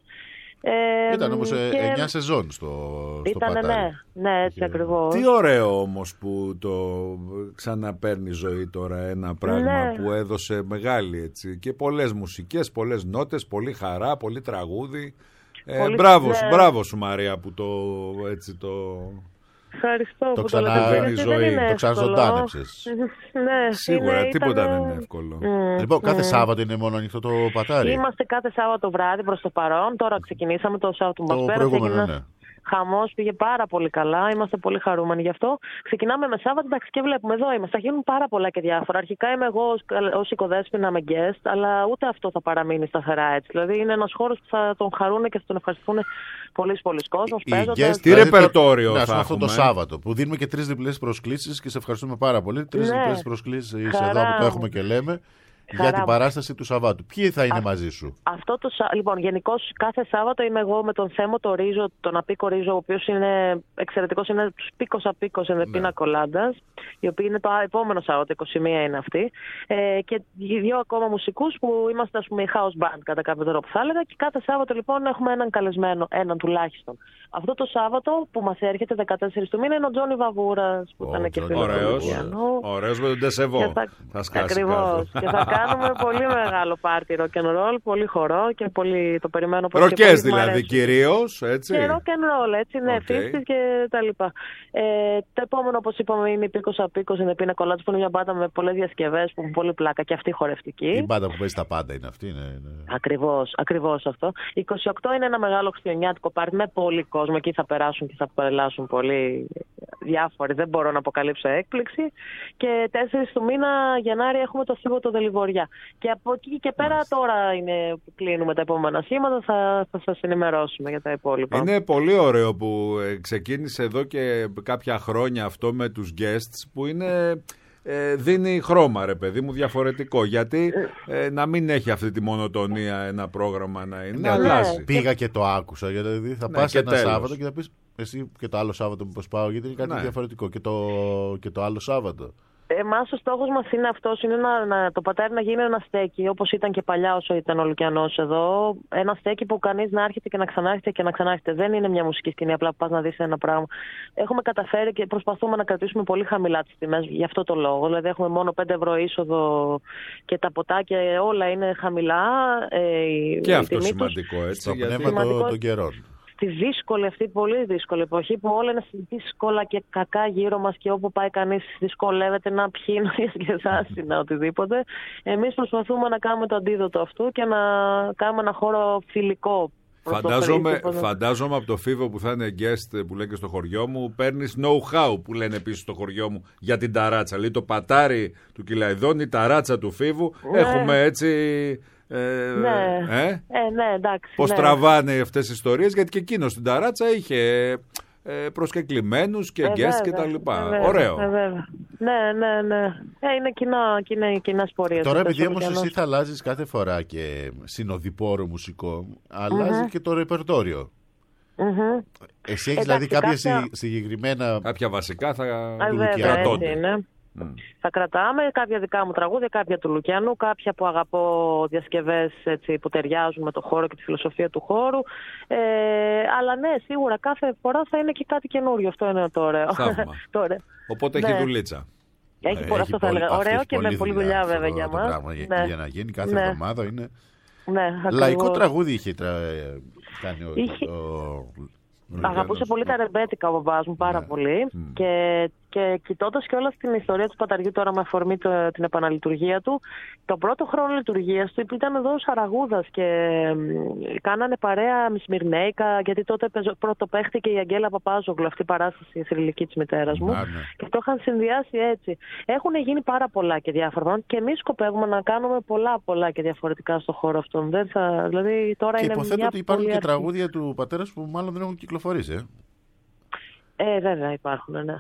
Ε, ήταν όμως και... εννιά σεζόν στο, στο Ήτανε, Πατάρι. Ναι, ναι, έτσι και... ακριβώς. Τι ωραίο όμως που το ξαναπαίρνει ζωή τώρα ένα πράγμα, ναι, που έδωσε μεγάλη, έτσι, και πολλές μουσικές, πολλές νότες, πολύ χαρά, πολύ τραγούδι. Πολύ... Ε, μπράβο, ναι. σου, μπράβο σου Μαρία που το, έτσι, το... Ευχαριστώ το που ξανα... το λέτε. ζωή, το ξαναζωντάνεψες. Ναι, σίγουρα, είναι, τίποτα ήταν... δεν είναι εύκολο. Mm, λοιπόν, κάθε mm. Σάββατο είναι μόνο ανοιχτό το Πατάρι. Είμαστε κάθε Σάββατο βράδυ προς το παρόν. Τώρα ξεκινήσαμε το Σάββατο που μας πέρασε. Το προηγούμενο, ναι. Χαμός, πήγε πάρα πολύ καλά. Είμαστε πολύ χαρούμενοι γι' αυτό. Ξεκινάμε με Σάββατο, εντάξει, και βλέπουμε εδώ είμαστε. Θα γίνουν πάρα πολλά και διάφορα. Αρχικά είμαι εγώ ως οικοδέσποινα με guest, αλλά ούτε αυτό θα παραμείνει σταθερά έτσι. Δηλαδή είναι ένας χώρος που θα τον χαρούν και θα τον ευχαριστούν πολλοί πολλοί κόσμος. Guest, τι ρεπερτόριο θα έχουμε αυτό το Σάββατο που δίνουμε και τρεις διπλές προσκλήσεις και σε ευχαριστούμε πάρα πολύ. Τρεις ναι. διπλές προσκλήσεις εδώ που το έχουμε και λέμε. Χαρά. Για την παράσταση του Σαββάτου. Ποιοι θα είναι Α, μαζί σου? Αυτό το, λοιπόν, γενικώς κάθε Σάββατο είμαι εγώ με τον Θέμο το Ρίζο, τον Απίκο Ρίζο, ο οποίος είναι εξαιρετικός, είναι τους Πίκος Απίκος εν πίνα κολάντας, οι οποίοι είναι το επόμενο Σάββατο, είκοσι μία είναι αυτοί. Ε, και δύο ακόμα μουσικούς που είμαστε, ας πούμε, η house band κατά κάποιο τρόπο θα έλεγα. Και κάθε Σάββατο λοιπόν έχουμε έναν καλεσμένο, έναν τουλάχιστον. Αυτό το Σάββατο που μας έρχεται δεκατέσσερις του μήνα είναι ο Τζόνι Βαβούρας, που oh, ήταν και φίλος του Λουκιανού. Ωραίος με τον Ντεσεβό. Θα σκάσει. Ακριβώς. Και θα κάνουμε πολύ μεγάλο πάρτι rock and roll, πολύ χορό και πολύ το περιμένω πολύ. Ροκές δηλαδή κυρίως, έτσι. Και rock and roll, έτσι, ναι, okay. φύστης και τα λοιπά. Ε, το επόμενο, όπως είπαμε, είναι η Πίκος Πίκος είναι πίνα κολάτα, που είναι μια μπάντα με πολλές διασκευές που έχουν πολύ πλάκα και αυτή χορευτική. Η μπάντα που παίζει τα πάντα είναι αυτή. Είναι, είναι... Ακριβώς, ακριβώς αυτό. είκοσι οκτώ είναι ένα μεγάλο χριστουγεννιάτικο πάρτι με πολύ κόσμο. Εκεί θα περάσουν και θα περάσουν πολύ διάφοροι. Δεν μπορώ να αποκαλύψω έκπληξη. Και τέσσερις του μήνα Γενάρη έχουμε το Θήβο το Δελιβοριά. Και από εκεί και πέρα Μάλιστα. τώρα είναι που κλείνουμε τα επόμενα σχήματα. Θα, θα σας ενημερώσουμε για τα υπόλοιπα. Είναι πολύ ωραίο που ξεκίνησε εδώ και κάποια χρόνια αυτό με τους guests που είναι... Ε, δίνει χρώμα, ρε παιδί μου, διαφορετικό. Γιατί ε, να μην έχει αυτή τη μονοτονία ένα πρόγραμμα να είναι. Ναι, αλλάζει. Πήγα και το άκουσα. Γιατί θα ναι, πας ένα τέλος. Σάββατο και θα πεις εσύ και το άλλο Σάββατο μήπως πάω, γιατί είναι κάτι ναι. διαφορετικό. Και το, και το άλλο Σάββατο. Εμάς ο στόχος μας είναι αυτός, είναι να, να, το πατάρι να γίνει ένα στέκι, όπως ήταν και παλιά όσο ήταν ο Λουκιανός εδώ. Ένα στέκι που κανείς να έρχεται και να ξανάρχεται και να ξανάρχεται. Δεν είναι μια μουσική σκηνή, απλά που πας να δεις ένα πράγμα. Έχουμε καταφέρει και προσπαθούμε να κρατήσουμε πολύ χαμηλά τις τιμές για αυτό το λόγο. Δηλαδή έχουμε μόνο πέντε ευρώ είσοδο και τα ποτάκια όλα είναι χαμηλά. Ε, και αυτό σημαντικό, τους, έτσι, στο πνεύμα των το καιρών. Στη δύσκολη αυτή, πολύ δύσκολη εποχή που όλα είναι δύσκολα και κακά γύρω μας και όπου πάει κανείς δυσκολεύεται να πιει, να διασκεδάσει, να οτιδήποτε. Εμείς προσπαθούμε να κάνουμε το αντίδοτο αυτού και να κάνουμε ένα χώρο φιλικό. Φαντάζομαι, φαντάζομαι από το Φίβο που θα είναι guest που λένε και στο χωριό μου, παίρνεις know-how που λένε επίσης στο χωριό μου για την ταράτσα. Λέει το πατάρι του Κυλαϊδόνη, η ταράτσα του Φίβου. Ναι. Έχουμε έτσι... Ε, ναι. Ε? Ε, ναι, εντάξει. Πώς ναι. τραβάνε αυτές τις ιστορίες, γιατί και εκείνος στην ταράτσα είχε ε, προσκεκλημένους και guest και τα λοιπά. Ε, Ωραίο. Ε, ναι, ναι, ναι. Ε, είναι κοινά, κοινά, κοινά πορεία. Τώρα επειδή όμως εσύ θα αλλάζεις κάθε φορά και συνοδοιπόρο μουσικό, αλλάζει mm-hmm. και το ρεπερτόριο. Mm-hmm. Εσύ έχεις δηλαδή κάποια, κάποια συγκεκριμένα... Κάποια βασικά θα κρατώνται. Mm. Θα κρατάμε κάποια δικά μου τραγούδια, κάποια του Λουκιανού, κάποια που αγαπώ, διασκευές έτσι, που ταιριάζουν με το χώρο και τη φιλοσοφία του χώρου. Ε, αλλά ναι, σίγουρα κάθε φορά θα είναι και κάτι καινούριο. Αυτό είναι το ωραίο. Οπότε ναι. έχει δουλίτσα. Έχει, έχει αυτό θα έλεγα. Ωραίο και με πολλή δουλειά βέβαια για μας. Ναι. Για να γίνει κάθε ναι. εβδομάδα είναι. Ναι, λαϊκό τραγούδι είχε τρα... κάνει ο. Είχε... ο... Αγαπούσε πολύ τα ρεμπέτικα ο μπαμπάς μου, πάρα ναι. πολύ. Mm. Και, και κοιτώντας και όλα την ιστορία του παταριού τώρα με αφορμή το, την επαναλειτουργία του, το πρώτο χρόνο λειτουργίας του ήταν εδώ ο Σαραγούδας και ε, κάνανε παρέα με Σμυρνέικα, γιατί τότε πρωτοπαίχτηκε η Αγγέλα Παπάζογλου, αυτή η παράσταση η θρυλική της μητέρας μου. Mm. Και το είχαν συνδυάσει έτσι. Έχουν γίνει πάρα πολλά και διάφορα. Και εμείς σκοπεύουμε να κάνουμε πολλά πολλά και διαφορετικά στον χώρο αυτόν. Δεν θα, δηλαδή, τώρα και είναι υποθέτω ότι υπάρχουν και αρχή. Τραγούδια του πατέρα που μάλλον δεν έχουν κυκλοφορήσει. Ε. Ε, βέβαια υπάρχουν, ναι.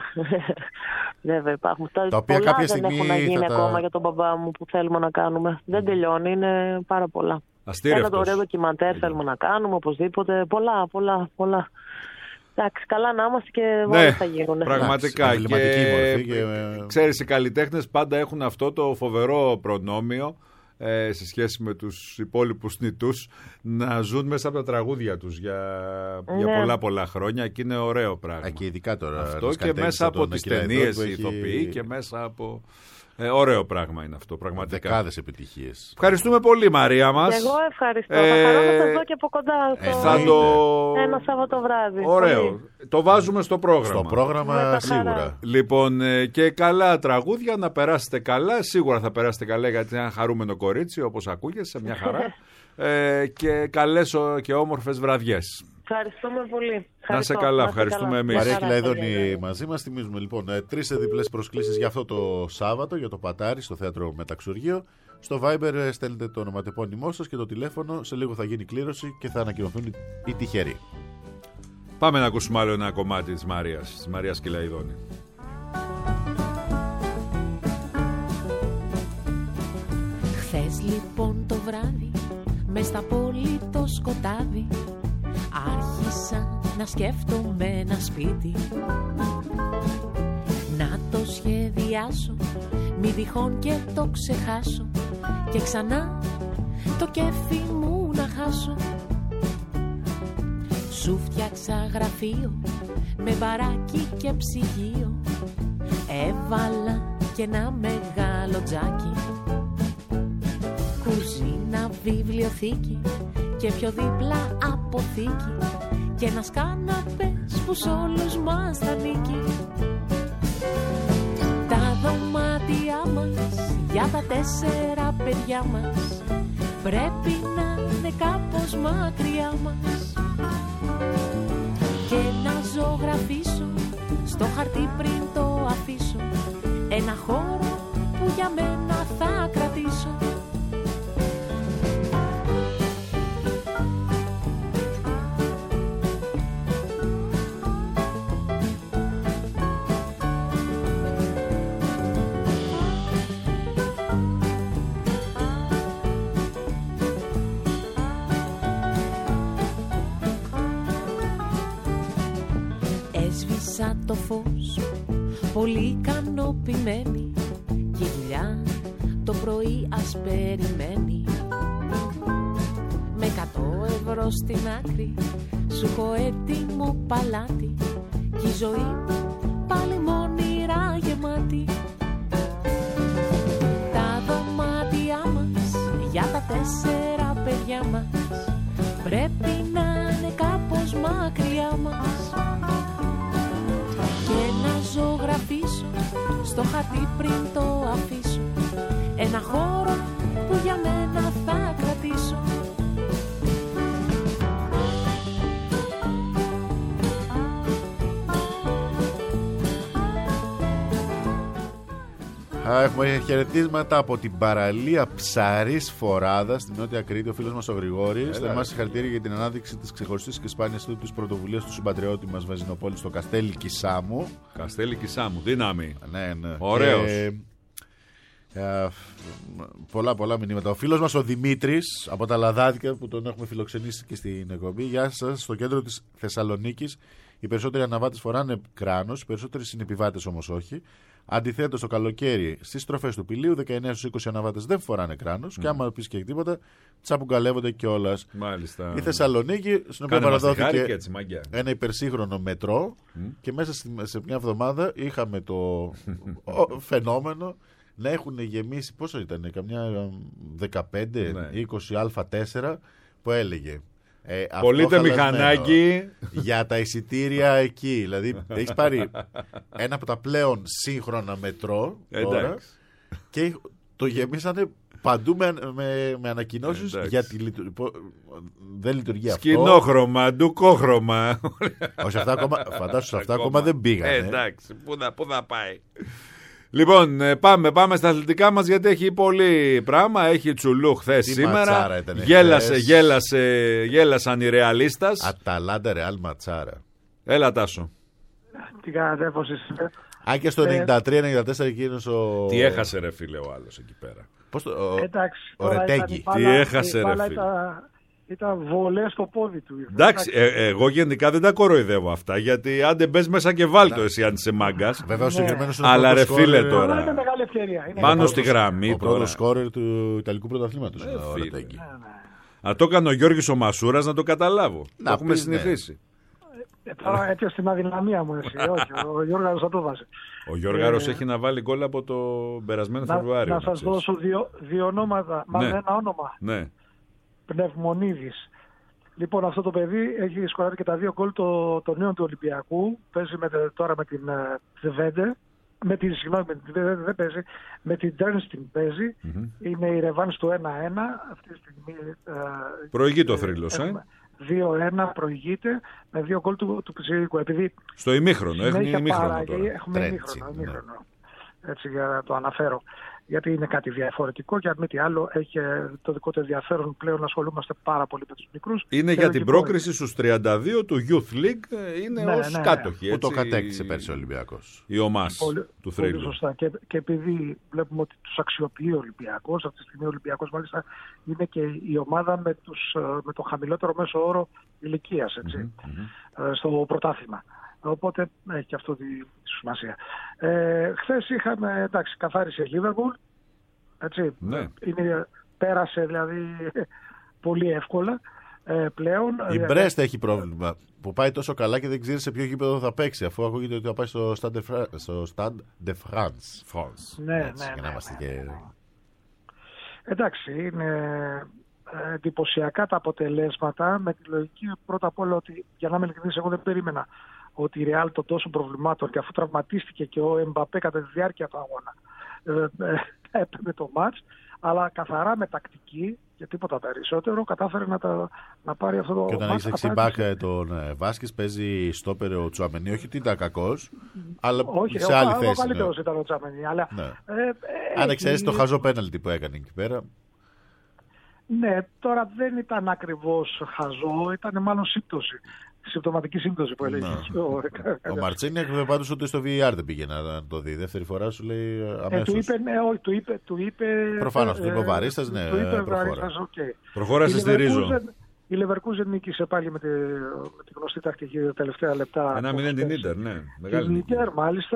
Βέβαια υπάρχουν. Τα οποία πολλά κάποια δεν έχουν να γίνει τα... ακόμα για τον μπαμπά μου που θέλουμε να κάνουμε. Mm. Δεν τελειώνει, είναι πάρα πολλά. Αστήρευτος. Ένα ωραίο ντοκιμαντέρ θέλουμε να κάνουμε, οπωσδήποτε. Πολλά, πολλά, πολλά. Εντάξει, καλά να είμαστε και ναι, όλα θα γίνουν. Πραγματικά. Και... και... Ξέρεις, οι καλλιτέχνες πάντα έχουν αυτό το φοβερό προνόμιο ε, σε σχέση με τους υπόλοιπους νητούς να ζουν μέσα από τα τραγούδια τους για, ναι. για πολλά πολλά χρόνια και είναι ωραίο πράγμα. Α, και ειδικά τώρα. Αυτό και μέσα από τις ταινίες οι ηθοποιοί και μέσα από... Ε, ωραίο πράγμα είναι αυτό, πραγματικά. Δεκάδες επιτυχίες. Ευχαριστούμε πολύ, Μαρία μας. Εγώ ευχαριστώ. Ε, θα χαρώ να σας δω και από κοντά στο... ε, θα το... ένα Σάββατο βράδυ. Ωραίο. Πολύ. Το βάζουμε στο πρόγραμμα. Στο πρόγραμμα σίγουρα. Λοιπόν, και καλά τραγούδια, να περάσετε καλά. Σίγουρα θα περάσετε καλά, γιατί είναι ένα χαρούμενο κορίτσι, όπως ακούγεσαι, μια χαρά. ε, και καλές και όμορφες βραδιές. Ευχαριστούμε πολύ. Να είσαι καλά, ευχαριστούμε εμείς. Μαρία Κυλαϊδόνη μαζί μας. Θυμίζουμε λοιπόν τρεις διπλές προσκλήσεις για αυτό το Σάββατο, για το Πατάρι, στο θέατρο Μεταξουργείο. Στο Viber στέλνετε το ονοματεπώνυμό σας και το τηλέφωνο. Σε λίγο θα γίνει κλήρωση και θα ανακοινωθούν οι τυχεροί. Πάμε να ακούσουμε άλλο ένα κομμάτι της Μαρίας, της Μαρίας Κυλαϊδόνη. Χθες λοιπόν το βράδυ, μες στα πόλη το σκοτάδι, άρχισα να σκέφτομαι ένα σπίτι, να το σχεδιάσω, μη τυχόν και το ξεχάσω και ξανά το κέφι μου να χάσω. Σου φτιάξα γραφείο με μπαράκι και ψυγείο, έβαλα και ένα μεγάλο τζάκι, κουζίνα, βιβλιοθήκη και πιο δίπλα αποθήκη και ένας καναπές που σ' όλους μας θα νίκει. Τα για τα τέσσερα παιδιά μας. Πρέπει να είναι κάπως μακριά μας. Και να ζωγραφίσω στο χαρτί πριν το αφήσω ένα χώρο που για μένα θα κρατήσω. Έσβησα το φως, πολύ ικανοποιημένη, και η δουλειά το πρωί ας περιμένει. Με εκατό ευρώ στην άκρη σου έχω έτοιμο παλάτι, κι η ζωή μου πάλι μόνιρα γεμάτη. Τα δωμάτια μας για τα τέσσερα παιδιά μας πρέπει να είναι κάπως μακριά μας. Και να ζωγραφίσω στο χαρτί πριν το αφήσω ένα χώρο που για μένα θα κρατήσω. Έχουμε χαιρετίσματα από την παραλία Ψαρής Φοράδας στην Νότια Κρήτη. Ο φίλος μας ο Γρηγόρης. Θα μας συγχαρητήρια για την ανάδειξη της ξεχωριστής και σπάνιας του της πρωτοβουλίας του συμπατριώτη μας Βαζινοπόλη στο Καστέλι Κισάμου. Καστέλι Κισάμου, δύναμη. Ναι, ναι. Ωραίος. Και, ε, πολλά πολλά μηνύματα. Ο φίλος μας ο Δημήτρης από τα Λαδάτικα, που τον έχουμε φιλοξενήσει και στην εκπομπή. Γεια σας. Στο κέντρο της Θεσσαλονίκης οι περισσότεροι αναβάτες φοράνε κράνος, οι περισσότεροι συνεπιβάτες όμως όχι. Αντιθέτως, το καλοκαίρι στις στροφές του Πηλίου, δεκαεννέα στους είκοσι αναβάτες δεν φοράνε κράνος. Mm. Και άμα πεις και τίποτα, τσαπουγγαλεύονται κιόλας. Μάλιστα. Η Θεσσαλονίκη, στην οποία παραδόθηκε ένα υπερσύγχρονο μετρό, mm. και μέσα σε μια εβδομάδα είχαμε το φαινόμενο να έχουν γεμίσει, πόσο ήταν, καμιά δεκαπέντε είκοσι Α τέσσερα που έλεγε. Ε, Πωλείται μηχανάκι για τα εισιτήρια εκεί. Δηλαδή έχεις πάρει ένα από τα πλέον σύγχρονα μετρό τώρα, και το γεμίσανε παντού με, με, με ανακοινώσεις για τη λειτουργία. Δεν λειτουργεί αυτό. Σκηνόχρωμα, ντουκόχρωμα. Όχι, αυτά ακόμα, φαντάσου, αυτά ακόμα δεν πήγανε. Ε, εντάξει, πού θα, πού θα πάει. Λοιπόν, πάμε, πάμε στα αθλητικά μας, γιατί έχει πολύ πράγμα. Έχει Τσουλού χθες σήμερα. Γέλασε, γέλασε, γέλασαν οι Ρεαλίστας. Αταλάντα Ρεάλ ματσάρα. Έλα, Τάσο. Τι κάνατε, πώς είστε? Αν και στο ενενήντα τρία ενενήντα τέσσερα εκείνος ο... Τι έχασε ρε φίλε ο άλλος εκεί πέρα. Πώς το... Ο... Εντάξει, ο Ρετέγκη. Τι έχασε ρε φίλε. Ήταν, ήταν βολές στο πόδι του. Εντάξει, ε, εγώ γενικά δεν τα κοροϊδεύω αυτά, γιατί άντε μπες μέσα και βάλ' το εσύ αν είσαι μάγκας. Βέβαια ο συγκεκριμένος είναι αλλά ρε φίλε τώρα. Είναι μεγάλη ευκαιρία. Είναι πάνω στη γραμμή. Ο πρώτος σκόρερ του Ιταλικού πρωταθλήματος. Αν το έκανε ο Γιώργης ο Μασούρας να το καταλάβω. Το έχουμε συνηθίσει. Τώρα έπιασε την αδυναμία μου εσύ. Όχι, ο Γιώργαρος θα το βάζει. Ο Γιώργαρος έχει να βάλει γκολ από το περασμένο Φεβρουάριο. Να σας δώσω δύο ονόματα. Μάλλον ένα όνομα. Ναι. Πνευμονίδης. Λοιπόν, αυτό το παιδί έχει σκοράρει και τα δύο γκολ των το νέων του Ολυμπιακού. Παίζει με, τώρα με την Βέντε. Με την, συγγνώμη, με την Βέντε δεν παίζει. Με την Τέρνστιν παίζει. Mm-hmm. Είναι η ρεβάνς του ένα ένα. Αυτή τη στιγμή. Προηγεί το θρύλος, ε. δύο ένα προηγείται με δύο γκολ του, του Πιτσιρίκου. Επειδή στο ημίχρονο, έχουμε ημίχρονο τώρα. Έχουμε ημίχρονο, ημίχρονο. Έτσι για να το αναφέρω. Γιατί είναι κάτι διαφορετικό και αν μη τι άλλο έχει το δικό του ενδιαφέρον πλέον να ασχολούμαστε πάρα πολύ με τους μικρούς. Είναι για την πρόκριση στους τριάντα δύο του Youth League, είναι ναι, ως ναι, κάτοχοι. Που το κατέκτησε πέρσι ο Ολυμπιακός. Η ομάς πολύ, του θρύλου. Πολύ σωστά. Και, και επειδή βλέπουμε ότι τους αξιοποιεί ο Ολυμπιακός, αυτή τη στιγμή ο Ολυμπιακός μάλιστα είναι και η ομάδα με, τους, με το χαμηλότερο μέσο όρο ηλικίας, έτσι, mm-hmm. στο πρωτάθλημα. Οπότε έχει και αυτό τη, τη σημασία. Ε, χθες είχαμε, εντάξει, καθάρισε Liverpool. Έτσι, ναι. είναι, πέρασε δηλαδή πολύ εύκολα ε, πλέον. Η Μπρέστ έχει πρόβλημα που πάει τόσο καλά και δεν ξέρει σε ποιο γήπεδο θα παίξει, αφού ακούγεται ότι θα πάει στο Stade de France. Στο Stade de France. France. Ναι, έτσι, ναι, ναι, ναι, ναι, και... ναι. Εντάξει, είναι εντυπωσιακά τα αποτελέσματα με τη λογική πρώτα απ' όλα ότι, για να είμαι ειλικρινής, εγώ δεν περίμενα ότι η Real των τόσων προβλημάτων και αφού τραυματίστηκε και ο Εμπαπέ κατά τη διάρκεια του αγώνα έπαιρνε το μάτς, αλλά καθαρά με τακτική και τίποτα περισσότερο κατάφερε να, τα, να πάρει αυτό το. Και όταν μάτς. έχει δεξιμπάκ τον ε, Βάσκες, παίζει στόπερ ο Τσουαμενί. Όχι ότι ήταν κακός, αλλά όχι, σε άλλη ο, θέση. Ο καλύτερος ήταν ο Τσουαμενί. Αλλά, ναι. ε, ε, Αν εξαιρέσει το χαζό πέναλτι που έκανε εκεί πέρα. Ναι, τώρα δεν ήταν ακριβώς χαζό, ήταν μάλλον σύμπτωση. Συμπτωματική σύμπτωση που έλεγε. No. Ο, ο Μαρτσίνη έκανε πάντως ότι στο βι αρ δεν πήγε να το δει. Δεύτερη φορά σου λέει αμέσως. Ε, του είπε, ναι, όχι, του είπε. Του είπε προφανώς, του είπε ο Βαρίστας, ναι. Του είπε ο Βαρίστας, οκ. Προχώρασε στη Ρίζο. Η Leverkusen νίκησε πάλι με τη, με τη γνωστή τακτική τα τελευταία λεπτά. Ένα μηδέν την Ίντερ, ναι. Την Ίντερ, μάλιστα.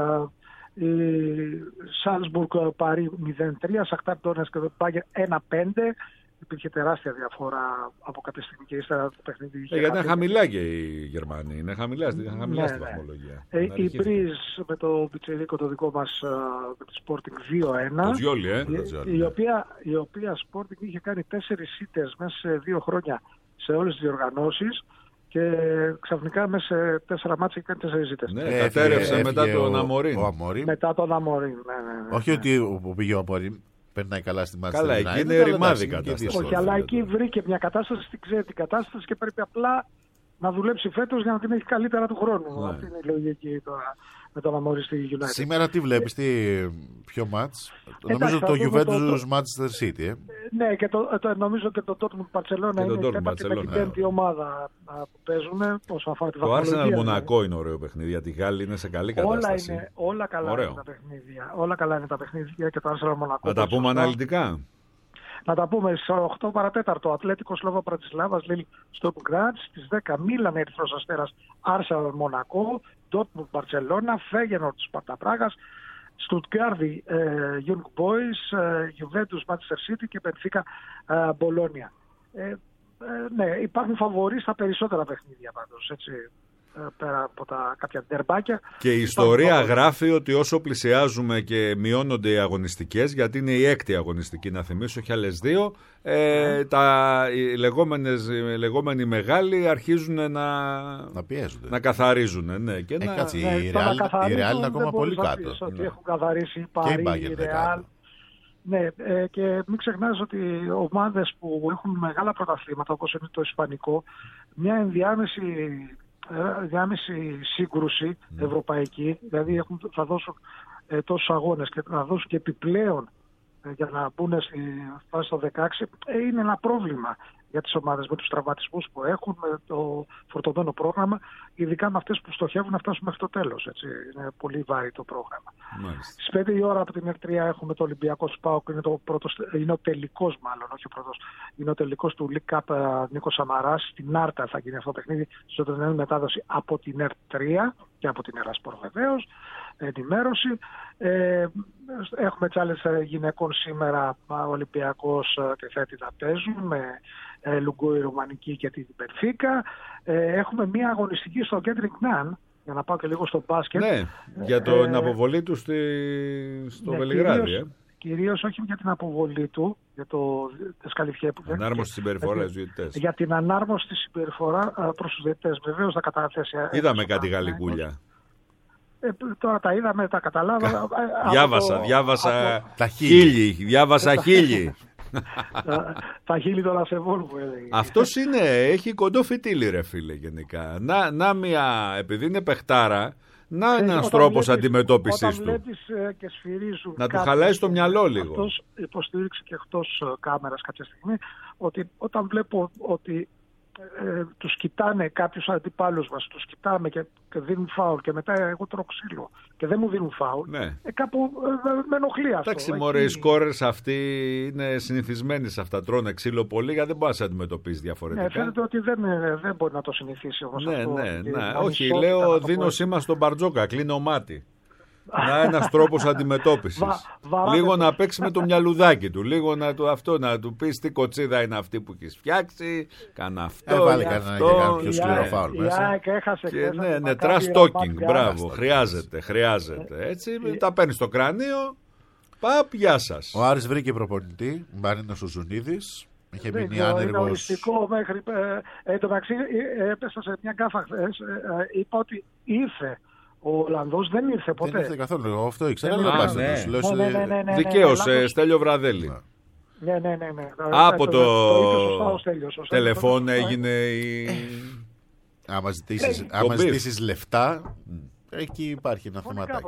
Η Σάλσμπουργκ Παρί μηδέν τρία, Σαχτάρ Ντόνετσκ και Μπάγερ ένα πέντε. Υπήρχε τεράστια διαφορά από κάποια στιγμή και ύστερα το παιχνίδι. Ε, γιατί είναι χαμηλά και οι Γερμανοί. Είναι χαμηλά, είναι χαμηλά ναι, στη ναι. βαθμολογία. Ε, η Μπριζ με το Πιτσερίκο το δικό μας με τη Sporting δύο ένα. Το Τζιόλι, ε. Η, η, οποία, η οποία Sporting είχε κάνει τέσσερις ήττες μέσα σε δύο χρόνια σε όλες τις διοργανώσεις. Και ξαφνικά μέσα σε τέσσερα μάτια έκανε τέσσερις ήττες. Ναι, ε, κατέρευσε ε, μετά τον Αμορίν. Μετά τον Αμορίν, ναι, ναι, ναι. Όχι ότι που πήγε ο Αμορίν περνάει καλά στη μάτια. Καλά, εκεί είναι ρημάδι κατάσταση. Όχι, αλλά εκεί βρήκε μια κατάσταση, την ξέρει την κατάσταση και πρέπει απλά να δουλέψει φέτος για να την έχει καλύτερα του χρόνου. Ναι. Αυτή είναι η λογική τώρα με τον Αμόρι στη United. Σήμερα τι βλέπεις, τι ποιο μάτς? Νομίζω το Juventus Manchester City. Ε. Ναι, και το, το, νομίζω και το Dortmund Barcelona είναι η τέταρτη με την πέμπτη ομάδα που παίζουν. Όσο αφορά τη βαθμολογία. Το Arsenal Μονακό είναι ωραίο παιχνίδι, γιατί η Γάλλη είναι σε καλή κατάσταση. Όλα, είναι, όλα καλά ωραίο. Είναι τα παιχνίδια. Όλα καλά είναι τα παιχνίδια και το Arsenal Μονακό. Να τα πούμε σωστά. Αναλυτικά. Να τα πούμε στις οκτώ παρατέταρτο Ατλέτικο Σλόβα Πρατισλάβας Λίλ στο Γκράτς, στις δέκα Μίλαν Ερυθρός Αστέρας Άρσεναλ Μονακό, Ντόρτμουντ Μπαρτσελώνα, Φέγενορντ Σπαρτά Πράγας, Στουτγκάρδι Young Boys, Juventus Manchester City και Μπενφίκα Μπολόνια. Ε, ε, ναι, υπάρχουν φαβορί στα περισσότερα παιχνίδια πάντως, έτσι. Πέρα από τα κάποια ντερμπάκια. Και η ιστορία Πάμε... γράφει ότι όσο πλησιάζουμε και μειώνονται οι αγωνιστικές, γιατί είναι η έκτη αγωνιστική, να θυμίσω, όχι άλλες δύο, ε, mm. τα, οι, λεγόμενες, οι λεγόμενοι μεγάλοι αρχίζουν να, να πιέζονται. Να καθαρίζουν. Ναι, και ε, να... κάτσε, ναι, η Real είναι ακόμα πολύ κάτω. Ότι ναι. Έχουν καθαρίσει η Παρί, η Real. Ναι, ε, και μην ξεχνάς ότι ομάδες που έχουν μεγάλα πρωταθλήματα, όπως είναι το Ισπανικό, μια ενδιάμεση διάμεση σύγκρουση mm. ευρωπαϊκή, δηλαδή έχουν, θα δώσουν ε, τόσους αγώνες και θα δώσουν και επιπλέον ε, για να μπουν στη φάση στο δεκαέξι, ε, είναι ένα πρόβλημα για τις ομάδες με τους τραυματισμούς που έχουν, με το φορτωμένο πρόγραμμα, ειδικά με αυτές που στοχεύουν να φτάσουν μέχρι το τέλος. Έτσι. Είναι πολύ βάρη το πρόγραμμα. Μάλιστα. Στις πέντε η ώρα από την Ερ τρία έχουμε το Ολυμπιακό ΣΠΑΟΚ, είναι, το πρώτος, είναι ο τελικός μάλλον, όχι ο πρώτος, είναι ο τελικός του League Cup Νίκος Σαμαράς, στην Άρτα θα γίνει αυτό το παιχνίδι, στο τρενένη μετάδοση από την Ερ τρία και από την Ερασπορ βεβαίως, ενημέρωση. Ε, έχουμε τις άλλες γυναικών σήμερα, ο Ολυμπιακός και Θέτη να παίζουν με ε, Λουγκόη Ρουμανική και την Μπενφίκα. Ε, έχουμε μία αγωνιστική στο Κέντρινγκ Ναν, για να πάω και λίγο στο μπάσκετ. Ναι, για την ε, αποβολή του στη, στο ναι, Βελιγράδι. Κυρίως, ε. κυρίως όχι για την αποβολή του, για το δεσκαλιφιέ που ανάρμοστη συμπεριφορά στους διαιτητές. Για την ανάρμοστη συμπεριφορά προς τους διαιτητές. Βεβαίως θα καταθέσει. Είδαμε κάτι γαλλικούλια. Ε, τώρα τα είδαμε, τα καταλάβα. Διάβασα, το, διάβασα από... τα χίλι. Διάβασα χίλι. Τα χείλη των ασεβών που έλεγε. Αυτός είναι, έχει κοντό φιτίλι ρε φίλε γενικά. Να, να μια, επειδή είναι παιχτάρα, να είναι ένας τρόπος αντιμετώπισης του. Βλέπεις, και σφυρίζουν να του χαλάει στο μυαλό λίγο. Αυτός υποστήριξε και εκτός κάμερας κάποια στιγμή ότι όταν βλέπω ότι Ε, τους κοιτάνε κάποιους αντιπάλους μας, τους κοιτάμε και, και δίνουν φάουλ και μετά εγώ τρώω ξύλο και δεν μου δίνουν φάουλ, ναι. ε, κάπου ε, με ενοχλεί αυτό. Εντάξει μωρέ, οι σκόρερς αυτοί είναι συνηθισμένοι σε αυτά, τρώνε ξύλο πολύ γιατί δεν μπορεί να σε αντιμετωπίσει διαφορετικά. Ναι, φαίνεται ότι δεν, δεν μπορεί να το συνηθίσει όμως ναι, αυτό. Ναι, ναι, όχι, λέω δίνω σήμα στον Μπαρτζόκα, κλείνω μάτι. Να ένας τρόπος αντιμετώπισης. Βα, λίγο να παίξει με το μυαλουδάκι του. Λίγο να του, αυτό, να του πεις τι κοτσίδα είναι αυτή που έχεις φτιάξει. Κάνα αυτό. Έβαλε κανένα πιο σκληρό φάουλ μέσα. Και ναι, ναι, trash talking. Μπράβο. Χρειάζεται, χρειάζεται. Έτσι, τα παίρνει στο κρανίο. Παπ, γεια σας. Ο Άρης βρήκε προπονητή. Μαρίνος ο Ζουνίδης. Είχε μείνει άνεργος. Είναι οριστικό μέχρι. Εν τω μεταξύ έπεσα σε μια γκάφα χθες. Είπα ότι ήρθε Ο Ολλανδός δεν ήρθε ποτέ. Δεν ήρθε καθόλου. Εγώ αυτό ήξερα. Δεν Αλλά ήρθε. ναι. Ναι, ναι, ναι, ναι, ναι, Δικαίως, ναι, ναι, Στέλιο Βραδέλη. Ναι, ναι, ναι, ναι. Από το, το, το, το σωστά, ο Στέλιος, ο Στέλιος, τηλεφών το... έγινε η... Άμα ζητήσεις, άμα ζητήσεις λεφτά, εκεί υπάρχει ένα θεματάκι.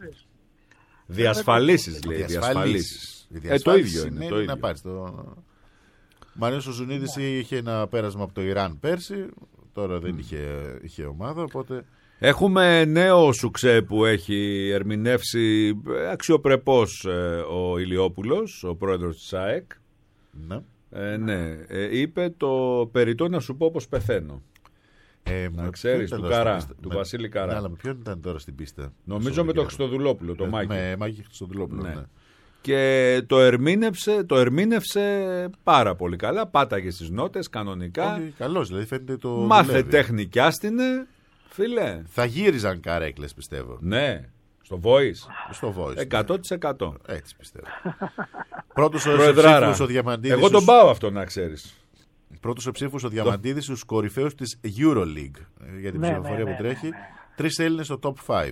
Διασφαλίσεις, λέει. Διασφαλίσεις. Ε, το ίδιο είναι. είναι το ίδιο. Να πάρεις το... Μαρίνος ο Ζουνίδης είχε ένα πέρασμα από το Ιράν πέρσι. Τώρα δεν είχε, είχε ομάδα, οπότε... Έχουμε νέο σουξέ που έχει ερμηνεύσει αξιοπρεπώς ε, ο Ηλιόπουλος, ο πρόεδρος της ΑΕΚ. Ναι. Ε, ναι. Ε, είπε το περιττό να σου πω πως πεθαίνω. Ε, να ξέρεις, του Καρά, του με... Βασίλη Καρά. Ναι, αλλά με ποιον ήταν τώρα στην πίστα? Νομίζω με τον Χριστοδουλόπουλο, το Μάκη. Με Μάκη Χριστοδουλόπουλο, ναι. ναι. Και το ερμήνευσε, το ερμήνευσε πάρα πολύ καλά. Πάταγε στις νότες κανονικά. Όχι, καλώς, δηλαδή φαίνεται το. Μάθε δουλεύει. τέχνη κι άστινε, φίλε. Θα γύριζαν καρέκλες, πιστεύω. Ναι. Στο Voice. Στο Voice. εκατό τοις εκατό. Ναι. Έτσι πιστεύω. Πρώτος ο ψήφους ο Διαμαντίδης. Εγώ τον πάω αυτό να ξέρεις. Πρώτος ο ψήφους ο Διαμαντίδης στους κορυφαίους της EuroLeague. Για την ναι, ψηφοφορία ναι, που ναι, τρέχει. ναι, ναι. Τρεις Έλληνες στο top πέντε.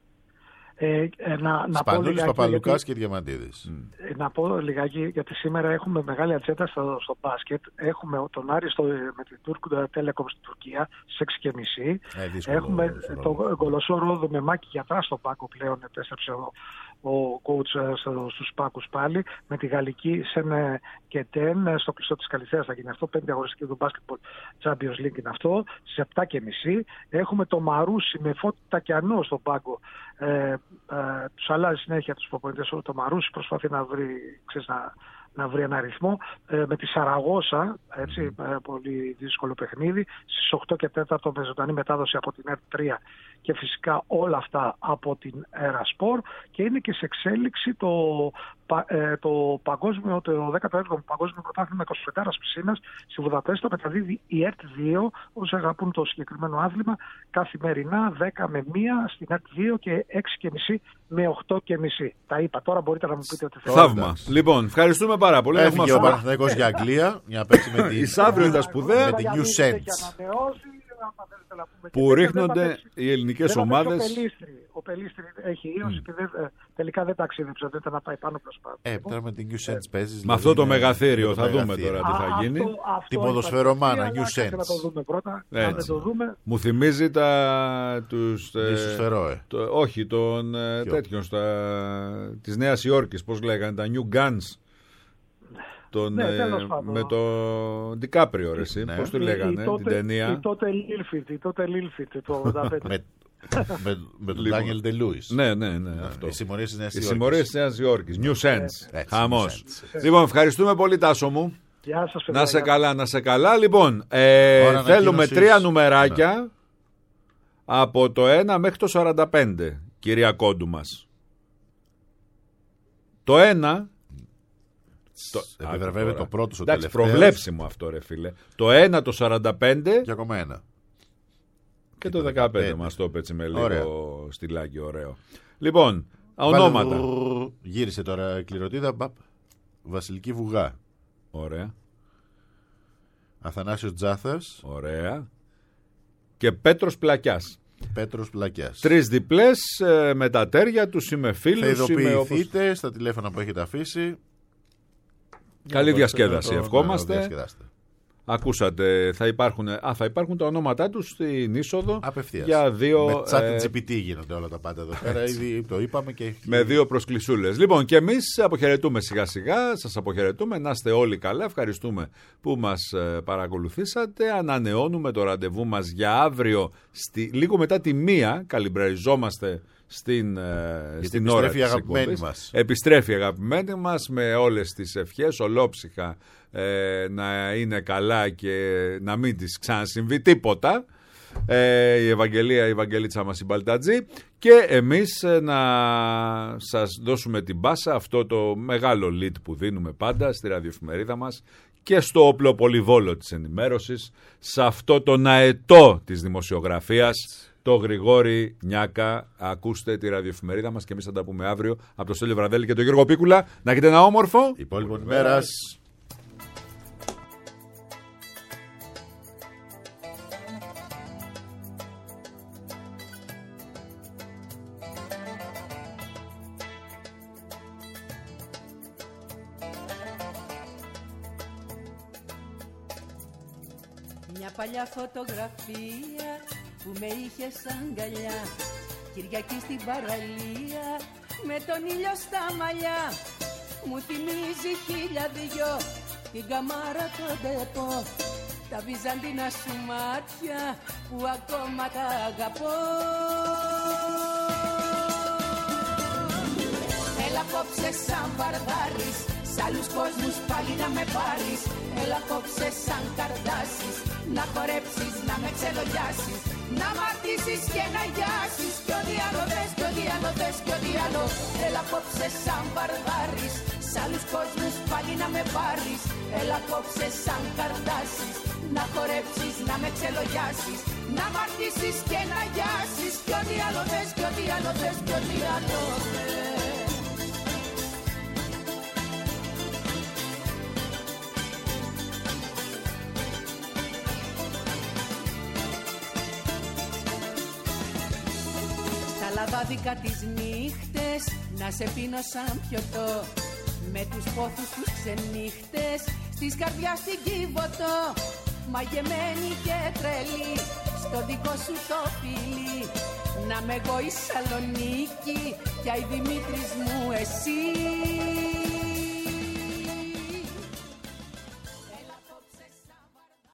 Ε, ε, να, να Σπανούλης, Παπαλουκάς και Διαμαντίδης. Ε, να πω λιγάκι, γιατί σήμερα έχουμε μεγάλη ατζέντα στο, στο μπάσκετ. Έχουμε τον Άρη στο, με την Turk Telecom στην Τουρκία στις έξι και μισή. Ε, δύσκολο, έχουμε δύσκολο. το Κολοσσό Ρόδο με Μάκη Γιατρά στον πάγκο πλέον. Επέστρεψε ο, ο coach στους πάγκους πάλι. Με τη Γαλλική Σεν και Τεν στο κλειστό της Καλυθέας θα γίνει αυτό. Πέμπτη αγωνιστική του Basketball Champions League είναι αυτό. Στις επτά και μισή έχουμε το Μαρούσι με Φώτη Τακιανό στον πάγκο. Ε, ε, τους αλλάζει συνέχεια τους προπονητές. Το Μαρούσι προσπαθεί να βρει, ξέρεις, να, να βρει ένα ρυθμό. Ε, με τη Σαραγώσα, έτσι, ε, πολύ δύσκολο παιχνίδι. Στις οκτώ και τέσσερα με ζωντανή μετάδοση από την ΕΡΤ τρία και φυσικά όλα αυτά από την Ερασπορ. Και είναι και σε εξέλιξη το, ε, το παγκόσμιο, το δέκατο έβδομο Παγκόσμιο Πρωτάθλημα είκοσι πέντε πισίνας στη Βουδαπέστη. Το μεταδίδει η ΕΡΤ δύο, όσοι αγαπούν το συγκεκριμένο άθλημα, καθημερινά δέκα με μία στην ΕΡΤ δύο και έξι και μισή με οκτώ και μισή. Τα είπα, τώρα μπορείτε να μου πείτε ότι θέλετε. Θαύμα. Λοιπόν, ευχαριστούμε πάρα πολύ. Έφυγε ο Παναθηναϊκός για Αγγλία για να παίξει με την Ισαύριο τα σπουδαία με την New Saints. Που ρίχνονται οι ελληνικές ομάδες. Ο Πελίστρη, ο Πελίστρη έχει ίωση mm. και δεν, τελικά δεν ταξίδεψε, δεν ήταν να πάει πάνω προς πάνω. Ε, τώρα με την New Saints παίζεις. Με δηλαδή αυτό το είναι... μεγαθύριο θα δούμε μεγαθύριο. τώρα τι θα γίνει. Αυτό, αυτό την ποδοσφαιρομάνα New Saints. Να το δούμε πρώτα. Να το δούμε. Μου θυμίζει τα... τους... Ε, φερόε. Το, όχι, τον τέτοιον στα... της Νέας Υόρκης, πώς λέγανε, τα New Guns. Τον, ναι, ε, με τον Ντικάπριο, εσύ, ναι. Πώς του λέγανε, τότε, την ταινία. Η τότε Λίλφιτ, η τότε Λίλφιτ, το ογδόντα πέντε. με, με τον Ντάνιελ Ντε Λούις. Ναι, ναι, ναι, αυτό. Οι συμμορίες της Νέας Υόρκης. Οι συμμορίες της Νέας Υόρκης. New Sense. Χαμός. Λοιπόν, ευχαριστούμε πολύ, Τάσο μου. Γεια σας, να σε καλά, να σε καλά. Λοιπόν, ε, θέλουμε τρία νουμεράκια ναι. από το ένα μέχρι το σαράντα πέντε, κυρία Κόντου μας. Το ένα... Το... Βέβαια, βέβαια το πρώτο ο τελευταίος. Προβλέψιμο αυτό, ρε φίλε. Το ένα, το σαράντα πέντε και ακόμα ένα. Και, και το δεκαπέντε μας το είπε έτσι με λίγο στυλάκι ωραίο. Λοιπόν, ονόματα. Γύρισε τώρα η κληροτίδα. Μπαπ. Βασιλική Βουγά. Ωραία. Αθανάσιος Τζάθας. Ωραία. Και Πέτρος Πλακιάς. Πέτρος Πλακιάς. Τρεις διπλές ε, με τα τέρια τους, είμαι φίλος. Θα ειδοποιηθείτε όπως... στα τηλέφωνα που έχετε αφήσει. Καλή να διασκέδαση, ευχόμαστε. Ακούσατε, θα υπάρχουν, α, θα υπάρχουν τα ονόματά τους στην είσοδο. Απευθείας. Για δύο, με chat ε... τζι πι τι γίνονται όλα τα πάντα εδώ πέρα. Ήδη το είπαμε και... Με δύο προσκλησούλες. Λοιπόν, και εμείς αποχαιρετούμε σιγά σιγά. Σας αποχαιρετούμε. Να είστε όλοι καλά. Ευχαριστούμε που μας παρακολουθήσατε. Ανανεώνουμε το ραντεβού μας για αύριο στη... λίγο μετά τη μία. Καλυμπραριζόμαστε στην, στην ώρα της εκπομπής. Μας. Επιστρέφει η αγαπημένη μας με όλες τις ευχές, ολόψυχα ε, να είναι καλά και να μην της ξανασυμβεί τίποτα. Ε, η Ευαγγελία, η Ευαγγελίτσα μας η Μπαλτατζή, και εμείς ε, να σας δώσουμε την πάσα, αυτό το μεγάλο lead που δίνουμε πάντα στη ραδιοεφημερίδα μας και στο όπλο πολυβόλο της ενημέρωσης, σε αυτό το αετό της δημοσιογραφίας, το Γρηγόρη Νιάκα. Ακούστε τη ραδιοεφημερίδα μας και εμείς θα τα πούμε αύριο από το Στέλιο Βραδέλη και τον Γιώργο Πίκουλα. Να έχετε ένα όμορφο υπόλοιπο ημέρας. Μια παλιά φωτογραφία που με είχε σαν αγκαλιά, Κυριακή στην παραλία με τον ήλιο στα μαλλιά. Μου θυμίζει χίλια δυο την καμάρα τον τεπό, τα βυζαντίνα σου μάτια που ακόμα τα αγαπώ. Έλα απόψε σαν βαρδάρης, σ' άλλους κόσμους πάλι να με πάρεις. Έλα απόψε σαν καρδάσεις, να χορέψεις, να με ξελογιάσεις, να μαρτήσεις και να γιάσεις. Κι ό,τι άλλο δες, κι ό,τι άλλο δες, κι ό,τι άλλο. Έλα απόψε σαν βαρδάρης, σ' άλλους κόσμους πάλι να με πάρεις. Έλα απόψε σαν καρδάσεις, να χορέψεις, να με ξελογιάσεις, να μαρτήσεις και να γιάσεις. Κι ό,τι άλλο δες, κι ό,τι άλλο δες, κι ό,τι άλλο δες. Λαβάδικα τις νύχτες να σε πίνω σαν πιωτό, με τους πόθους τους ξενύχτες στις καρδιάς την κύβωτο. Μαγεμένη και τρελή στο δικό σου το φίλι, να με εγώ η Σαλονίκη κι η Δημήτρης μου εσύ.